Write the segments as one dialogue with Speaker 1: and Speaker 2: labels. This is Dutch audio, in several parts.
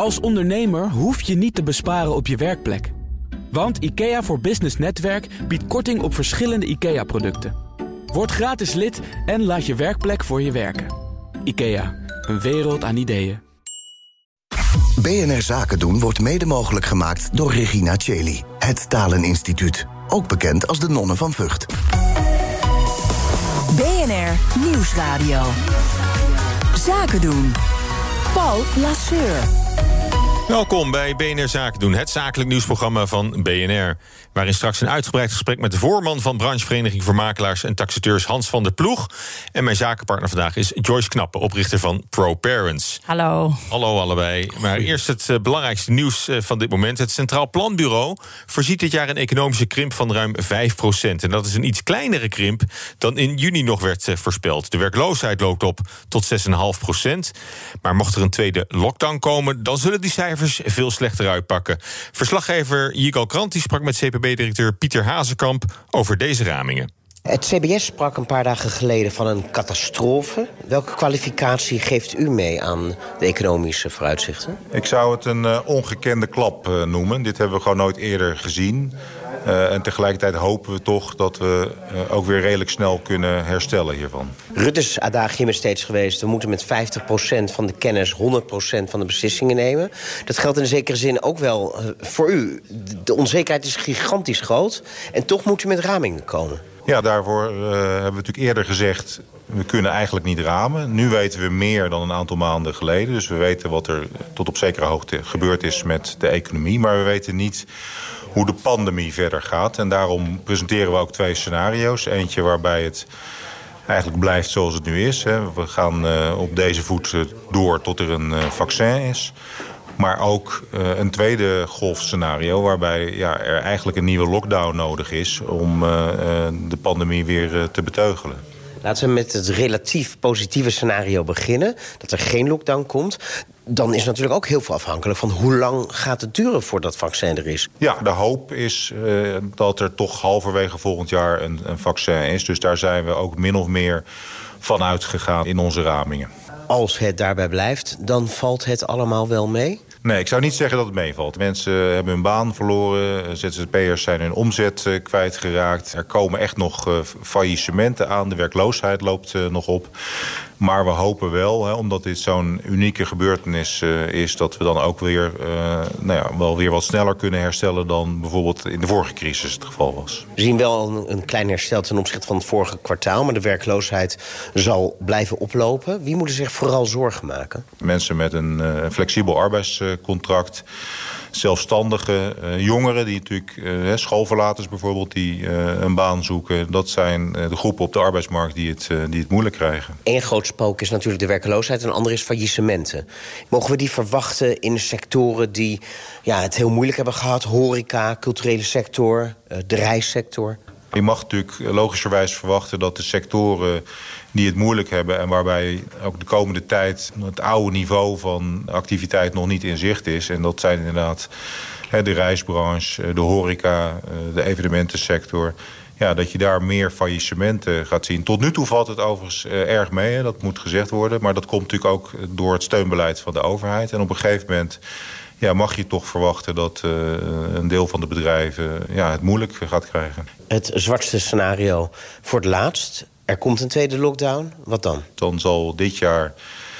Speaker 1: Als ondernemer hoef je niet te besparen op je werkplek. Want IKEA voor Business Netwerk biedt korting op verschillende IKEA-producten. Word gratis lid en laat je werkplek voor je werken. IKEA, een wereld aan ideeën.
Speaker 2: BNR Zaken doen wordt mede mogelijk gemaakt door Regina Cheli. Het Taleninstituut. Ook bekend als de Nonnen van Vught.
Speaker 3: BNR Nieuwsradio. Zaken doen. Paul Lasseur.
Speaker 4: Welkom bij BNR Zaken doen, het zakelijk nieuwsprogramma van BNR. Waarin straks een uitgebreid gesprek met de voorman van branchevereniging voor makelaars en taxateurs Hans van der Ploeg. En mijn zakenpartner vandaag is Joyce Knappe, oprichter van ProParents.
Speaker 5: Hallo.
Speaker 4: Hallo allebei. Maar eerst het belangrijkste nieuws van dit moment. Het Centraal Planbureau voorziet dit jaar een economische krimp van ruim 5%. En dat is een iets kleinere krimp dan in juni nog werd voorspeld. De werkloosheid loopt op tot 6,5%. Maar mocht er een tweede lockdown komen, dan zullen die cijfers veel slechter uitpakken. Verslaggever Yigal Krant sprak met CPB-directeur Pieter Hazekamp over deze ramingen.
Speaker 6: Het CBS sprak een paar dagen geleden van een catastrofe. Welke kwalificatie geeft u mee aan de economische vooruitzichten?
Speaker 7: Ik zou het een ongekende klap noemen. Dit hebben we gewoon nooit eerder gezien. En tegelijkertijd hopen we toch dat we ook weer redelijk snel kunnen herstellen hiervan.
Speaker 6: Rutte's adagium is steeds geweest: we moeten met 50% van de kennis 100% van de beslissingen nemen. Dat geldt in zekere zin ook wel voor u. De onzekerheid is gigantisch groot en toch moet u met ramingen komen.
Speaker 7: Ja, daarvoor hebben we natuurlijk eerder gezegd, we kunnen eigenlijk niet ramen. Nu weten we meer dan een aantal maanden geleden. Dus we weten wat er tot op zekere hoogte gebeurd is met de economie. Maar we weten niet hoe de pandemie verder gaat. En daarom presenteren we ook 2 scenario's. Eentje waarbij het eigenlijk blijft zoals het nu is. We gaan op deze voet door tot er een vaccin is. Maar ook een tweede golfscenario waarbij er eigenlijk een nieuwe lockdown nodig is om de pandemie weer te beteugelen.
Speaker 6: Laten we met het relatief positieve scenario beginnen. Dat er geen lockdown komt. Dan is natuurlijk ook heel veel afhankelijk van hoe lang gaat het duren voordat vaccin er is.
Speaker 7: Ja, de hoop is dat er toch halverwege volgend jaar een vaccin is. Dus daar zijn we ook min of meer van uitgegaan in onze ramingen.
Speaker 6: Als het daarbij blijft, dan valt het allemaal wel mee?
Speaker 7: Nee, ik zou niet zeggen dat het meevalt. Mensen hebben hun baan verloren, ZZP'ers zijn hun omzet kwijtgeraakt. Er komen echt nog faillissementen aan, de werkloosheid loopt nog op. Maar we hopen wel, omdat dit zo'n unieke gebeurtenis is, dat we dan ook weer, wel weer wat sneller kunnen herstellen dan bijvoorbeeld in de vorige crisis het geval was.
Speaker 6: We zien wel een klein herstel ten opzichte van het vorige kwartaal, maar de werkloosheid zal blijven oplopen. Wie moeten zich vooral zorgen maken?
Speaker 7: Mensen met een flexibel arbeidscontract, zelfstandige jongeren die natuurlijk schoolverlaters bijvoorbeeld die een baan zoeken. Dat zijn de groepen op de arbeidsmarkt die het moeilijk krijgen.
Speaker 6: Eén groot spook is natuurlijk de werkloosheid en een ander is faillissementen. Mogen we die verwachten in sectoren die het heel moeilijk hebben gehad? Horeca, culturele sector, de reissector?
Speaker 7: Je mag natuurlijk logischerwijs verwachten dat de sectoren die het moeilijk hebben en waarbij ook de komende tijd het oude niveau van activiteit nog niet in zicht is. En dat zijn inderdaad de reisbranche, de horeca, de evenementensector. Ja, dat je daar meer faillissementen gaat zien. Tot nu toe valt het overigens erg mee, dat moet gezegd worden. Maar dat komt natuurlijk ook door het steunbeleid van de overheid. En op een gegeven moment mag je toch verwachten dat een deel van de bedrijven het moeilijk gaat krijgen.
Speaker 6: Het zwartste scenario voor het laatst. Er komt een tweede lockdown. Wat dan?
Speaker 7: Dan zal dit jaar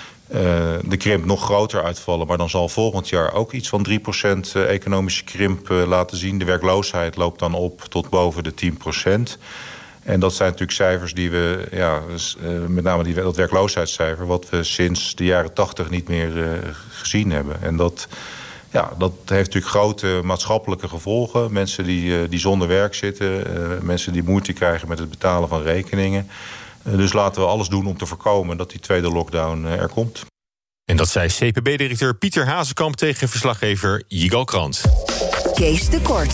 Speaker 7: de krimp nog groter uitvallen. Maar dan zal volgend jaar ook iets van 3% economische krimp laten zien. De werkloosheid loopt dan op tot boven de 10%. En dat zijn natuurlijk cijfers die we, met name dat werkloosheidscijfer, wat we sinds de jaren 80 niet meer gezien hebben. En dat heeft natuurlijk grote maatschappelijke gevolgen. Mensen die zonder werk zitten, mensen die moeite krijgen met het betalen van rekeningen. Dus laten we alles doen om te voorkomen dat die tweede lockdown er komt.
Speaker 4: En dat zei CPB-directeur Pieter Hazekamp tegen verslaggever Yigal Krant.
Speaker 3: Kees de Kort.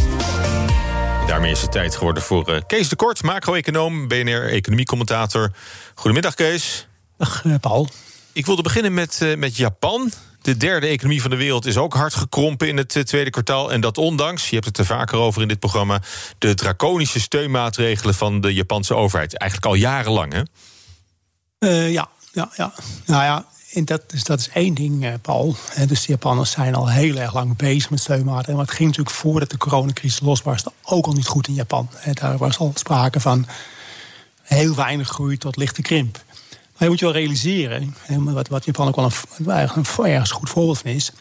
Speaker 4: Daarmee is het tijd geworden voor Kees de Kort, macro-econoom, BNR-economiecommentator. Goedemiddag, Kees.
Speaker 8: Dag, Paul.
Speaker 4: Ik wilde beginnen met Japan. De derde economie van de wereld is ook hard gekrompen in het tweede kwartaal. En dat ondanks, je hebt het er vaker over in dit programma, de draconische steunmaatregelen van de Japanse overheid. Eigenlijk al jarenlang, hè?
Speaker 8: Ja. Nou ja,
Speaker 5: en dat is één ding, Paul. Dus de Japanners zijn al heel erg lang bezig met steunmaatregelen. Maar het ging natuurlijk voordat de coronacrisis losbarstte ook al niet goed in Japan. Daar was al sprake van heel weinig groei tot lichte krimp. Maar je moet je wel realiseren, wat Japan ook wel een ergens goed voorbeeld van is.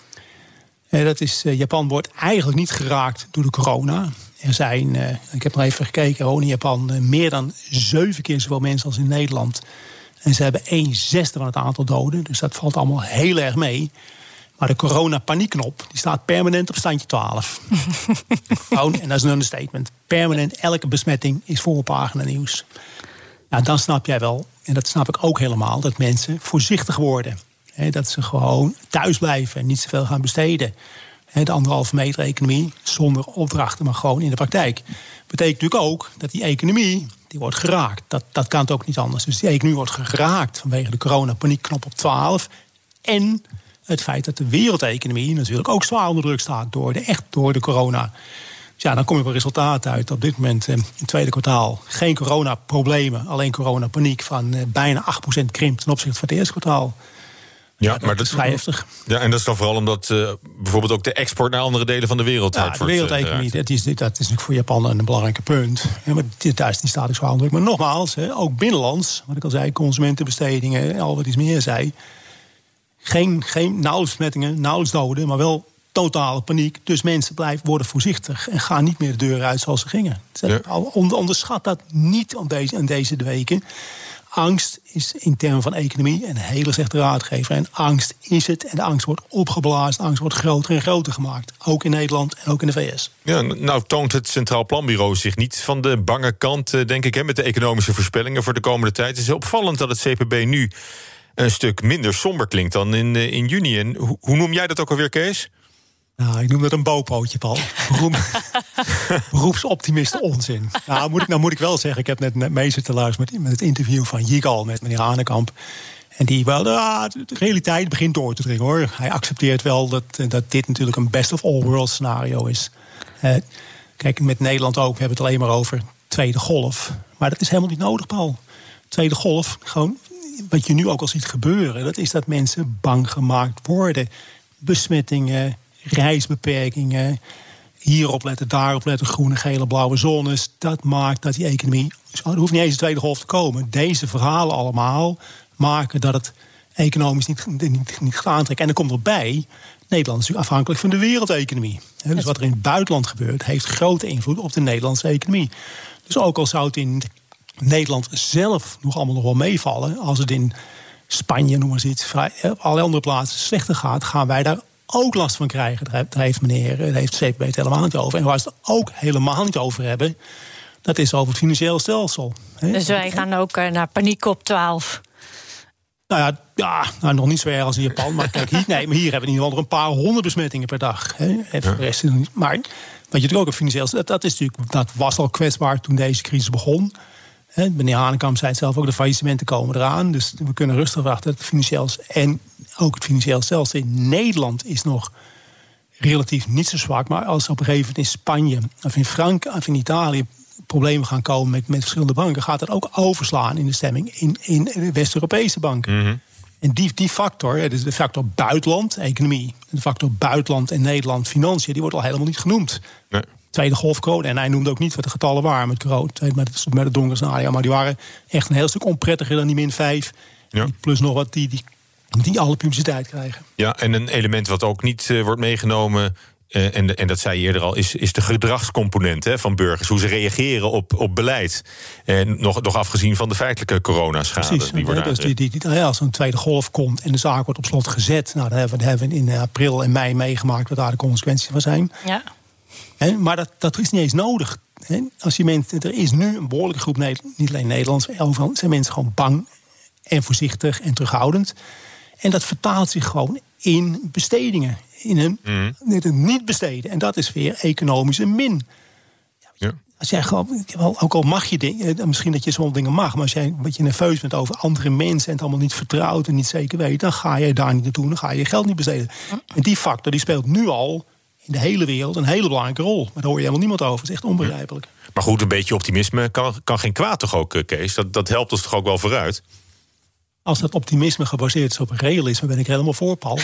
Speaker 5: Dat is, Japan wordt eigenlijk niet geraakt door de corona. Er zijn, ik heb nog even gekeken, in Japan meer dan 7 keer zoveel mensen als in Nederland. En ze hebben 1/6 van het aantal doden. Dus dat valt allemaal heel erg mee. Maar de corona-paniekknop die staat permanent op standje 12. En dat is een understatement. Permanent, elke besmetting is voorpagina nieuws. Nou, dan snap jij wel, en dat snap ik ook helemaal, dat mensen voorzichtig worden. Dat ze gewoon thuis blijven en niet zoveel gaan besteden. De 1,5 meter economie, zonder opdrachten, maar gewoon in de praktijk. Betekent natuurlijk ook dat die economie, die wordt geraakt. Dat kan het ook niet anders. Dus die economie wordt geraakt vanwege de corona-paniekknop op 12. En het feit dat de wereldeconomie natuurlijk ook zwaar onder druk staat door de corona. Dus ja, dan kom je op een resultaat uit. Op dit moment in het tweede kwartaal geen coronaproblemen, alleen coronapaniek van bijna 8% krimp ten opzichte van het eerste kwartaal. Ja, maar dat is vrij heftig.
Speaker 4: Ja, en dat is dan vooral omdat bijvoorbeeld ook de export naar andere delen van de wereld hard wordt.
Speaker 5: De wereldeconomie, dat is natuurlijk voor Japan een belangrijk punt. Ja, maar thuis die staat ook zwaar onder druk. Maar nogmaals, ook binnenlands, wat ik al zei, consumentenbestedingen en al wat iets meer zei. Geen nauwelijks besmettingen, nauwelijks doden, maar wel totale paniek. Dus mensen worden voorzichtig en gaan niet meer de deur uit zoals ze gingen. Onderschat dat niet in deze weken. Angst is in termen van economie een hele slechte raadgever. En angst is het. En de angst wordt opgeblazen. Angst wordt groter en groter gemaakt. Ook in Nederland en ook in de VS.
Speaker 4: Ja, nou toont het Centraal Planbureau zich niet van de bange kant, denk ik, met de economische voorspellingen voor de komende tijd. Het is opvallend dat het CPB nu een stuk minder somber klinkt dan in juni. En hoe noem jij dat ook alweer, Kees?
Speaker 5: Nou, ik noem dat een bopootje, Paul. Beroepsoptimisten onzin. Nou moet ik wel zeggen, ik heb net mee zitten luisteren met het interview van Yigal met meneer Hanekamp. En die wel, de realiteit begint door te dringen, hoor. Hij accepteert wel dat dit natuurlijk een best of all world scenario is. Kijk, met Nederland ook, we hebben het alleen maar over tweede golf. Maar dat is helemaal niet nodig, Paul. Tweede golf, gewoon wat je nu ook al ziet gebeuren, dat is dat mensen bang gemaakt worden. Besmettingen, reisbeperkingen, hierop letten, daarop letten, groene, gele, blauwe zones. Dat maakt dat die economie, er hoeft niet eens een tweede golf te komen. Deze verhalen allemaal maken dat het economisch niet gaat aantrekken. En er komt erbij, Nederland is natuurlijk afhankelijk van de wereldeconomie. Dus wat er in het buitenland gebeurt, heeft grote invloed op de Nederlandse economie. Dus ook al zou het in Nederland zelf allemaal nog wel meevallen, als het in Spanje, noem maar eens iets, allerlei andere plaatsen slechter gaat, gaan wij daar ook last van krijgen. Daar heeft CPB het helemaal niet over. En waar ze het ook helemaal niet over hebben, dat is over het financieel stelsel.
Speaker 8: Dus wij gaan ook naar paniek op 12.
Speaker 5: Nou ja, nog niet zo erg als in Japan. Maar kijk, hier hebben we in ieder geval nog een paar 100 besmettingen per dag. Maar wat je natuurlijk ook op financieel stelsel, dat was al kwetsbaar toen deze crisis begon. Meneer Hanekamp zei het zelf ook, de faillissementen komen eraan. Dus we kunnen rustig wachten. En ook het financieel stelsel in Nederland is nog relatief niet zo zwak. Maar als op een gegeven moment in Spanje of in Frankrijk of in Italië problemen gaan komen met verschillende banken, gaat dat ook overslaan in de stemming in de West-Europese banken. Mm-hmm. En die factor, dus de factor buitenland, economie, de factor buitenland en Nederland, financiën, die wordt al helemaal niet genoemd. Nee. Tweede golf corona. En hij noemde ook niet wat de getallen waren met corona, met het donkere scenario. Maar die waren echt een heel stuk onprettiger dan die -5. Ja. Plus nog wat die alle publiciteit krijgen. Ja, en een element wat ook niet wordt meegenomen, en dat zei je eerder al, is de gedragscomponent van burgers. Hoe ze reageren op beleid. En nog afgezien van de feitelijke coronaschade. Precies, die wordt dus als er een tweede golf komt en de zaak wordt op slot gezet. Nou, dat hebben we in april en mei meegemaakt wat daar de consequenties van zijn. Ja. Maar dat is niet eens nodig. Als je mensen, er is nu een behoorlijke groep, niet alleen Nederlands, overal zijn mensen gewoon bang en voorzichtig en terughoudend. En dat vertaalt zich gewoon in bestedingen. In een niet besteden. En dat is weer economische min. Ja. Als jij gewoon, ook al mag je dingen, misschien dat je sommige dingen mag, maar als jij een beetje nerveus bent over andere mensen en het allemaal niet vertrouwt en niet zeker weet, dan ga je daar niet naartoe, dan ga je je geld niet besteden. En die factor die speelt nu al in de hele wereld een hele belangrijke rol. Maar daar hoor je helemaal niemand over. Het is echt onbegrijpelijk. Maar goed, een beetje optimisme kan geen kwaad toch ook, Kees? Dat helpt ons toch ook wel vooruit? als dat optimisme gebaseerd is op realisme, ben ik helemaal voor, Paul.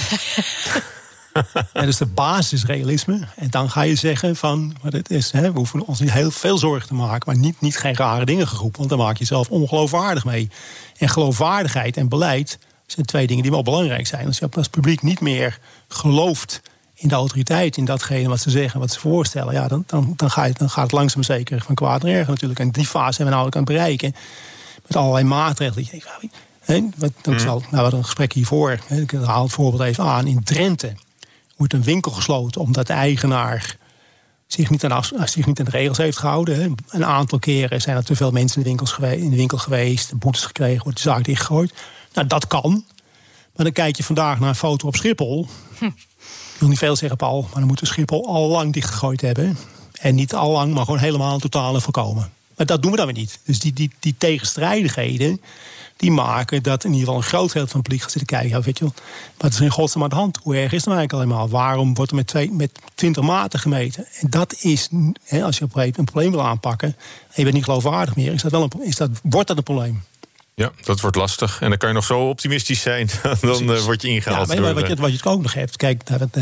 Speaker 5: En dus de basis is realisme. En dan ga je zeggen van, wat het is, we hoeven ons niet heel veel zorgen te maken, maar niet geen rare dingen geroepen, want dan maak je jezelf ongeloofwaardig mee. En geloofwaardigheid en beleid zijn 2 dingen die wel belangrijk zijn. Als je als publiek niet meer gelooft in de autoriteit, in datgene wat ze zeggen, wat ze voorstellen, ja, dan gaat het langzaam zeker van kwaad naar erger natuurlijk. En die fase zijn we nou ook aan het bereiken. Met allerlei maatregelen. We hadden een gesprek hiervoor. Ik haal het voorbeeld even aan. In Drenthe wordt een winkel gesloten omdat de eigenaar zich niet aan de regels heeft gehouden. Een aantal keren zijn er te veel mensen in de winkel geweest, boetes gekregen, wordt de zaak dichtgegooid. Nou, dat kan. Maar dan kijk je vandaag naar een foto op Schiphol. Ik wil niet veel zeggen, Paul, maar dan moeten we Schiphol al lang dichtgegooid hebben. En niet al lang, maar gewoon helemaal totaal voorkomen. Maar dat doen we dan weer niet. Dus die tegenstrijdigheden, die maken dat in ieder geval een groot deel van het publiek gaat zitten kijken. Weet je wel, wat is er in godsnaam aan de hand? Hoe erg is het nou eigenlijk allemaal? Waarom wordt er met 20 maten gemeten? En dat is, als je op een probleem wil aanpakken en je bent niet geloofwaardig meer, wordt dat een probleem.
Speaker 4: Ja, dat wordt lastig. En dan kan je nog zo optimistisch zijn, dan word je ingehaald.
Speaker 5: Ja, maar wat je ook nog hebt, kijk,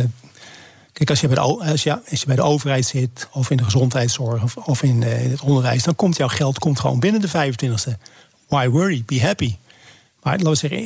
Speaker 5: als je bij de overheid zit, of in de gezondheidszorg, of in het onderwijs, dan komt jouw geld gewoon binnen de 25e. Why worry? Be happy. Maar laten we zeggen,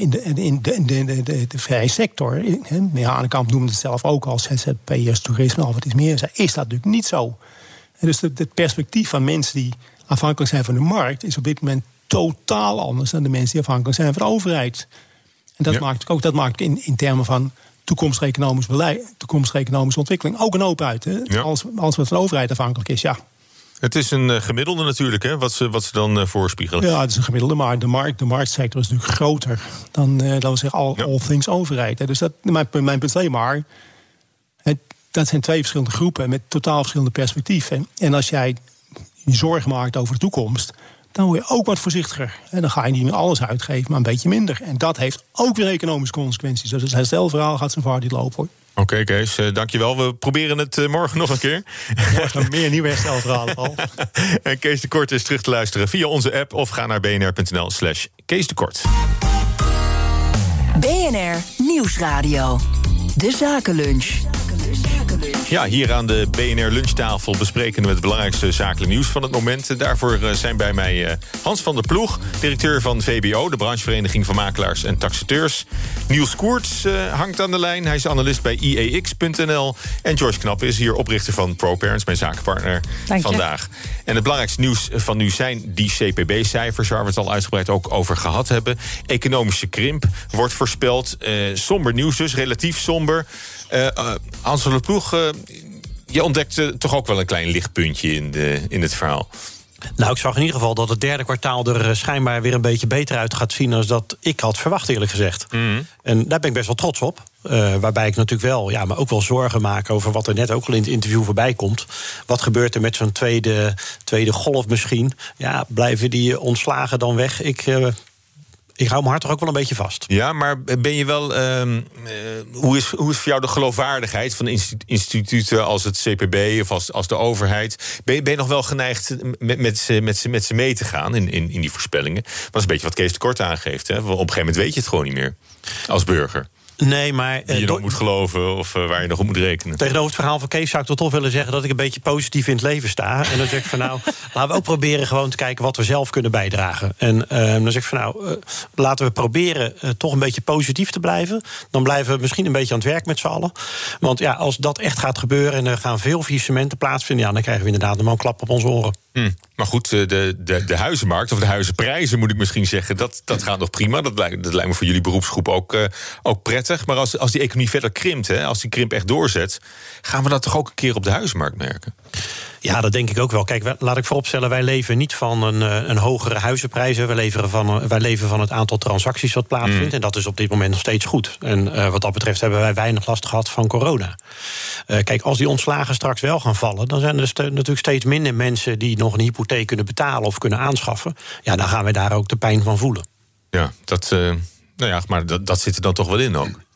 Speaker 5: in de vrije sector, meneer Hanekamp noemde het zelf ook als ZZP'ers, toerisme, al wat is meer, is dat natuurlijk niet zo. En dus het perspectief van mensen die afhankelijk zijn van de markt is op dit moment totaal anders dan de mensen die afhankelijk zijn van de overheid. En dat maakt in termen van toekomstige economisch beleid, toekomstige economische ontwikkeling ook een open uit. Ja. Alles wat van de overheid afhankelijk is, ja.
Speaker 4: Het is een gemiddelde natuurlijk, hè, wat ze dan voorspiegelen.
Speaker 5: Ja, het is een gemiddelde, maar de marktsector is natuurlijk groter dan we zeggen all things overheid. Dus mijn punt is alleen maar, dat zijn 2 verschillende groepen met totaal verschillende perspectieven. En als jij je zorgen maakt over de toekomst, dan word je ook wat voorzichtiger. En dan ga je niet meer alles uitgeven, maar een beetje minder. En dat heeft ook weer economische consequenties. Dus het herstelverhaal gaat zijn vaart niet lopen, hoor.
Speaker 4: Oké, Kees, dankjewel. We proberen het morgen nog een keer.
Speaker 5: Morgen meer nieuwe herstelverhalen, Paul.
Speaker 4: En Kees de Kort is terug te luisteren via onze app of ga naar bnr.nl/Kees de Kort.
Speaker 3: BNR Nieuwsradio. De Zakenlunch.
Speaker 4: Ja, hier aan de BNR lunchtafel bespreken we het belangrijkste zakelijk nieuws van het moment. Daarvoor zijn bij mij Hans van der Ploeg, directeur van VBO, de branchevereniging van makelaars en taxateurs. Niels Koerts hangt aan de lijn, hij is analist bij IEX.nl. En Joyce Knap is hier oprichter van ProParents, mijn zakenpartner vandaag. En het belangrijkste nieuws van nu zijn die CPB-cijfers, waar we het al uitgebreid ook over gehad hebben. Economische krimp wordt voorspeld. Somber nieuws dus, relatief somber. Hans van der Ploeg, je ontdekte toch ook wel een klein lichtpuntje in het verhaal.
Speaker 9: Nou, ik zag in ieder geval dat het 3e kwartaal er schijnbaar weer een beetje beter uit gaat zien dan dat ik had verwacht, eerlijk gezegd. Mm. En daar ben ik best wel trots op. Waarbij ik natuurlijk wel, maar ook wel zorgen maak over wat er net ook al in het interview voorbij komt. Wat gebeurt er met zo'n tweede golf misschien? Ja, blijven die ontslagen dan weg? Ik hou mijn hart toch ook wel een beetje vast.
Speaker 4: Ja, maar ben je wel. Hoe is voor jou de geloofwaardigheid van instituten als het CPB of als de overheid? Ben je nog wel geneigd met ze mee te gaan in die voorspellingen? Maar dat is een beetje wat Kees de Kort aangeeft. Hè? Op een gegeven moment weet je het gewoon niet meer als burger.
Speaker 9: Nee, maar
Speaker 4: die je nog moet geloven of waar je nog op moet rekenen.
Speaker 9: Tegenover het verhaal van Kees zou ik toch willen zeggen dat ik een beetje positief in het leven sta. En dan zeg ik van laten we ook proberen gewoon te kijken wat we zelf kunnen bijdragen. En dan zeg ik van laten we proberen toch een beetje positief te blijven. Dan blijven we misschien een beetje aan het werk met z'n allen. Want als dat echt gaat gebeuren en er gaan veel faillissementen plaatsvinden, dan krijgen we inderdaad een klap op onze oren.
Speaker 4: Maar goed, de huizenmarkt, of de huizenprijzen moet ik misschien zeggen, dat gaat nog prima. Dat lijkt me voor jullie beroepsgroep ook prettig. Maar als die economie verder krimpt, als die krimp echt doorzet, gaan we dat toch ook een keer op de huizenmarkt merken?
Speaker 9: Ja, dat denk ik ook wel. Kijk, laat ik vooropstellen, wij leven niet van een hogere huizenprijzen. Wij leven van het aantal transacties wat plaatsvindt. En dat is op dit moment nog steeds goed. En wat dat betreft hebben wij weinig last gehad van corona. Kijk, als die ontslagen straks wel gaan vallen, dan zijn er natuurlijk steeds minder mensen die nog een hypotheek kunnen betalen of kunnen aanschaffen. Ja, dan gaan wij daar ook de pijn van voelen.
Speaker 4: Ja, maar dat zit er dan toch wel in ook?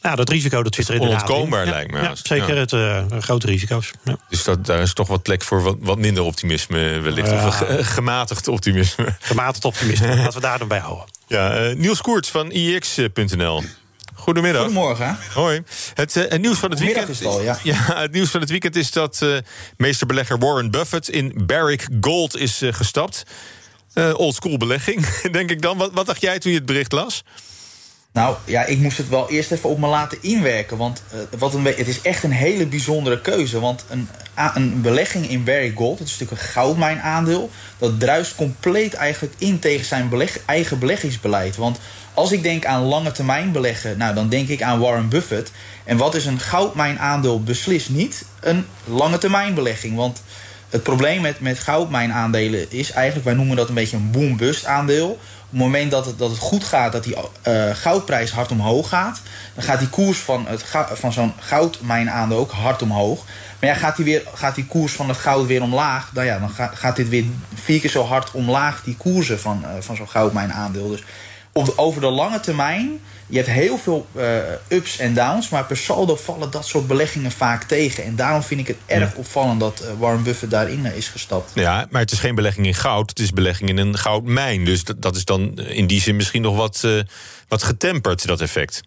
Speaker 9: Ja, dat risico dat zit er inderdaad
Speaker 4: onontkoombaar,
Speaker 9: in.
Speaker 4: lijkt me.
Speaker 9: Ja, zeker het grote risico's. Ja.
Speaker 4: Dus daar is toch wat plek voor wat minder optimisme wellicht. Of gematigd optimisme.
Speaker 9: Gematigd optimisme, laten we daar dan bij houden.
Speaker 4: Ja, Niels Koerts van IEX.nl. Goedemiddag.
Speaker 10: Goedemorgen.
Speaker 4: Hoi. Het nieuws van het weekend
Speaker 10: is het al, ja.
Speaker 4: Het nieuws van het weekend is dat meesterbelegger Warren Buffett in Barrick Gold is gestapt. Oldschool belegging, denk ik dan. Wat dacht jij toen je het bericht las?
Speaker 10: Nou ja, ik moest het wel eerst even op me laten inwerken. Want het is echt een hele bijzondere keuze. Want een belegging in Barrick Gold, dat is natuurlijk een goudmijnaandeel, dat druist compleet eigenlijk in tegen zijn eigen beleggingsbeleid. Want als ik denk aan lange termijn beleggen, nou, dan denk ik aan Warren Buffett. En wat is een goudmijnaandeel? Beslist niet een lange termijn belegging. Want het probleem met goudmijnaandelen is eigenlijk, wij noemen dat een beetje een boom-bust aandeel. Op het moment dat het goed gaat, dat die goudprijs hard omhoog gaat, dan gaat die koers van zo'n goudmijnaandeel ook hard omhoog. Maar ja, gaat die koers van het goud weer omlaag, dan gaat dit weer 4 keer zo hard omlaag, die koersen van zo'n goudmijnaandeel. Dus over de lange termijn, je hebt heel veel ups en downs, maar per saldo vallen dat soort beleggingen vaak tegen. En daarom vind ik het erg opvallend dat Warren Buffett daarin is gestapt.
Speaker 4: Ja, maar het is geen belegging in goud, het is belegging in een goudmijn. Dus dat is dan in die zin misschien nog wat getemperd, dat effect.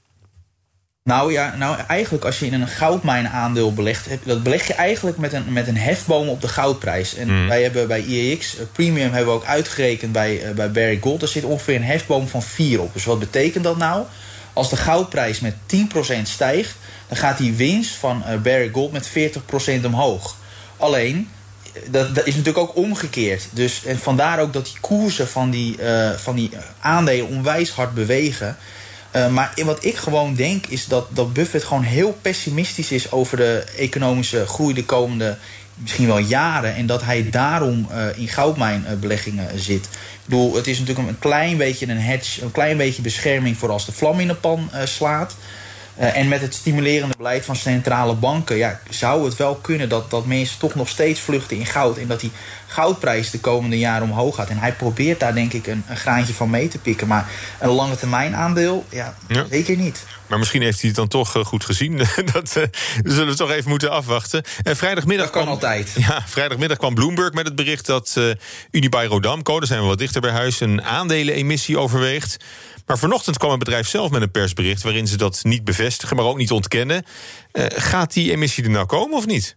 Speaker 10: Nou eigenlijk als je in een goudmijnaandeel belegt, dat beleg je eigenlijk met een hefboom op de goudprijs. En wij hebben bij IEX Premium hebben we ook uitgerekend bij Barrick Gold. Er zit ongeveer een hefboom van 4 op. Dus wat betekent dat nou? Als de goudprijs met 10% stijgt, dan gaat die winst van Barrick Gold met 40% omhoog. Alleen, dat is natuurlijk ook omgekeerd. Dus, en vandaar ook dat die koersen van die aandelen onwijs hard bewegen. Maar wat ik gewoon denk is dat Buffett gewoon heel pessimistisch is over de economische groei de komende misschien wel jaren. En dat hij daarom in goudmijnbeleggingen zit. Ik bedoel, het is natuurlijk een klein beetje een hedge, een klein beetje bescherming voor als de vlam in de pan slaat. En met het stimulerende beleid van centrale banken zou het wel kunnen dat mensen toch nog steeds vluchten in goud. En dat die goudprijs de komende jaren omhoog gaat. En hij probeert daar denk ik een graantje van mee te pikken. Maar een lange termijn aandeel, zeker niet.
Speaker 4: Maar misschien heeft hij het dan toch goed gezien. Dat zullen we toch even moeten afwachten. Vrijdagmiddag
Speaker 10: dat kan altijd.
Speaker 4: Ja, vrijdagmiddag kwam Bloomberg met het bericht dat Unibail-Rodamco, daar zijn we wat dichter bij huis, een aandelenemissie overweegt. Maar vanochtend kwam het bedrijf zelf met een persbericht waarin ze dat niet bevestigen, maar ook niet ontkennen. Gaat die emissie er nou komen of niet?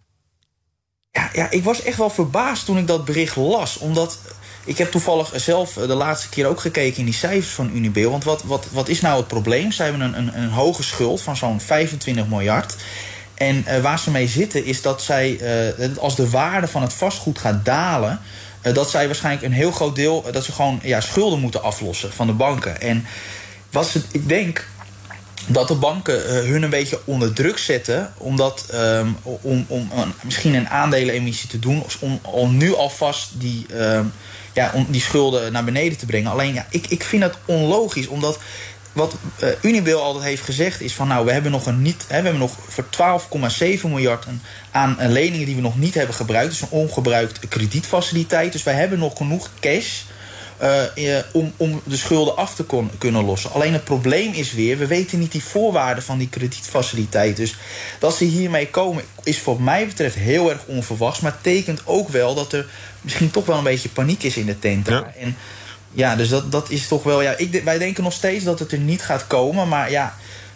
Speaker 10: Ja, ik was echt wel verbaasd toen ik dat bericht las. Omdat ik heb toevallig zelf de laatste keer ook gekeken in die cijfers van Unibail. Want wat is nou het probleem? Ze hebben een hoge schuld van zo'n 25 miljard. En waar ze mee zitten is dat zij, als de waarde van het vastgoed gaat dalen, dat zij waarschijnlijk een heel groot deel, dat ze gewoon schulden moeten aflossen van de banken. En ik denk dat de banken hun een beetje onder druk zetten om misschien een aandelenemissie te doen, om nu alvast om die schulden naar beneden te brengen. Alleen ik vind dat onlogisch, omdat wat Unibail altijd heeft gezegd is van we hebben nog voor 12,7 miljard aan leningen die we nog niet hebben gebruikt. Dus een ongebruikte kredietfaciliteit. Dus wij hebben nog genoeg cash om de schulden af te kunnen lossen. Alleen het probleem is weer, we weten niet die voorwaarden van die kredietfaciliteit. Dus dat ze hiermee komen is voor mij betreft heel erg onverwachts, maar tekent ook wel dat er misschien toch wel een beetje paniek is in de tent. Ja. En dus dat is toch wel. Wij denken nog steeds dat het er niet gaat komen, maar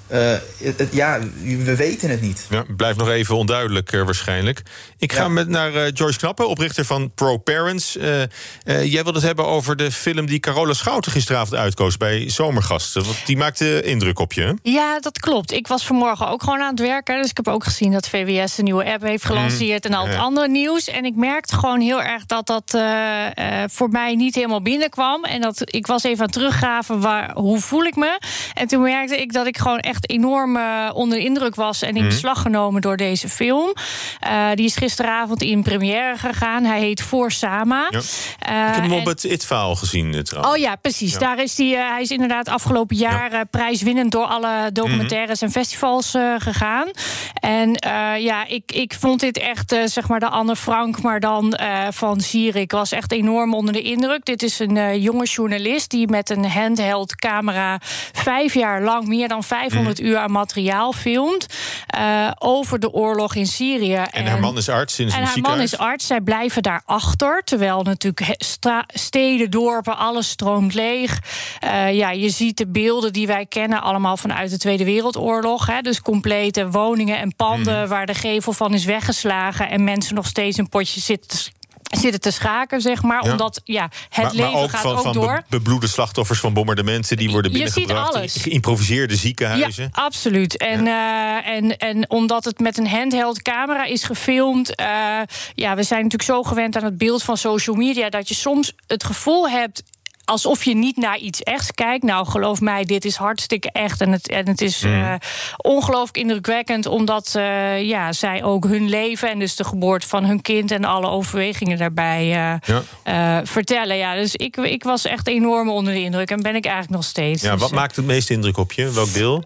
Speaker 10: we weten het niet.
Speaker 4: Ja, blijft nog even onduidelijk waarschijnlijk. Ik ga naar Joyce Knappe, oprichter van ProParents. Jij wilde het hebben over de film die Carola Schouten gisteravond uitkoos bij Zomergasten. Want die maakte indruk op je.
Speaker 8: Ja, dat klopt. Ik was vanmorgen ook gewoon aan het werken. Dus ik heb ook gezien dat VWS een nieuwe app heeft gelanceerd en al het andere nieuws. En ik merkte gewoon heel erg dat voor mij niet helemaal binnenkwam. En dat ik was even aan het teruggraven, hoe voel ik me? En toen merkte ik dat ik gewoon echt enorm onder de indruk was en in beslag genomen door deze film. Die is gisteravond in première gegaan. Hij heet Voor Sama. Ja.
Speaker 4: Ik heb hem op het IT-verhaal gezien trouwens.
Speaker 8: Oh ja, precies. Ja. Daar is hij is inderdaad afgelopen jaar prijswinnend door alle documentaires en festivals gegaan. En ik vond dit echt zeg maar de Anne Frank, maar dan van Zierik. Was echt enorm onder de indruk. Dit is een jonge journalist die met een handheld camera 5 jaar lang meer dan 500 500 uur aan materiaal filmt over de oorlog in Syrië.
Speaker 4: En haar man is arts in een ziekenhuis?
Speaker 8: En haar man is arts, zij blijven daarachter. Terwijl natuurlijk steden, dorpen, alles stroomt leeg. Je ziet de beelden die wij kennen allemaal vanuit de Tweede Wereldoorlog. Hè, dus complete woningen en panden waar de gevel van is weggeslagen en mensen nog steeds een potje zitten te schaken, zeg maar. Ja. Omdat het leven
Speaker 4: ook
Speaker 8: gaat ook door.
Speaker 4: Van bebloede slachtoffers van bombardementen die worden binnengebracht.
Speaker 8: Je ziet alles.
Speaker 4: Geïmproviseerde ziekenhuizen.
Speaker 8: Ja, absoluut. En omdat het met een handheld camera is gefilmd. We zijn natuurlijk zo gewend aan het beeld van social media dat je soms het gevoel hebt alsof je niet naar iets echts kijkt. Nou, geloof mij, dit is hartstikke echt. En het is ongelooflijk indrukwekkend, omdat zij ook hun leven en dus de geboorte van hun kind en alle overwegingen daarbij vertellen. Ja, dus ik was echt enorm onder de indruk en ben ik eigenlijk nog steeds.
Speaker 4: Ja,
Speaker 8: dus,
Speaker 4: wat maakt het meeste indruk op je? Welk deel?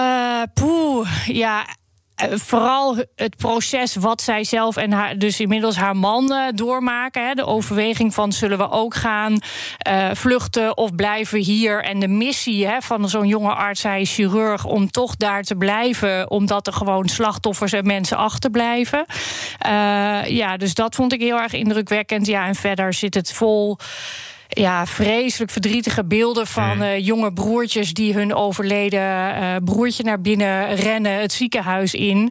Speaker 8: Vooral het proces wat zij zelf en dus inmiddels haar man doormaken. Hè. De overweging van zullen we ook gaan vluchten of blijven hier. En de missie van zo'n jonge arts, hij is chirurg, om toch daar te blijven. Omdat er gewoon slachtoffers en mensen achterblijven. Dus dat vond ik heel erg indrukwekkend. Ja, en verder zit het vol vreselijk verdrietige beelden van jonge broertjes die hun overleden broertje naar binnen rennen, het ziekenhuis in.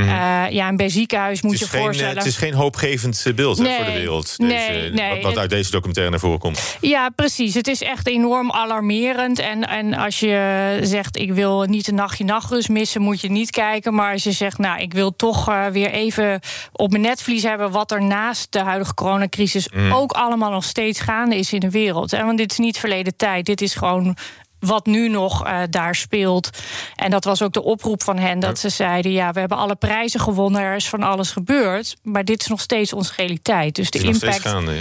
Speaker 8: En bij ziekenhuis moet je voorstellen. Het
Speaker 4: is geen hoopgevend beeld voor de wereld. Wat uit deze documentaire naar voren komt.
Speaker 8: Ja, precies. Het is echt enorm alarmerend. En als je zegt, ik wil niet een nachtje nachtrust missen, moet je niet kijken. Maar als je zegt, ik wil toch weer even op mijn netvlies hebben wat er naast de huidige coronacrisis ook allemaal nog steeds gaande is in de wereld. Want dit is niet verleden tijd. Dit is gewoon wat nu nog daar speelt. En dat was ook de oproep van hen, dat ze zeiden, we hebben alle prijzen gewonnen, er is van alles gebeurd, maar dit is nog steeds onze realiteit. Dus de impact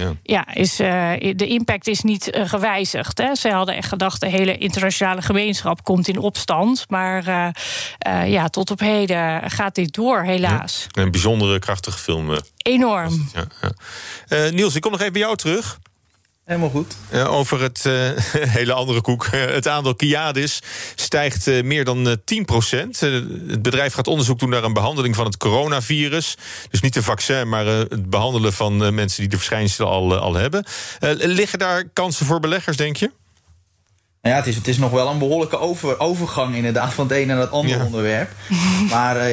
Speaker 8: gaande, de impact is niet gewijzigd. Hè. Ze hadden echt gedacht, de hele internationale gemeenschap komt in opstand, maar tot op heden gaat dit door, helaas.
Speaker 4: Een bijzondere, krachtige film.
Speaker 8: Enorm.
Speaker 4: Niels, ik kom nog even bij jou terug.
Speaker 10: Helemaal goed.
Speaker 4: Over het hele andere koek. Het aandeel Kiadis stijgt meer dan 10%. Het bedrijf gaat onderzoek doen naar een behandeling van het coronavirus. Dus niet een vaccin, maar het behandelen van mensen die de verschijnselen al hebben. Liggen daar kansen voor beleggers, denk je?
Speaker 10: Ja, het is nog wel een behoorlijke overgang inderdaad van het een naar het andere onderwerp. Maar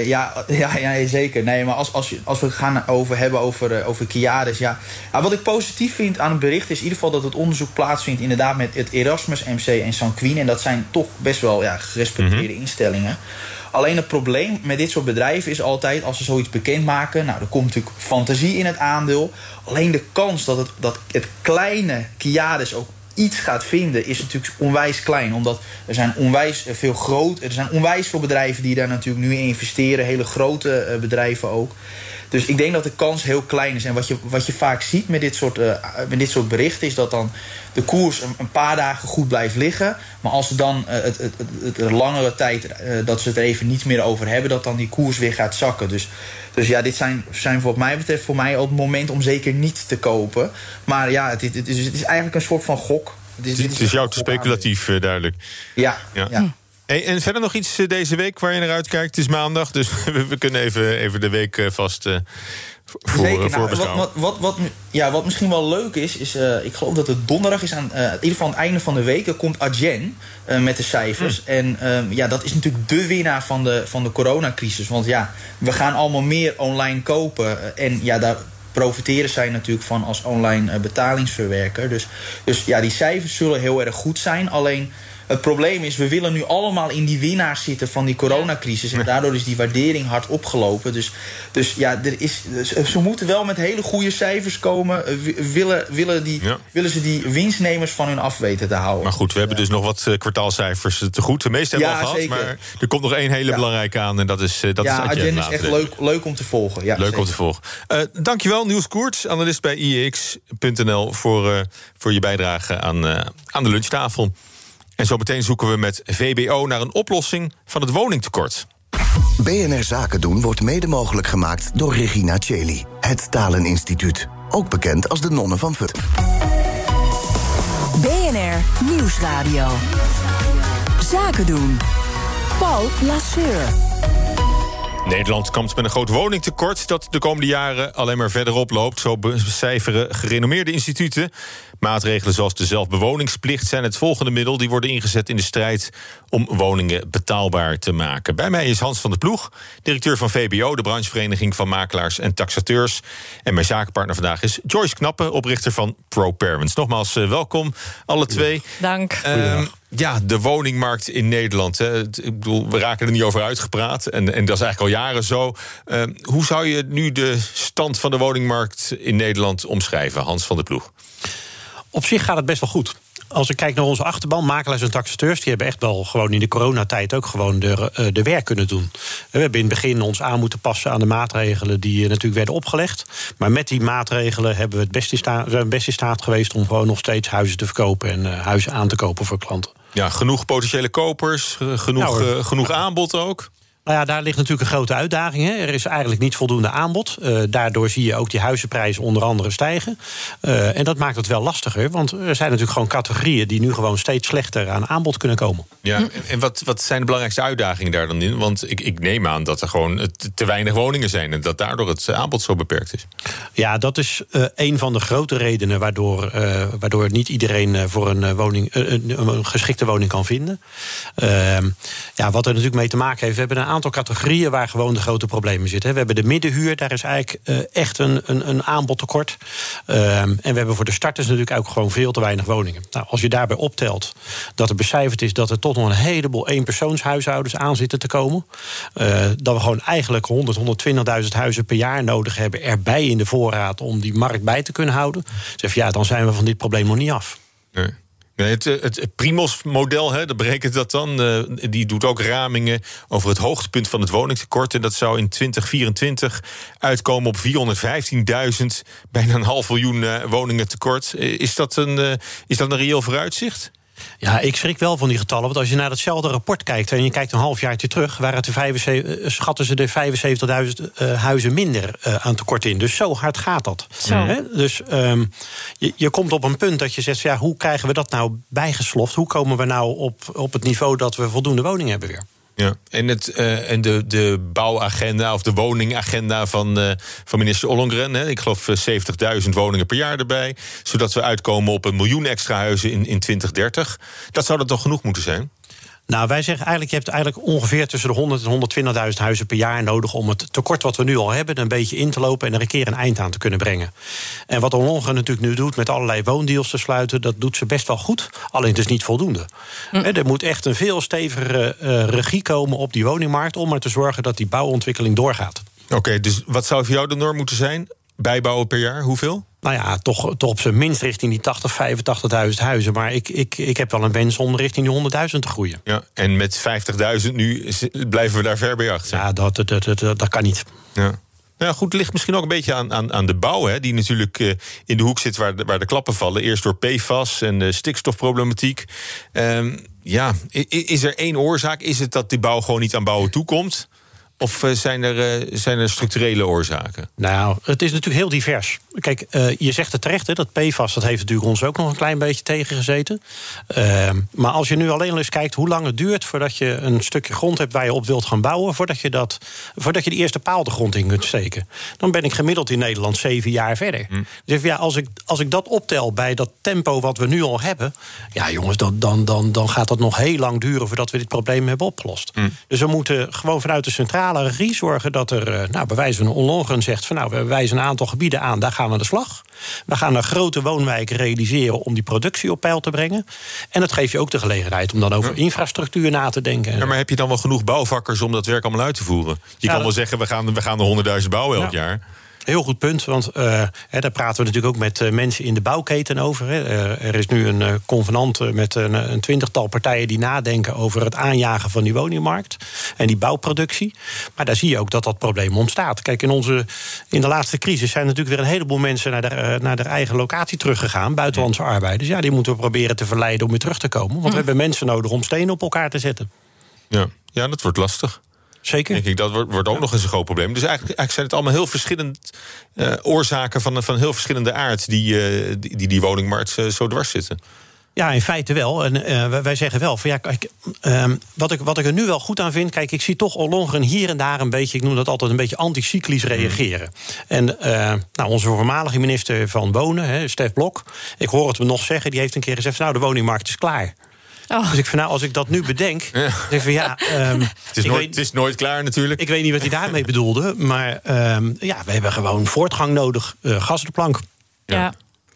Speaker 10: zeker. Nee, maar als we gaan hebben over Kiadis, wat ik positief vind aan het bericht is in ieder geval dat het onderzoek plaatsvindt inderdaad met het Erasmus MC en Sanquin. En dat zijn toch best wel gerespecteerde instellingen. Alleen het probleem met dit soort bedrijven is altijd, als ze zoiets bekendmaken, er komt natuurlijk fantasie in het aandeel. Alleen de kans dat het kleine Kiadis ook iets gaat vinden is natuurlijk onwijs klein. Omdat er zijn onwijs veel bedrijven die daar natuurlijk nu in investeren. Hele grote bedrijven ook. Dus ik denk dat de kans heel klein is. En wat je vaak ziet met dit soort berichten is dat dan de koers een paar dagen goed blijft liggen. Maar als ze dan het langere tijd dat ze het er even niet meer over hebben, dat dan die koers weer gaat zakken. Dus dit zijn wat mij betreft voor mij op het moment om zeker niet te kopen. Maar het is eigenlijk een soort van gok.
Speaker 4: Het is jou te speculatief, duidelijk.
Speaker 10: Ja.
Speaker 4: Hey, en verder nog iets deze week waar je naar uitkijkt? Het is maandag, dus we kunnen even de week vast voorbeschouwen.
Speaker 10: Wat misschien wel leuk is ik geloof dat het donderdag is aan in ieder geval aan het einde van de week. Dan komt Adyen met de cijfers. En dat is natuurlijk de winnaar van de coronacrisis. Want we gaan allemaal meer online kopen. En daar profiteren zij natuurlijk van als online betalingsverwerker. Dus die cijfers zullen heel erg goed zijn. Alleen het probleem is, we willen nu allemaal in die winnaars zitten van die coronacrisis. En daardoor is die waardering hard opgelopen. Dus ze moeten wel met hele goede cijfers komen. Willen ze die winstnemers van hun af weten te houden.
Speaker 4: Maar goed, we hebben dus nog wat kwartaalcijfers te goed. De meeste hebben we al gehad, zeker. Maar er komt nog één hele belangrijke aan. En dat is
Speaker 10: Adyen is echt leuk om te volgen. Ja,
Speaker 4: leuk om te volgen. Dankjewel, Niels Koerts, analist bij IEX.nl... voor je bijdrage aan de lunchtafel. En zo meteen zoeken we met VBO naar een oplossing van het woningtekort.
Speaker 2: BNR Zaken doen wordt mede mogelijk gemaakt door Regina Cheli. Het Taleninstituut. Ook bekend als de nonnen van Vught.
Speaker 3: BNR Nieuwsradio. Zaken doen. Paul Lasseur.
Speaker 4: Nederland kampt met een groot woningtekort dat de komende jaren alleen maar verder oploopt. Zo becijferen gerenommeerde instituten. Maatregelen zoals de zelfbewoningsplicht zijn het volgende middel. Die worden ingezet in de strijd om woningen betaalbaar te maken. Bij mij is Hans van der Ploeg, directeur van VBO, de branchevereniging van makelaars en taxateurs. En mijn zakenpartner vandaag is Joyce Knappe, oprichter van ProParents. Nogmaals welkom, alle twee.
Speaker 8: Dank.
Speaker 4: Ja, de woningmarkt in Nederland. Hè. Ik bedoel, we raken er niet over uitgepraat. En dat is eigenlijk al jaren zo. Hoe zou je nu de stand van de woningmarkt in Nederland omschrijven, Hans van der Ploeg?
Speaker 9: Op zich gaat het best wel goed. Als ik kijk naar onze achterban, makelaars en taxateurs, die hebben echt wel gewoon in de coronatijd ook gewoon de werk kunnen doen. We hebben in het begin ons aan moeten passen aan de maatregelen die natuurlijk werden opgelegd. Maar met die maatregelen hebben we het best in staat geweest om gewoon nog steeds huizen te verkopen en huizen aan te kopen voor klanten.
Speaker 4: Ja, genoeg potentiële kopers, genoeg aanbod ook.
Speaker 9: Nou ja, daar ligt natuurlijk een grote uitdaging. Hè. Er is eigenlijk niet voldoende aanbod. Daardoor zie je ook die huizenprijzen onder andere stijgen. En dat maakt het wel lastiger. Want er zijn natuurlijk gewoon categorieën die nu gewoon steeds slechter aan aanbod kunnen komen. Ja,
Speaker 4: en wat zijn de belangrijkste uitdagingen daar dan in? Want ik neem aan dat er gewoon te weinig woningen zijn en dat daardoor het aanbod zo beperkt is. Ja, dat is een van de grote redenen waardoor niet iedereen voor een geschikte woning kan vinden. Wat er natuurlijk mee te maken heeft, we hebben een aantal categorieën waar gewoon de grote problemen zitten. We hebben de middenhuur, daar is eigenlijk echt een aanbodtekort. En we hebben voor de starters natuurlijk ook gewoon veel te weinig woningen. Nou, als je daarbij optelt dat er becijferd is dat er tot nog een heleboel eenpersoonshuishoudens aan zitten te komen, dat we gewoon eigenlijk 120.000 huizen per jaar nodig hebben erbij in de voorraad om die markt bij te kunnen houden, dan zijn we van dit probleem nog niet af. Nee. Het Primos-model, dat berekent dat dan. Die doet ook ramingen over het hoogtepunt van het woningtekort. En dat zou in 2024 uitkomen op 415.000, bijna 500.000 woningen tekort. Is dat een reëel vooruitzicht? Ja, ik schrik wel van die getallen. Want als je naar datzelfde rapport kijkt en je kijkt een halfjaartje terug, schatten ze er 75.000 huizen minder aan tekort in. Dus zo hard gaat dat. Dus je komt op een punt dat je zegt, hoe krijgen we dat nou bijgesloft? Hoe komen we nou op het niveau dat we voldoende woningen hebben weer? Ja, en de bouwagenda of de woningagenda van minister Ollongren, ik geloof 70.000 woningen per jaar erbij, zodat we uitkomen op 1 miljoen extra huizen in 2030. Dat zou dat toch genoeg moeten zijn? Nou, wij zeggen eigenlijk, je hebt eigenlijk ongeveer tussen de 100 en 120.000 huizen per jaar nodig om het tekort wat we nu al hebben een beetje in te lopen en er een keer een eind aan te kunnen brengen. En wat Ollongren natuurlijk nu doet met allerlei woondeals te sluiten, dat doet ze best wel goed. Alleen het is niet voldoende. Er moet echt een veel stevigere regie komen op die woningmarkt om maar te zorgen dat die bouwontwikkeling doorgaat. Oké, dus wat zou voor jou de norm moeten zijn? Bijbouwen per jaar, hoeveel? Nou ja, toch op zijn minst richting die 85.000 huizen. Maar ik heb wel een wens om richting die 100.000 te groeien. Ja, en met 50.000 nu blijven we daar ver bij achter. Ja, dat kan niet. Ja. Nou goed, het ligt misschien ook een beetje aan de bouw, die natuurlijk in de hoek zit waar de klappen vallen. Eerst door PFAS en de stikstofproblematiek. Is er één oorzaak? Is het dat die bouw gewoon niet aan bouwen toekomt? Of zijn er structurele oorzaken? Nou, het is natuurlijk heel divers. Kijk, je zegt het terecht, dat PFAS, dat heeft natuurlijk ons ook nog een klein beetje tegengezeten. Maar als je nu alleen eens kijkt hoe lang het duurt voordat je een stukje grond hebt waar je op wilt gaan bouwen, voordat je de eerste paal de grond in kunt steken, dan ben ik gemiddeld in Nederland 7 jaar verder. Dus als ik dat optel bij dat tempo wat we nu al hebben, ja jongens, dan gaat dat nog heel lang duren voordat we dit probleem hebben opgelost. Dus we moeten gewoon vanuit de centrale regie zorgen dat er, bij wijze van Ollongren zegt van we wijzen een aantal gebieden aan, daar gaan we aan de slag. We gaan naar grote woonwijken realiseren om die productie op peil te brengen. En dat geeft je ook de gelegenheid om dan over infrastructuur na te denken. Ja, maar heb je dan wel genoeg bouwvakkers om dat werk allemaal uit te voeren? Je kan wel zeggen, we gaan er 100.000 bouwen elk jaar. Heel goed punt, want daar praten we natuurlijk ook met mensen in de bouwketen over. Er is nu een convenant met een 20-tal partijen die nadenken over het aanjagen van die woningmarkt en die bouwproductie. Maar daar zie je ook dat probleem ontstaat. Kijk, in de laatste crisis zijn natuurlijk weer een heleboel mensen naar de eigen locatie teruggegaan, buitenlandse arbeiders. Ja, die moeten we proberen te verleiden om weer terug te komen. Want we hebben mensen nodig om stenen op elkaar te zetten. Ja, dat wordt lastig. Zeker. Denk ik, dat wordt ook nog eens een groot probleem. Dus eigenlijk zijn het allemaal heel verschillende oorzaken van heel verschillende aard die woningmarkt zo dwars zitten.
Speaker 9: Ja, in feite wel. En wij zeggen wel van ja, kijk, wat ik er nu wel goed aan vind, kijk, ik zie toch Ollongren hier en daar een beetje, ik noem dat altijd een beetje anticyclisch reageren. En onze voormalige minister van Wonen, Stef Blok, ik hoor het me nog zeggen, die heeft een keer gezegd, nou, de woningmarkt is klaar. Oh. Dus ik vind, als ik dat nu bedenk, zeg van ja,
Speaker 4: het is nooit klaar natuurlijk.
Speaker 9: Ik weet niet wat hij daarmee bedoelde, maar we hebben gewoon voortgang nodig, gas op de plank.
Speaker 8: Ja.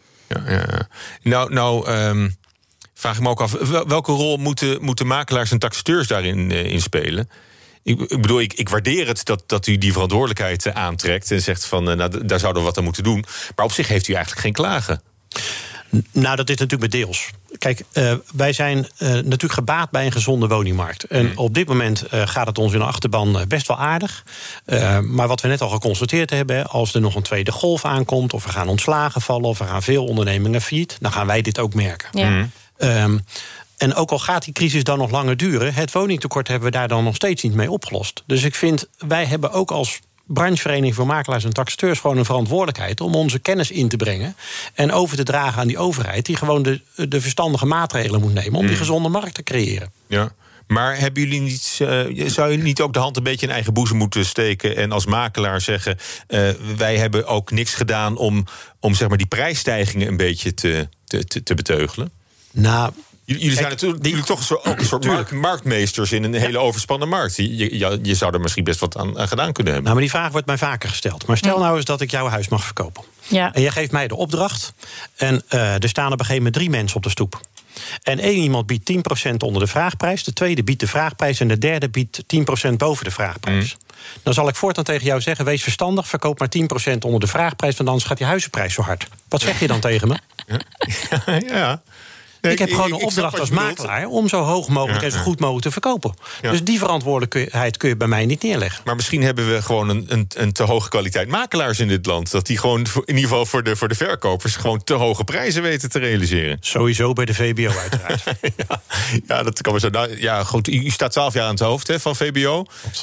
Speaker 4: Nou, vraag ik me ook af, welke rol moeten makelaars en taxateurs daarin in spelen? Ik bedoel, ik waardeer het dat u die verantwoordelijkheid aantrekt en zegt van, daar zouden we wat aan moeten doen. Maar op zich heeft u eigenlijk geen klagen.
Speaker 9: Nou, dat is natuurlijk met deels. Kijk, wij zijn natuurlijk gebaat bij een gezonde woningmarkt. En op dit moment gaat het ons in de achterban best wel aardig. Maar wat we net al geconstateerd hebben, als er nog een tweede golf aankomt, of er gaan ontslagen vallen, of er gaan veel ondernemingen failliet, dan gaan wij dit ook merken. Ja. En ook al gaat die crisis dan nog langer duren, het woningtekort hebben we daar dan nog steeds niet mee opgelost. Dus ik vind, wij hebben ook als branchevereniging voor makelaars en taxateurs gewoon een verantwoordelijkheid om onze kennis in te brengen en over te dragen aan die overheid, die gewoon de verstandige maatregelen moet nemen om die gezonde markt te creëren. Ja.
Speaker 4: Maar hebben jullie niet, zou je niet ook de hand een beetje in eigen boezem moeten steken en als makelaar zeggen, wij hebben ook niks gedaan om zeg maar die prijsstijgingen een beetje te beteugelen?
Speaker 9: Nou,
Speaker 4: jullie zijn natuurlijk toch ook een soort marktmeesters in een hele overspannen markt. Je zou er misschien best wat aan gedaan kunnen hebben.
Speaker 9: Nou, maar die vraag wordt mij vaker gesteld. Maar stel nou eens dat ik jouw huis mag verkopen. Ja. En jij geeft mij de opdracht. En er staan op een gegeven moment 3 mensen op de stoep. En 1 iemand biedt 10% onder de vraagprijs. De tweede biedt de vraagprijs. En de derde biedt 10% boven de vraagprijs. Dan zal ik voortaan tegen jou zeggen, wees verstandig, verkoop maar 10% onder de vraagprijs, want anders gaat die huizenprijs zo hard. Wat zeg je dan tegen me?
Speaker 4: Ja.
Speaker 9: Ik heb gewoon een opdracht als makelaar om zo hoog mogelijk en zo goed mogelijk te verkopen. Ja. Dus die verantwoordelijkheid kun je bij mij niet neerleggen.
Speaker 4: Maar misschien hebben we gewoon een te hoge kwaliteit makelaars in dit land. Dat die gewoon in ieder geval voor de verkopers gewoon te hoge prijzen weten te realiseren.
Speaker 9: Sowieso bij de VBO uiteraard.
Speaker 4: ja, dat kan maar zo. Ja, goed, u staat 12 jaar aan het hoofd van VBO.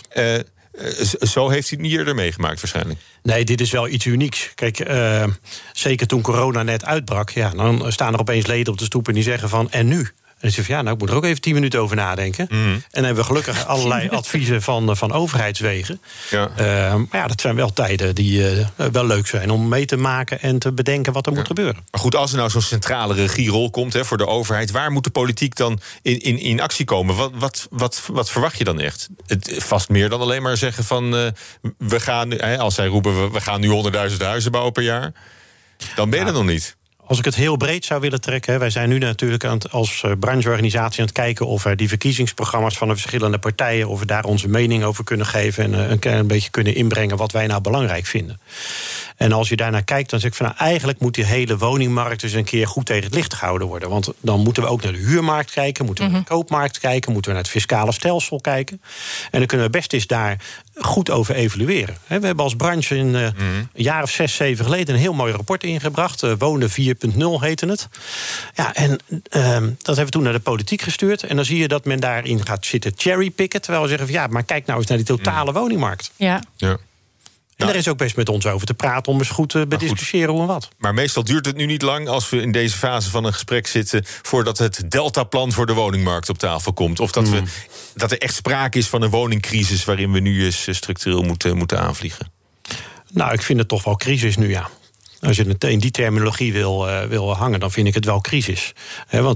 Speaker 4: Zo heeft u het niet eerder meegemaakt waarschijnlijk.
Speaker 9: Nee, dit is wel iets unieks. Kijk, zeker toen corona net uitbrak, ja, dan staan er opeens leden op de stoep en die zeggen van, en nu? En ik zeg van, ik moet er ook even 10 minuten over nadenken. En dan hebben we gelukkig allerlei adviezen van overheidswegen. Ja. Maar ja, dat zijn wel tijden die wel leuk zijn om mee te maken en te bedenken wat er moet gebeuren.
Speaker 4: Maar goed, als er nou zo'n centrale regierol komt voor de overheid, waar moet de politiek dan in actie komen? Wat verwacht je dan echt? Vast meer dan alleen maar zeggen van, we gaan, als zij roepen, we gaan nu 100.000 huizen bouwen per jaar. Dan ben je er nog niet.
Speaker 9: Als ik het heel breed zou willen trekken, wij zijn nu natuurlijk als brancheorganisatie aan het kijken of we die verkiezingsprogramma's van de verschillende partijen, of we daar onze mening over kunnen geven en een beetje kunnen inbrengen wat wij nou belangrijk vinden. En als je daarnaar kijkt, dan zeg ik van, eigenlijk moet die hele woningmarkt eens een keer goed tegen het licht gehouden worden. Want dan moeten we ook naar de huurmarkt kijken, moeten we naar de koopmarkt kijken, moeten we naar het fiscale stelsel kijken. En dan kunnen we best eens daar goed over evalueren. We hebben als branche een jaar of 6, 7 geleden een heel mooi rapport ingebracht. Wonen 4.0 heette het. Ja, en dat hebben we toen naar de politiek gestuurd. En dan zie je dat men daarin gaat zitten cherrypicken, terwijl we zeggen van, maar kijk nou eens naar die totale woningmarkt. Ja. En daar is ook best met ons over te praten om eens goed te bediscussiëren hoe en wat.
Speaker 4: Maar meestal duurt het nu niet lang als we in deze fase van een gesprek zitten voordat het deltaplan voor de woningmarkt op tafel komt. Of dat er echt sprake is van een woningcrisis waarin we nu eens structureel moeten aanvliegen.
Speaker 9: Nou, ik vind het toch wel crisis nu, ja. Als je het in die terminologie wil hangen, dan vind ik het wel crisis. Want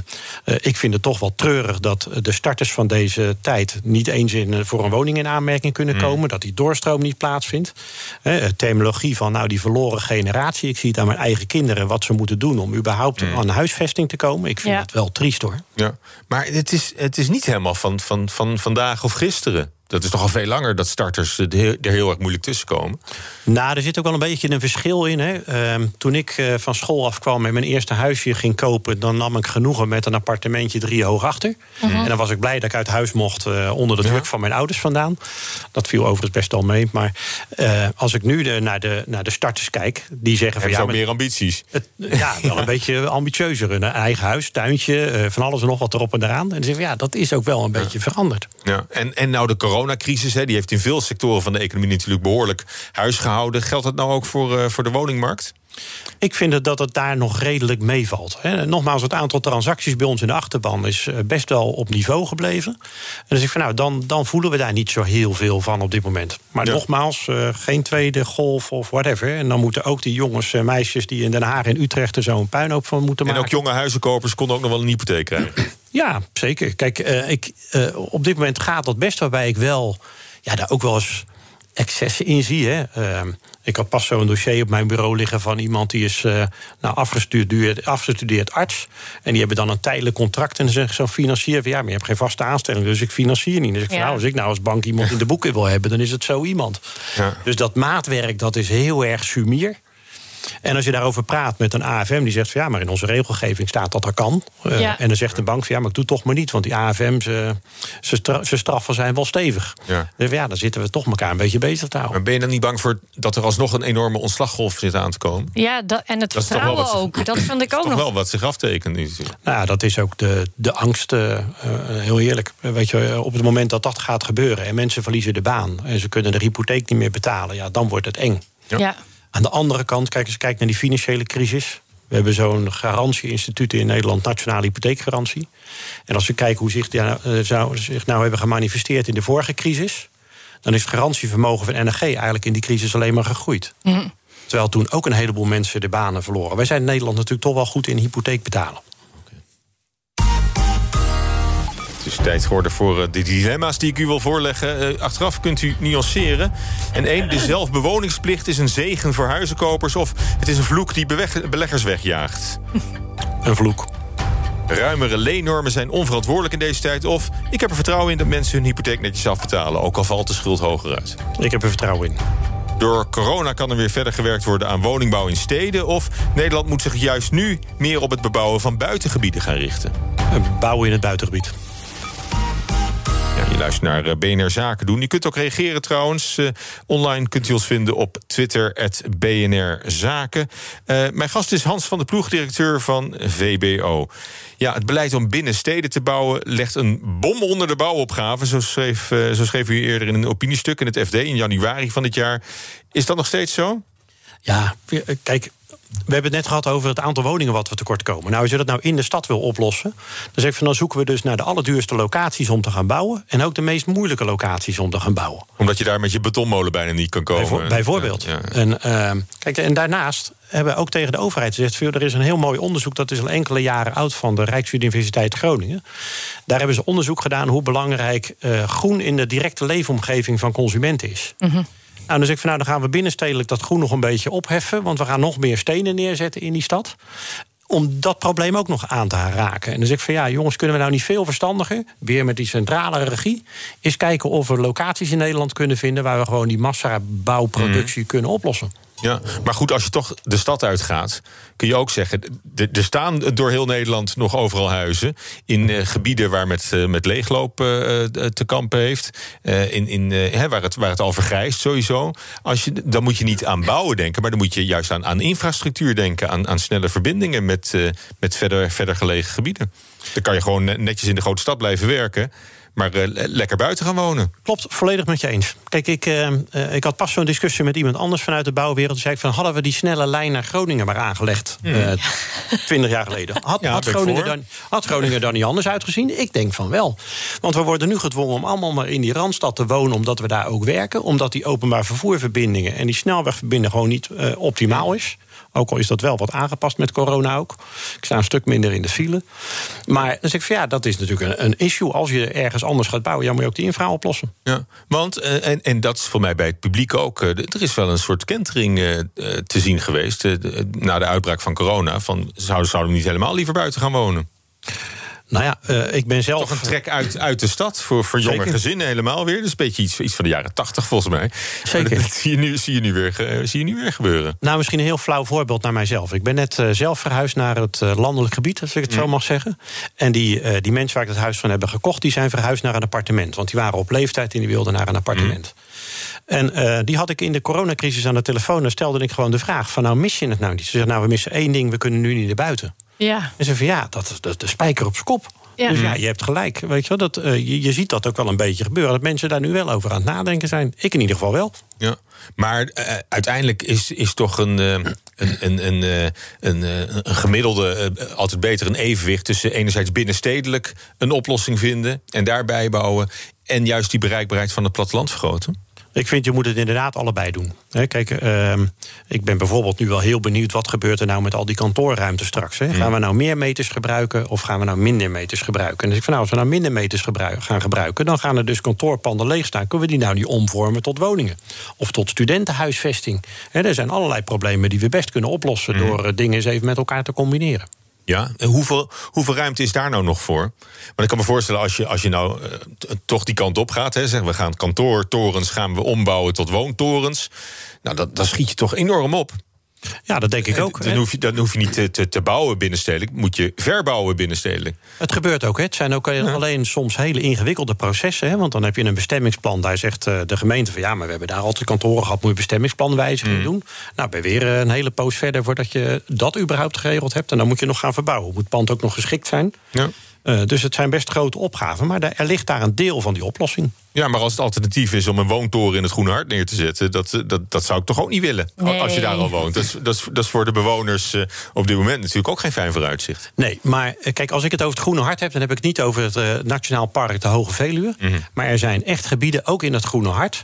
Speaker 9: ik vind het toch wel treurig dat de starters van deze tijd niet eens voor een woning in aanmerking kunnen komen. Dat die doorstroom niet plaatsvindt. Terminologie van die verloren generatie. Ik zie het aan mijn eigen kinderen wat ze moeten doen om überhaupt aan huisvesting te komen. Ik vind het wel triest, hoor.
Speaker 4: Ja. Maar het is niet helemaal van vandaag of gisteren. Dat is toch al veel langer dat starters er heel erg moeilijk tussenkomen.
Speaker 9: Nou, er zit ook wel een beetje een verschil in. Toen ik van school afkwam en mijn eerste huisje ging kopen, dan nam ik genoegen met een appartementje 3 hoog achter. En dan was ik blij dat ik uit huis mocht onder de druk van mijn ouders vandaan. Dat viel overigens best al mee. Maar als ik nu naar de starters kijk, die zeggen van,
Speaker 4: meer ambities.
Speaker 9: Wel een beetje ambitieuzer. Een eigen huis, tuintje, van alles en nog wat erop en eraan. En dan zeggen we, dat is ook wel een beetje veranderd.
Speaker 4: Ja. En nou de corona coronacrisis, die heeft in veel sectoren van de economie natuurlijk behoorlijk huisgehouden. Geldt dat nou ook voor de woningmarkt?
Speaker 9: Ik vind dat het daar nog redelijk meevalt. Nogmaals, het aantal transacties bij ons in de achterban is best wel op niveau gebleven. En dus ik van dan voelen we daar niet zo heel veel van op dit moment. Maar nogmaals, geen tweede golf of whatever. En dan moeten ook die jongens en meisjes die in Den Haag en Utrecht er zo een puinhoop van moeten maken.
Speaker 4: En ook jonge huizenkopers konden ook nog wel een hypotheek krijgen.
Speaker 9: Ja, zeker. Kijk, op dit moment gaat dat best, waarbij ik wel daar ook wel eens excessen in zie. Ik had pas zo'n dossier op mijn bureau liggen van iemand die is afgestudeerd arts. En die hebben dan een tijdelijk contract. En dan zegt zo'n financier van maar je hebt geen vaste aanstelling, dus ik financier niet. Dus ik als ik nou als bank iemand in de boeken wil hebben, dan is het zo iemand. Ja. Dus dat maatwerk, dat is heel erg sumier. En als je daarover praat met een AFM die zegt van maar in onze regelgeving staat dat kan. En dan zegt de bank van maar ik doe het toch maar niet, want die AFM, ze straffen zijn wel stevig. Ja. Dus dan zitten we toch elkaar een beetje bezig te houden.
Speaker 4: Maar ben je dan niet bang voor dat er alsnog een enorme ontslaggolf zit aan te komen?
Speaker 8: Ja, en het vertrouwen ook. Dat vind ik ook nog.
Speaker 4: Dat is wel wat zich aftekent.
Speaker 9: Nou, dat is ook de angst, heel eerlijk. Weet je, op het moment dat dat gaat gebeuren en mensen verliezen de baan en ze kunnen de hypotheek niet meer betalen, dan wordt het eng. Ja. Aan de andere kant, als je kijkt naar die financiële crisis. We hebben zo'n garantieinstituut in Nederland, Nationale Hypotheekgarantie. En als we kijken hoe zich nou hebben gemanifesteerd in de vorige crisis, dan is het garantievermogen van NHG eigenlijk in die crisis alleen maar gegroeid. Mm. Terwijl toen ook een heleboel mensen de banen verloren. Wij zijn in Nederland natuurlijk toch wel goed in hypotheek betalen.
Speaker 4: Het is tijd geworden voor de dilemma's die ik u wil voorleggen. Achteraf kunt u nuanceren. En de zelfbewoningsplicht is een zegen voor huizenkopers, of het is een vloek die beleggers wegjaagt.
Speaker 9: Een vloek.
Speaker 4: Ruimere leennormen zijn onverantwoordelijk in deze tijd, of ik heb er vertrouwen in dat mensen hun hypotheek netjes afbetalen, ook al valt de schuld hoger uit.
Speaker 9: Ik heb er vertrouwen in.
Speaker 4: Door corona kan er weer verder gewerkt worden aan woningbouw in steden, of Nederland moet zich juist nu meer op het bebouwen van buitengebieden gaan richten?
Speaker 9: Bouwen in het buitengebied.
Speaker 4: Ja, je luistert naar BNR Zaken doen. Je kunt ook reageren trouwens. Online kunt u ons vinden op Twitter @BNR Zaken. Mijn gast is Hans van der Ploeg, directeur van VBO. Ja, het beleid om binnen steden te bouwen legt een bom onder de bouwopgave. Zo schreef u eerder in een opiniestuk in het FD in januari van dit jaar. Is dat nog steeds zo?
Speaker 9: Ja, kijk, we hebben het net gehad over het aantal woningen wat we tekort komen. Nou, als je dat nou in de stad wil oplossen, dan zoeken we dus naar de allerduurste locaties om te gaan bouwen en ook de meest moeilijke locaties om te gaan bouwen.
Speaker 4: Omdat je daar met je betonmolen bijna niet kan komen.
Speaker 9: Bijvoorbeeld. Ja. En daarnaast hebben we ook tegen de overheid gezegd, er is een heel mooi onderzoek, dat is al enkele jaren oud, van de Rijksuniversiteit Groningen. Daar hebben ze onderzoek gedaan hoe belangrijk groen in de directe leefomgeving van consumenten is. Mm-hmm. Nou, dan zeg ik dan gaan we binnenstedelijk dat groen nog een beetje opheffen, want we gaan nog meer stenen neerzetten in die stad, om dat probleem ook nog aan te raken. En dan zeg ik jongens, kunnen we nou niet veel verstandiger, weer met die centrale regie, eens kijken of we locaties in Nederland kunnen vinden waar we gewoon die massabouwproductie kunnen oplossen.
Speaker 4: Ja, maar goed, als je toch de stad uitgaat, kun je ook zeggen, er staan door heel Nederland nog overal huizen in gebieden waar met leegloop te kampen heeft, waar het al vergrijst sowieso. Dan moet je niet aan bouwen denken, maar dan moet je juist aan infrastructuur denken, aan snelle verbindingen met verder gelegen gebieden. Dan kan je gewoon netjes in de grote stad blijven werken, maar lekker buiten gaan wonen.
Speaker 9: Klopt, volledig met je eens. Kijk, ik had pas zo'n discussie met iemand anders vanuit de bouwwereld. Toen zei ik hadden we die snelle lijn naar Groningen maar aangelegd 20 jaar geleden. Had Groningen dan niet anders uitgezien? Ik denk van wel. Want we worden nu gedwongen om allemaal maar in die Randstad te wonen, omdat we daar ook werken. Omdat die openbaar vervoerverbindingen en die snelwegverbinding gewoon niet optimaal is. Ook al is dat wel wat aangepast met corona ook. Ik sta een stuk minder in de file. Maar dan zeg ik dat is natuurlijk een issue. Als je ergens anders gaat bouwen, moet je ook die infra oplossen.
Speaker 4: Ja, want, en dat is voor mij bij het publiek ook, er is wel een soort kentering te zien geweest na de uitbraak van corona. Zouden we niet helemaal liever buiten gaan wonen?
Speaker 9: Nou ja, ik ben zelf...
Speaker 4: Toch een trek uit de stad voor jonge gezinnen helemaal weer. Dat is een beetje iets van de jaren 80 volgens mij.
Speaker 9: Zeker.
Speaker 4: Dat zie je nu weer gebeuren.
Speaker 9: Nou, misschien een heel flauw voorbeeld naar mijzelf. Ik ben net zelf verhuisd naar het landelijk gebied, als ik het zo mag zeggen. En die mensen waar ik het huis van hebben gekocht, die zijn verhuisd naar een appartement. Want die waren op leeftijd en die wilden naar een appartement. En die had ik in de coronacrisis aan de telefoon. Dan stelde ik gewoon de vraag van, mis je het nou niet? Ze zeggen, we missen één ding, we kunnen nu niet naar buiten.
Speaker 8: Ja.
Speaker 9: En ze van dat is de spijker op z'n kop.
Speaker 8: Ja.
Speaker 9: Dus je hebt gelijk. Weet je, wel, je ziet dat ook wel een beetje gebeuren. Dat mensen daar nu wel over aan het nadenken zijn. Ik in ieder geval wel.
Speaker 4: Ja, maar uiteindelijk is toch een gemiddelde altijd beter een evenwicht tussen enerzijds binnenstedelijk een oplossing vinden en daarbij bouwen en juist die bereikbaarheid van het platteland vergroten.
Speaker 9: Ik vind, je moet het inderdaad allebei doen. Kijk, ik ben bijvoorbeeld nu wel heel benieuwd wat gebeurt er nou met al die kantoorruimte straks. Gaan we nou meer meters gebruiken of gaan we nou minder meters gebruiken? En dus ik vind, als we nou minder meters gaan gebruiken, dan gaan er dus kantoorpanden leeg staan. Kunnen we die nou niet omvormen tot woningen? Of tot studentenhuisvesting? Er zijn allerlei problemen die we best kunnen oplossen door dingen eens even met elkaar te combineren.
Speaker 4: Ja, en hoeveel ruimte is daar nou nog voor? Want ik kan me voorstellen, als je nou toch die kant op gaat, zeggen we gaan kantoortorens gaan we ombouwen tot woontorens. Nou, dan schiet je toch enorm op.
Speaker 9: Ja, dat denk ik ook.
Speaker 4: Dan hoef je niet te bouwen binnenstedelijk, moet je verbouwen binnenstedelijk.
Speaker 9: Het gebeurt ook. Het zijn ook alleen soms hele ingewikkelde processen. Want dan heb je een bestemmingsplan. Daar zegt de gemeente van ja, maar we hebben daar altijd kantoren gehad, moet je bestemmingsplanwijziging doen. Nou, ben weer een hele poos verder voordat je dat überhaupt geregeld hebt. En dan moet je nog gaan verbouwen. Moet het pand ook nog geschikt zijn. Ja. Dus het zijn best grote opgaven. Maar er ligt daar een deel van die oplossing.
Speaker 4: Ja, maar als het alternatief is om een woontoren in het Groene Hart neer te zetten, dat zou ik toch ook niet willen. Nee. Als je daar al woont. Dat is voor de bewoners op dit moment natuurlijk ook geen fijn vooruitzicht.
Speaker 9: Nee, maar kijk, als ik het over het Groene Hart heb, dan heb ik het niet over het Nationaal Park de Hoge Veluwe. Mm-hmm. Maar er zijn echt gebieden, ook in het Groene Hart.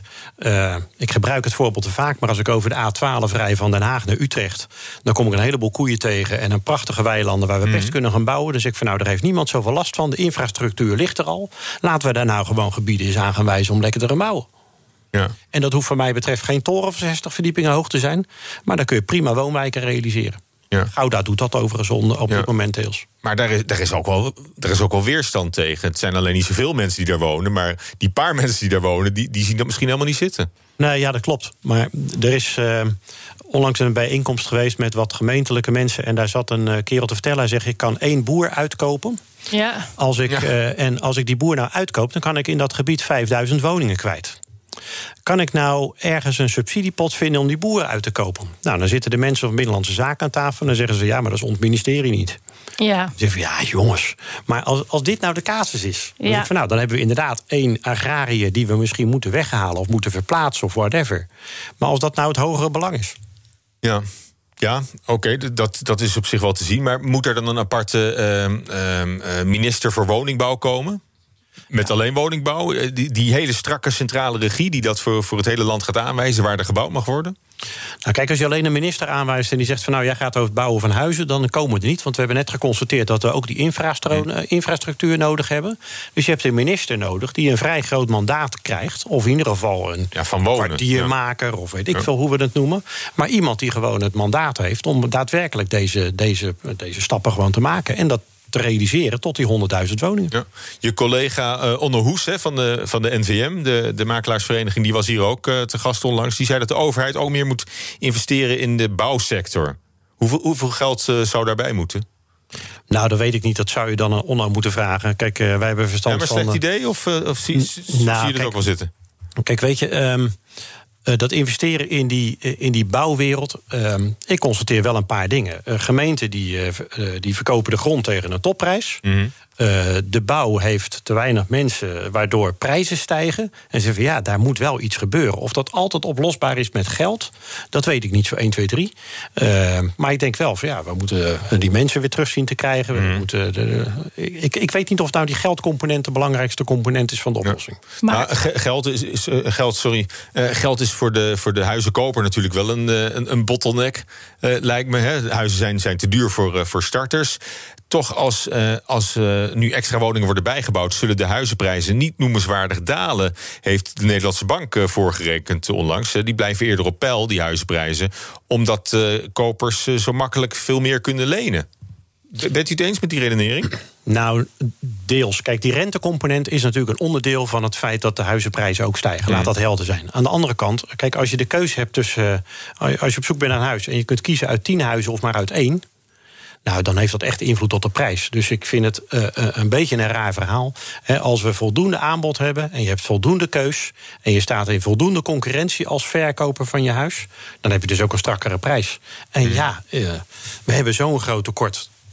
Speaker 9: Ik gebruik het voorbeeld te vaak, maar als ik over de A12 rij van Den Haag naar Utrecht, dan kom ik een heleboel koeien tegen en een prachtige weilanden waar we best kunnen gaan bouwen. Dus ik van nou, daar heeft niemand zoveel last van. De infrastructuur ligt er al. Laten we daar nou gewoon gebieden eens aan gaan wijzen om lekker te gaan bouwen. Ja. En dat hoeft voor mij betreft geen toren van 60 verdiepingen hoog te zijn. Maar dan kun je prima woonwijken realiseren. Ja. Gouda doet dat overigens op dit moment deels.
Speaker 4: Maar daar is ook wel weerstand tegen. Het zijn alleen niet zoveel mensen die daar wonen. Maar die paar mensen die daar wonen, die zien dat misschien helemaal niet zitten.
Speaker 9: Nee, ja, dat klopt. Maar er is onlangs een bijeenkomst geweest met wat gemeentelijke mensen. En daar zat een kerel te vertellen. Hij zegt, ik kan 1 boer uitkopen. Ja. Als ik die boer nou uitkoop, dan kan ik in dat gebied 5000 woningen kwijt. Kan ik nou ergens een subsidiepot vinden om die boeren uit te kopen? Nou, dan zitten de mensen van Binnenlandse Zaken aan tafel en dan zeggen ze, ja, maar dat is ons ministerie niet. Ja. Dan zeggen we, ja, jongens, maar als dit nou de casus is, dan zeg ik van, nou, dan hebben we inderdaad 1 agrariër die we misschien moeten weghalen of moeten verplaatsen of whatever. Maar als dat nou het hogere belang is.
Speaker 4: Ja. Ja, oké, dat is op zich wel te zien. Maar moet er dan een aparte minister voor woningbouw komen? Met alleen woningbouw? Die hele strakke centrale regie die dat voor het hele land gaat aanwijzen waar er gebouwd mag worden?
Speaker 9: Nou, kijk, als je alleen een minister aanwijst en die zegt van nou, jij gaat over het bouwen van huizen, dan komen we er niet. Want we hebben net geconstateerd dat we ook die infrastructuur nodig hebben. Dus je hebt een minister nodig die een vrij groot mandaat krijgt. Of in ieder geval een kwartiermaker, of weet ik veel hoe we dat noemen. Maar iemand die gewoon het mandaat heeft om daadwerkelijk deze stappen gewoon te maken. En dat te realiseren tot die 100.000 woningen. Ja.
Speaker 4: Je collega Onno Hoes van de NVM, de makelaarsvereniging, die was hier ook te gast onlangs. Die zei dat de overheid ook meer moet investeren in de bouwsector. Hoeveel geld zou daarbij moeten?
Speaker 9: Nou, dat weet ik niet. Dat zou je dan aan Onno moeten vragen. Kijk, wij hebben verstand van...
Speaker 4: maar slecht idee? Of zie je dat ook wel zitten?
Speaker 9: Kijk, weet je... dat investeren in die bouwwereld. Ik constateer wel een paar dingen. Gemeenten die verkopen de grond tegen een topprijs. Mm-hmm. De bouw heeft te weinig mensen, waardoor prijzen stijgen. En ze zeggen, ja, daar moet wel iets gebeuren. Of dat altijd oplosbaar is met geld, dat weet ik niet zo 1, 2, 3. Maar ik denk wel van ja, we moeten die mensen weer terug zien te krijgen. Mm-hmm. Ik weet niet of nou die geldcomponent de belangrijkste component is van de oplossing.
Speaker 4: Ja. Maar geld is voor de huizenkoper natuurlijk wel een bottleneck, lijkt me. Hè. Huizen zijn te duur voor starters. Toch als nu extra woningen worden bijgebouwd, zullen de huizenprijzen niet noemenswaardig dalen, heeft de Nederlandse Bank voorgerekend onlangs. Die blijven eerder op peil, die huizenprijzen, omdat kopers zo makkelijk veel meer kunnen lenen. Bent u het eens met die redenering?
Speaker 9: Nou, deels. Kijk, die rentecomponent is natuurlijk een onderdeel van het feit dat de huizenprijzen ook stijgen. Laat dat helder zijn. Aan de andere kant, kijk, als je de keuze hebt tussen, als je op zoek bent naar een huis en je kunt kiezen uit 10 huizen of maar uit 1... nou, dan heeft dat echt invloed op de prijs. Dus ik vind het een beetje een raar verhaal. Als we voldoende aanbod hebben en je hebt voldoende keus en je staat in voldoende concurrentie als verkoper van je huis, dan heb je dus ook een strakkere prijs. En we hebben zo'n groot tekort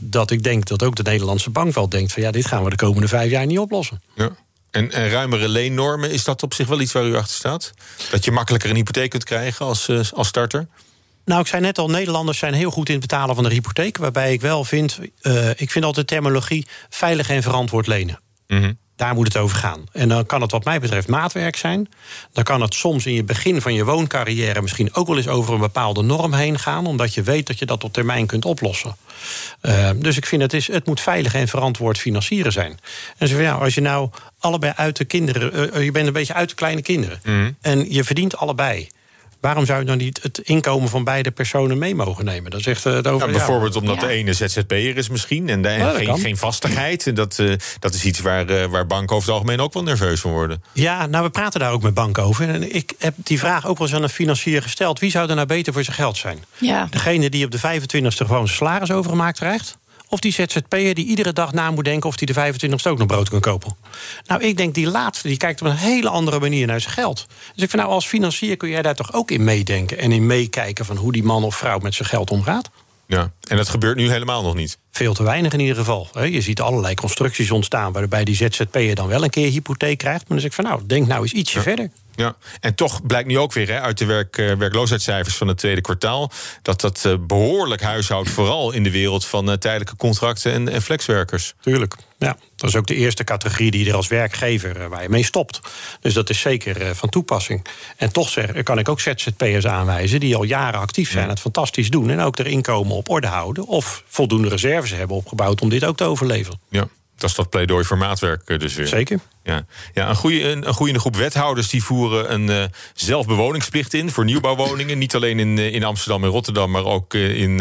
Speaker 9: dat ik denk dat ook de Nederlandse bank wel denkt van dit gaan we de komende 5 jaar niet oplossen.
Speaker 4: Ja. En ruimere leennormen, is dat op zich wel iets waar u achter staat? Dat je makkelijker een hypotheek kunt krijgen als starter?
Speaker 9: Nou, ik zei net al, Nederlanders zijn heel goed in het betalen van de hypotheek. Waarbij ik wel vind, ik vind altijd de terminologie veilig en verantwoord lenen. Mm-hmm. Daar moet het over gaan. En dan kan het wat mij betreft maatwerk zijn. Dan kan het soms in je begin van je wooncarrière misschien ook wel eens over een bepaalde norm heen gaan, omdat je weet dat je dat op termijn kunt oplossen. Dus ik vind het moet veilig en verantwoord financieren zijn. En zo van, als je nou allebei uit de kinderen, je bent een beetje uit de kleine kinderen, en je verdient allebei. Waarom zou je dan niet het inkomen van beide personen mee mogen nemen? Dat zegt het over.
Speaker 4: Bijvoorbeeld omdat de ene ZZP'er is misschien en geen vastigheid. En dat is iets waar banken over het algemeen ook wel nerveus van worden.
Speaker 9: Ja, nou, we praten daar ook met banken over. En ik heb die vraag ook wel eens aan een financier gesteld. Wie zou er nou beter voor zijn geld zijn? Ja. Degene die op de 25e gewoon zijn salaris overgemaakt krijgt? Of die ZZP'er die iedere dag na moet denken of hij de 25e ook nog brood kan kopen? Nou, ik denk die laatste, die kijkt op een hele andere manier naar zijn geld. Dus ik vind, als financier kun jij daar toch ook in meedenken en in meekijken van hoe die man of vrouw met zijn geld omgaat?
Speaker 4: Ja, en dat gebeurt nu helemaal nog niet.
Speaker 9: Veel te weinig in ieder geval. Je ziet allerlei constructies ontstaan waarbij die ZZP'er dan wel een keer hypotheek krijgt. Maar dan zeg ik van, denk nou eens ietsje verder.
Speaker 4: Ja, en toch blijkt nu ook weer uit de werkloosheidscijfers van het tweede kwartaal dat behoorlijk huishoudt, vooral in de wereld van tijdelijke contracten en flexwerkers.
Speaker 9: Tuurlijk. Ja, dat is ook de eerste categorie die er als werkgever waar je mee stopt. Dus dat is zeker van toepassing. En toch kan ik ook ZZP'ers aanwijzen die al jaren actief zijn, het fantastisch doen en ook er inkomen op orde houden of voldoende reserves hebben opgebouwd om dit ook te overleven.
Speaker 4: Ja. Dat is dat pleidooi voor maatwerk dus weer.
Speaker 9: Zeker.
Speaker 4: Ja, een groeiende groep wethouders die voeren een zelfbewoningsplicht in voor nieuwbouwwoningen. Niet alleen in Amsterdam en Rotterdam, maar ook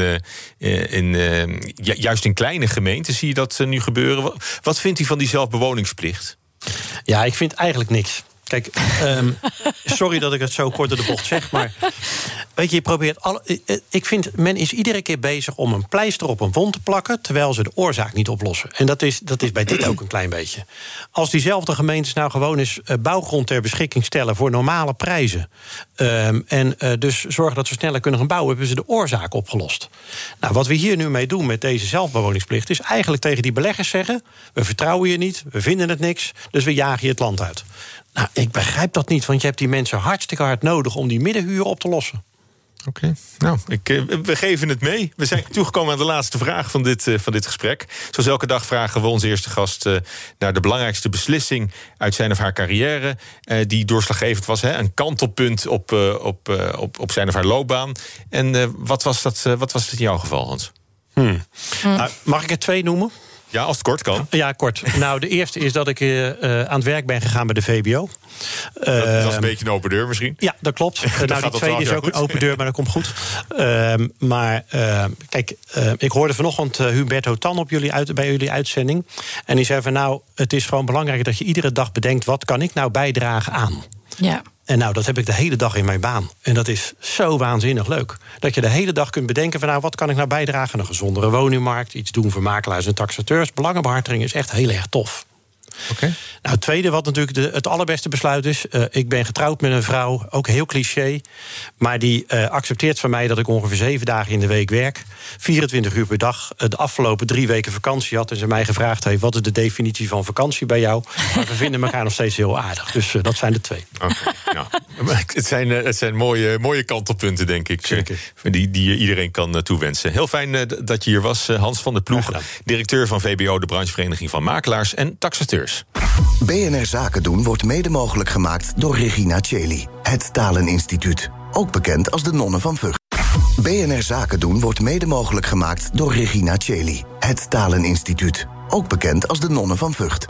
Speaker 4: juist in kleine gemeenten zie je dat nu gebeuren. Wat vindt u van die zelfbewoningsplicht?
Speaker 9: Ja, ik vind eigenlijk niks. Kijk, sorry dat ik het zo kort door de bocht zeg, maar weet je probeert ik vind, men is iedere keer bezig om een pleister op een wond te plakken, terwijl ze de oorzaak niet oplossen. En dat is bij dit ook een klein beetje. Als diezelfde gemeentes nou gewoon eens bouwgrond ter beschikking stellen voor normale prijzen, en dus zorgen dat ze sneller kunnen gaan bouwen, hebben ze de oorzaak opgelost. Nou, wat we hier nu mee doen met deze zelfbewoningsplicht is eigenlijk tegen die beleggers zeggen, we vertrouwen je niet, we vinden het niks, dus we jagen je het land uit. Nou, ik begrijp dat niet, want je hebt die mensen hartstikke hard nodig om die middenhuur op te lossen.
Speaker 4: Oké. Nou, we geven het mee. We zijn toegekomen aan de laatste vraag van dit gesprek. Zoals elke dag vragen we onze eerste gast naar de belangrijkste beslissing uit zijn of haar carrière, die doorslaggevend was, een kantelpunt op zijn of haar loopbaan. En wat was dat in jouw geval, Hans?
Speaker 9: Nou, mag ik er 2 noemen?
Speaker 4: Ja, als het kort kan.
Speaker 9: Ja, kort. Nou, de eerste is dat ik aan het werk ben gegaan bij de VBO.
Speaker 4: Dat was een beetje een open deur misschien.
Speaker 9: Ja, dat klopt. Nou, die tweede is ook een open deur, maar dat komt goed. Kijk, ik hoorde vanochtend Humberto Tan bij jullie uitzending. En die zei van, nou, het is gewoon belangrijk dat je iedere dag bedenkt, wat kan ik nou bijdragen aan? Ja. En nou, dat heb ik de hele dag in mijn baan. En dat is zo waanzinnig leuk. Dat je de hele dag kunt bedenken van, nou, wat kan ik nou bijdragen aan een gezondere woningmarkt, iets doen voor makelaars en taxateurs. Belangenbehartiging is echt heel erg tof. Okay. Nou, het tweede, wat natuurlijk het allerbeste besluit is, ik ben getrouwd met een vrouw, ook heel cliché, maar die accepteert van mij dat ik ongeveer 7 dagen in de week werk, 24 uur per dag, de afgelopen 3 weken vakantie had en ze mij gevraagd heeft, wat is de definitie van vakantie bij jou? Maar we vinden elkaar nog steeds heel aardig. Dus dat zijn de 2.
Speaker 4: Okay, nou. Het zijn mooie kantelpunten, denk ik.
Speaker 9: Zeker.
Speaker 4: Die iedereen kan toewensen. Heel fijn dat je hier was, Hans van der Ploeg, directeur van VBO, de branchevereniging van makelaars en taxateurs.
Speaker 2: BNR Zaken doen wordt mede mogelijk gemaakt door Regina Cheli, het Taleninstituut. Ook bekend als de Nonnen van Vught. BNR Zaken doen wordt mede mogelijk gemaakt door Regina Cheli, het Taleninstituut. Ook bekend als de Nonnen van Vught.